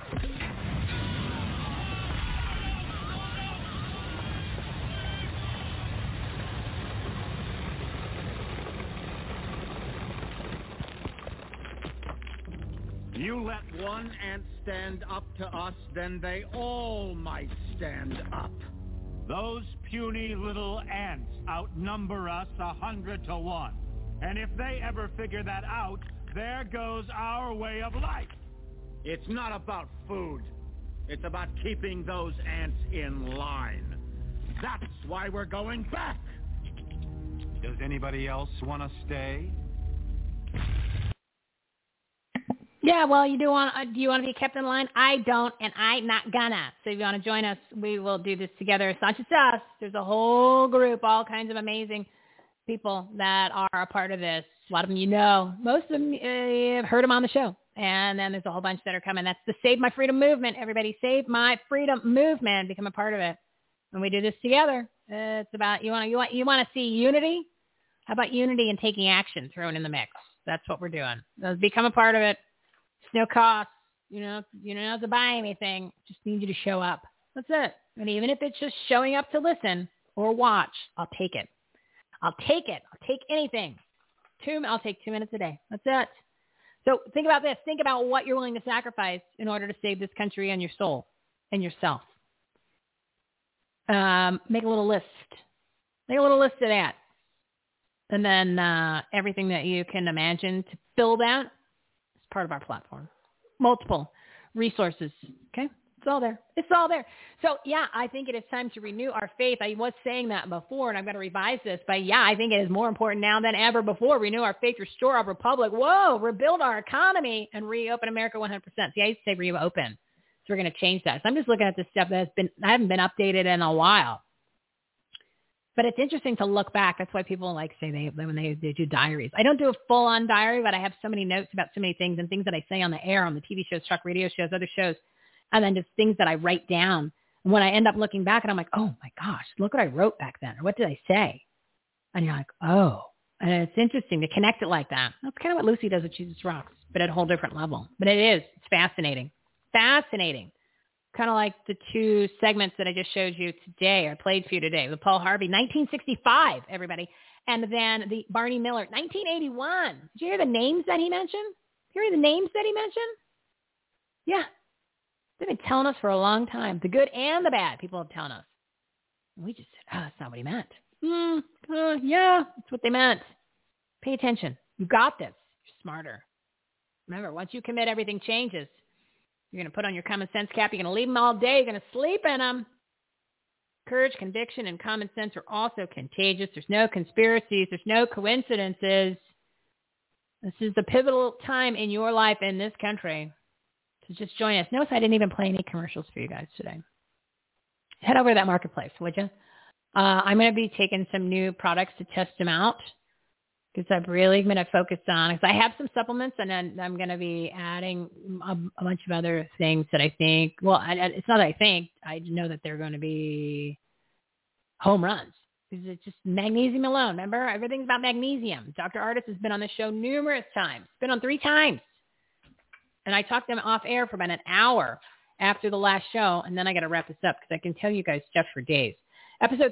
You let one ant stand up to us, then they all might stand up. Those puny little ants outnumber us 100 to 1. And if they ever figure that out, there goes our way of life. It's not about food. It's about keeping those ants in line. That's why we're going back. Does anybody else want to stay? Yeah, well, you do want to be kept in line? I don't, and I'm not gonna. So if you want to join us, we will do this together. It's not just us. There's a whole group, all kinds of amazing people that are a part of this. A lot of them you know. Most of them you've heard them on the show. And then there's a whole bunch that are coming. That's the Save My Freedom movement. Everybody, Save My Freedom movement. Become a part of it. When we do this together, it's about you want to see unity. How about unity and taking action thrown in the mix? That's what we're doing. Become a part of it. It's no cost. You don't have to buy anything. Just need you to show up. That's it. And even if it's just showing up to listen or watch, I'll take it. I'll take anything. I'll take 2 minutes a day. That's it. So think about this. Think about what you're willing to sacrifice in order to save this country and your soul and yourself. Make a little list. Make a little list of that. And then everything that you can imagine to fill that is part of our platform. Multiple resources. Okay? It's all there. It's all there. So, yeah, I think it is time to renew our faith. I was saying that before, and I'm going to revise this. But, yeah, I think it is more important now than ever before. Renew our faith, restore our republic. Whoa, rebuild our economy, and reopen America 100%. See, I used to say reopen. So we're going to change that. So I'm just looking at this stuff that I haven't been updated in a while. But it's interesting to look back. That's why people say when they do diaries. I don't do a full-on diary, but I have so many notes about so many things and things that I say on the air, on the TV shows, talk radio shows, other shows, and then just things that I write down. And when I end up looking back, and I'm like, oh, my gosh, look what I wrote back then, or what did I say? And you're like, oh. And it's interesting to connect it like that. That's kind of what Lucy does with Jesus Rocks, but at a whole different level. But it is. It's fascinating. Fascinating. Kind of like the 2 segments that I just showed you today, or played for you today. The Paul Harvey, 1965, everybody. And then the Barney Miller, 1981. Did you hear the names that he mentioned? Hear the names that he mentioned? Yeah. They've been telling us for a long time. The good and the bad, people have telling us. And we just said, that's not what he meant. Yeah, that's what they meant. Pay attention. You got this. You're smarter. Remember, once you commit, everything changes. You're going to put on your common sense cap. You're going to leave them all day. You're going to sleep in them. Courage, conviction, and common sense are also contagious. There's no conspiracies. There's no coincidences. This is the pivotal time in your life in this country. So just join us. Notice I didn't even play any commercials for you guys today. Head over to that marketplace, would you? I'm going to be taking some new products to test them out, because I'm really going to focus on, because I have some supplements, and then I'm going to be adding a bunch of other things that I think, well, it's not that I think, I know that they're going to be home runs. Because it's just magnesium alone. Remember, everything's about magnesium. Dr. Ardis has been on the show numerous times. Been on 3 times. And I talked to him off air for about an hour after the last show, and then I got to wrap this up because I can tell you guys stuff for days. Episode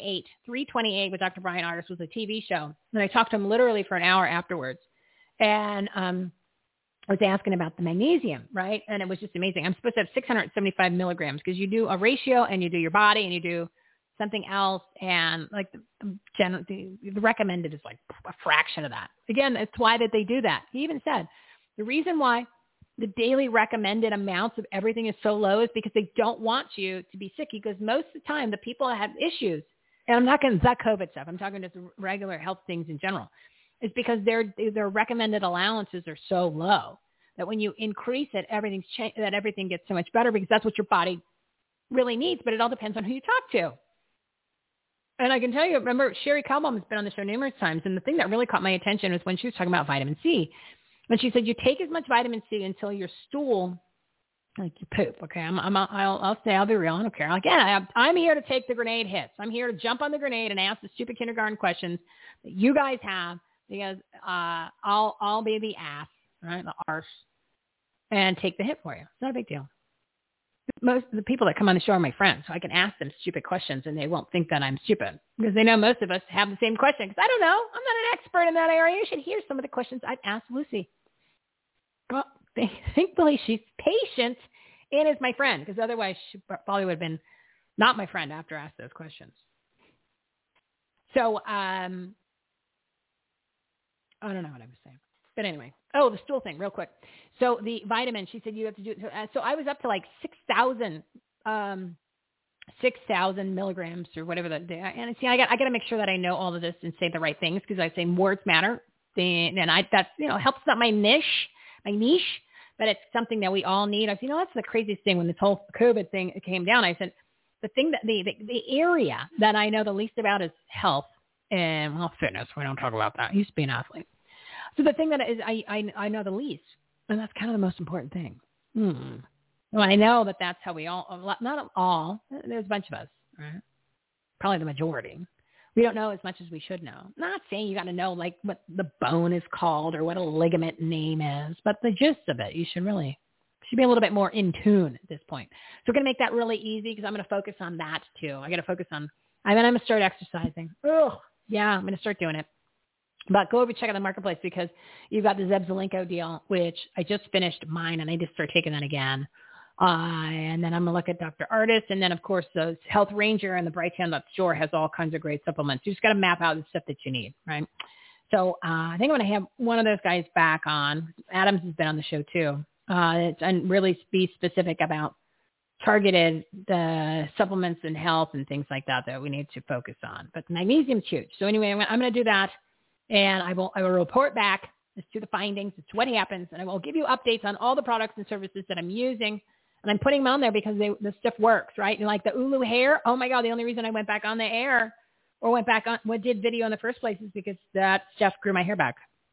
328 with Dr. Brian Ardis was a TV show. And I talked to him literally for an hour afterwards. And I was asking about the magnesium, right? And it was just amazing. I'm supposed to have 675 milligrams because you do a ratio and you do your body and you do something else. And like the recommended is like a fraction of that. Again, it's why that they do that. He even said the reason why the daily recommended amounts of everything is so low is because they don't want you to be sick. Because most of the time, the people that have issues, and I'm not going to that COVID stuff, I'm talking just regular health things in general, is because their recommended allowances are so low that when you increase it, everything gets so much better because that's what your body really needs. But it all depends on who you talk to. And I can tell you, remember, Sherry Kalbaum has been on the show numerous times, and the thing that really caught my attention was when she was talking about vitamin C. And she said, you take as much vitamin C until your stool, like you poop. Okay, I'll say, I'll be real. I don't care. Again, I'm here to take the grenade hits. I'm here to jump on the grenade and ask the stupid kindergarten questions that you guys have, because I'll be the ass, right, the arse, and take the hit for you. It's not a big deal. Most of the people that come on the show are my friends, so I can ask them stupid questions and they won't think that I'm stupid because they know most of us have the same question. Because I don't know. I'm not an expert in that area. You should hear some of the questions I've asked Lucy. Well, thankfully, she's patient and is my friend, because otherwise she probably would have been not my friend after I asked those questions. So I don't know what I was saying. But anyway, the stool thing real quick. So the vitamin, she said you have to do. So I was up to like 6,000 milligrams or whatever that. And see, I got to make sure that I know all of this and say the right things, because I say words matter. And that's helps out my niche. but it's something that we all need. I said, that's the craziest thing when this whole COVID thing came down. I said, the thing that the area that I know the least about is health and fitness. We don't talk about that. I used to be an athlete. So the thing that is I know the least, and that's kind of the most important thing. Well, I know that's how we all, not all, there's a bunch of us, right? Probably the majority. We don't know as much as we should know. Not saying you got to know like what the bone is called or what a ligament name is, but the gist of it, you should be a little bit more in tune at this point. So we're going to make that really easy because I'm going to focus on that too. I got to focus on, I'm going to start exercising. Yeah, I'm going to start doing it. But go over and check out the marketplace because you've got the Zeb Zelenko deal, which I just finished mine and I just started taking that again. And then I'm going to look at Dr. Artist. And then, of course, the Health Ranger and the Brighteon.store has all kinds of great supplements. You just got to map out the stuff that you need, right? So I think I'm going to have one of those guys back on. Adams has been on the show, too. And really be specific about targeted supplements and health and things like that we need to focus on. But magnesium's huge. So anyway, I'm going to do that. And I will report back as to the findings, as to what happens. And I will give you updates on all the products and services that I'm using. And I'm putting them on there because the stuff works, right? And like the Ulu hair, oh my God, the only reason I went back on the air or went back on what did video in the first place is because that stuff grew my hair back.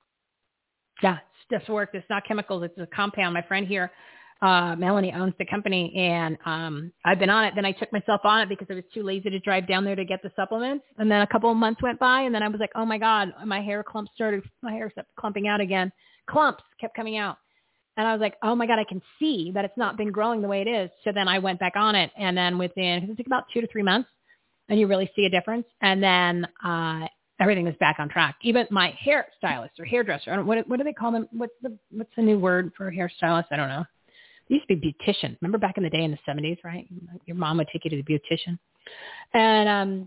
Yeah, stuff works. It's not chemicals. It's a compound. My friend here, Melanie, owns the company, and I've been on it. Then I took myself on it because I was too lazy to drive down there to get the supplements. And then a couple of months went by, and then I was like, oh my God, my hair started clumping out again. Clumps kept coming out. And I was like, oh my God, I can see that it's not been growing the way it is. So then I went back on it. And then it took about 2 to 3 months and you really see a difference. And then everything was back on track. Even my hairstylist or hairdresser, what do they call them? What's the new word for hairstylist? I don't know. It used to be beautician. Remember back in the day in the 70s, right? Your mom would take you to the beautician. And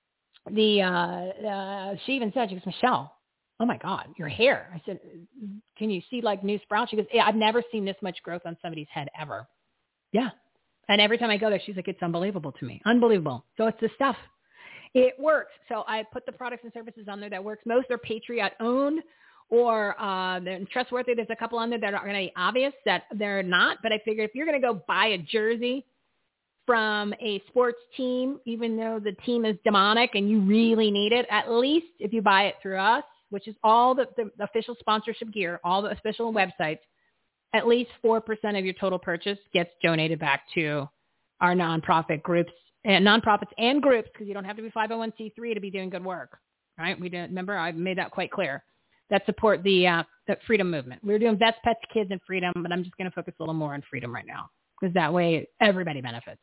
she even said, she goes, Michelle, oh my God, your hair. I said, can you see like new sprouts? She goes, yeah, I've never seen this much growth on somebody's head ever. Yeah. And every time I go there, she's like, it's unbelievable to me. Unbelievable. So it's the stuff. It works. So I put the products and services on there that works. Most are Patriot owned or they're trustworthy. There's a couple on there that are going to be obvious that they're not. But I figured if you're going to go buy a jersey from a sports team, even though the team is demonic and you really need it, at least if you buy it through us, which is all the official sponsorship gear, all the official websites, at least 4% of your total purchase gets donated back to our nonprofit groups and nonprofits and groups, because you don't have to be 501c3 to be doing good work, right? Remember, I made that quite clear, that support the freedom movement. We're doing Vets, Pets, Kids, and Freedom, but I'm just going to focus a little more on freedom right now because that way everybody benefits.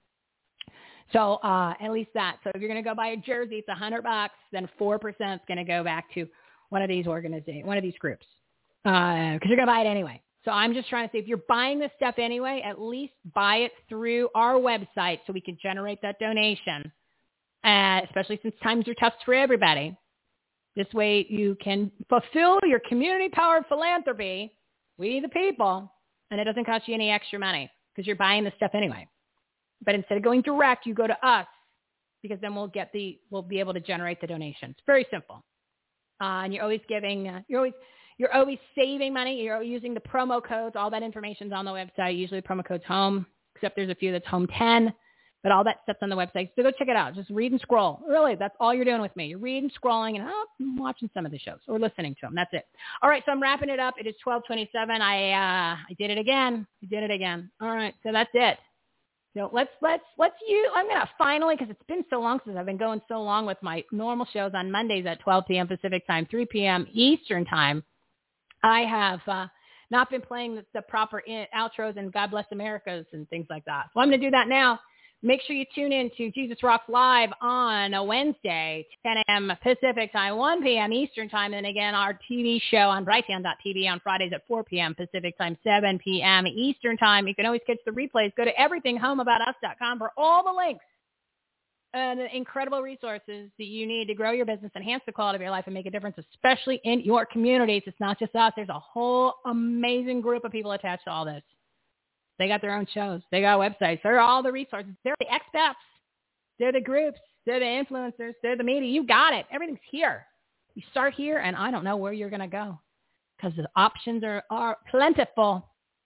So at least that. So if you're going to go buy a jersey, it's $100. Then 4% is going to go back to one of these organizations, one of these groups, because you're going to buy it anyway. So I'm just trying to say, if you're buying this stuff anyway, at least buy it through our website so we can generate that donation, especially since times are tough for everybody. This way you can fulfill your community-powered philanthropy, we the people, and it doesn't cost you any extra money because you're buying the stuff anyway. But instead of going direct, you go to us because then we'll be able to generate the donations. Very simple. And you're always giving, you're always saving money. You're using the promo codes. All that information's on the website. Usually the promo code's home, except there's a few that's home 10. But all that stuff's on the website. So go check it out. Just read and scroll. Really, that's all you're doing with me. You're reading, scrolling, and I'm watching some of the shows or listening to them. That's it. All right, so I'm wrapping it up. It is 12:27. I did it again. I did it again. All right, so that's it. So let's I'm going to finally, because it's been so long since I've been going so long with my normal shows on Mondays at 12 p.m. Pacific time, 3 p.m. Eastern time. I have not been playing the proper outros and God Bless Americas and things like that. So I'm going to do that now. Make sure you tune in to Jesus Rocks Live on a Wednesday, 10 a.m. Pacific time, 1 p.m. Eastern time. And again, our TV show on Brighteon.tv on Fridays at 4 p.m. Pacific time, 7 p.m. Eastern time. You can always catch the replays. Go to everythinghomeaboutus.com for all the links and incredible resources that you need to grow your business, enhance the quality of your life, and make a difference, especially in your communities. It's not just us. There's a whole amazing group of people attached to all this. They got their own shows. They got websites. They're all the resources. They're the experts. They're the groups. They're the influencers. They're the media. You got it. Everything's here. You start here, and I don't know where you're going to go because the options are plentiful.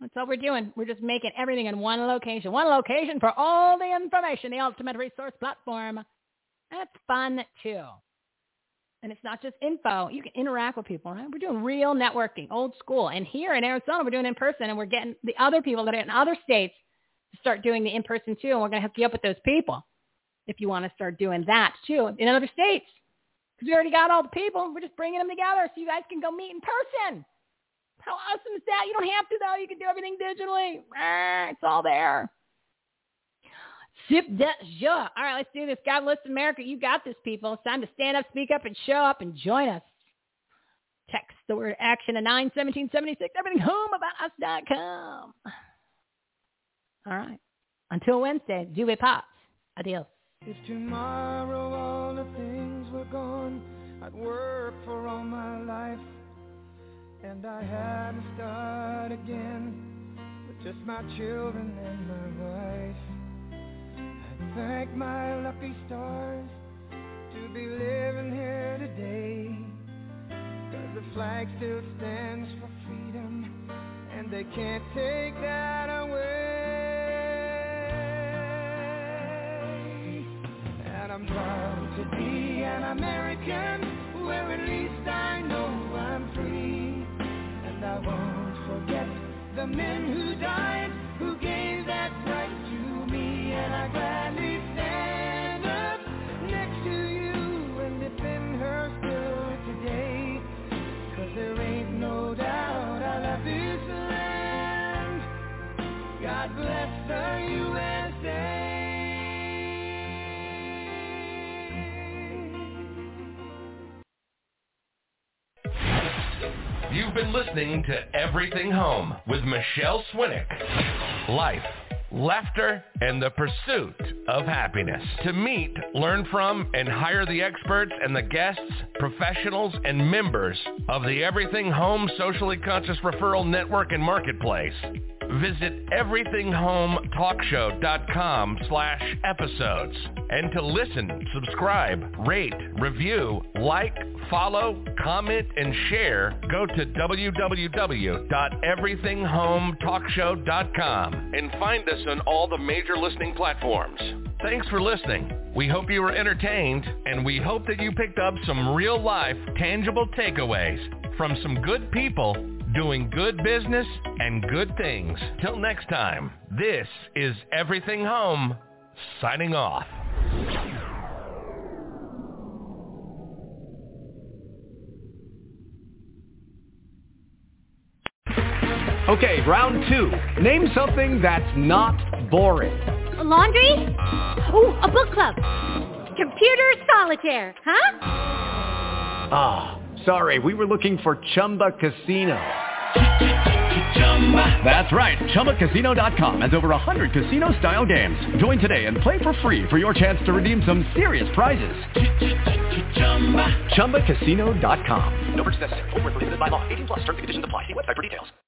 That's all we're doing. We're just making everything in one location. One location for all the information, the ultimate resource platform. That's fun, too. And it's not just info. You can interact with people, right? We're doing real networking, old school. And here in Arizona, we're doing in person, and we're getting the other people that are in other states to start doing the in-person, too. And we're going to hook you up with those people if you want to start doing that, too, in other states. Because we already got all the people. We're just bringing them together so you guys can go meet in person. How awesome is that? You don't have to, though. You can do everything digitally. It's all there. Sip that joie. All right, let's do this. God bless America. You got this, people. It's time to stand up, speak up, and show up and join us. Text the word action to 91776. EverythingHomeAboutUs.com. All right. Until Wednesday, Dewey Pops. Adios. If tomorrow all the things were gone, I'd work for all my life. And I had to start again with just my children and my wife. I thank my lucky stars to be living here today, 'cause the flag still stands for freedom, and they can't take that away. And I'm proud to be an American, where at least I know I'm free. I won't forget the men who died, who gave that right to me, and I gladly stand up next to you and defend her still today, 'cause there ain't no doubt I love this land. God bless the USA. You've been listening to Everything Home with Michelle Swinnick. Life, laughter, and the pursuit of happiness. To meet, learn from, and hire the experts and the guests, professionals, and members of the Everything Home Socially Conscious Referral Network and Marketplace, visit everythinghometalkshow.com/episodes. And to listen, subscribe, rate, review, like, follow, comment, and share, go to www.everythinghometalkshow.com and find us on all the major listening platforms. Thanks for listening. We hope you were entertained, and we hope that you picked up some real-life, tangible takeaways from some good people doing good business and good things. Till next time, this is Everything Home, signing off. Okay, round two. Name something that's not boring. A laundry? Ooh, a book club. Computer solitaire, huh? Ah, sorry, we were looking for Chumba Casino. That's right, ChumbaCasino.com has over 100 casino-style games. Join today and play for free for your chance to redeem some serious prizes. ChumbaCasino.com. No purchase necessary. Void where prohibited by law. 18+ terms and conditions apply. See website for details.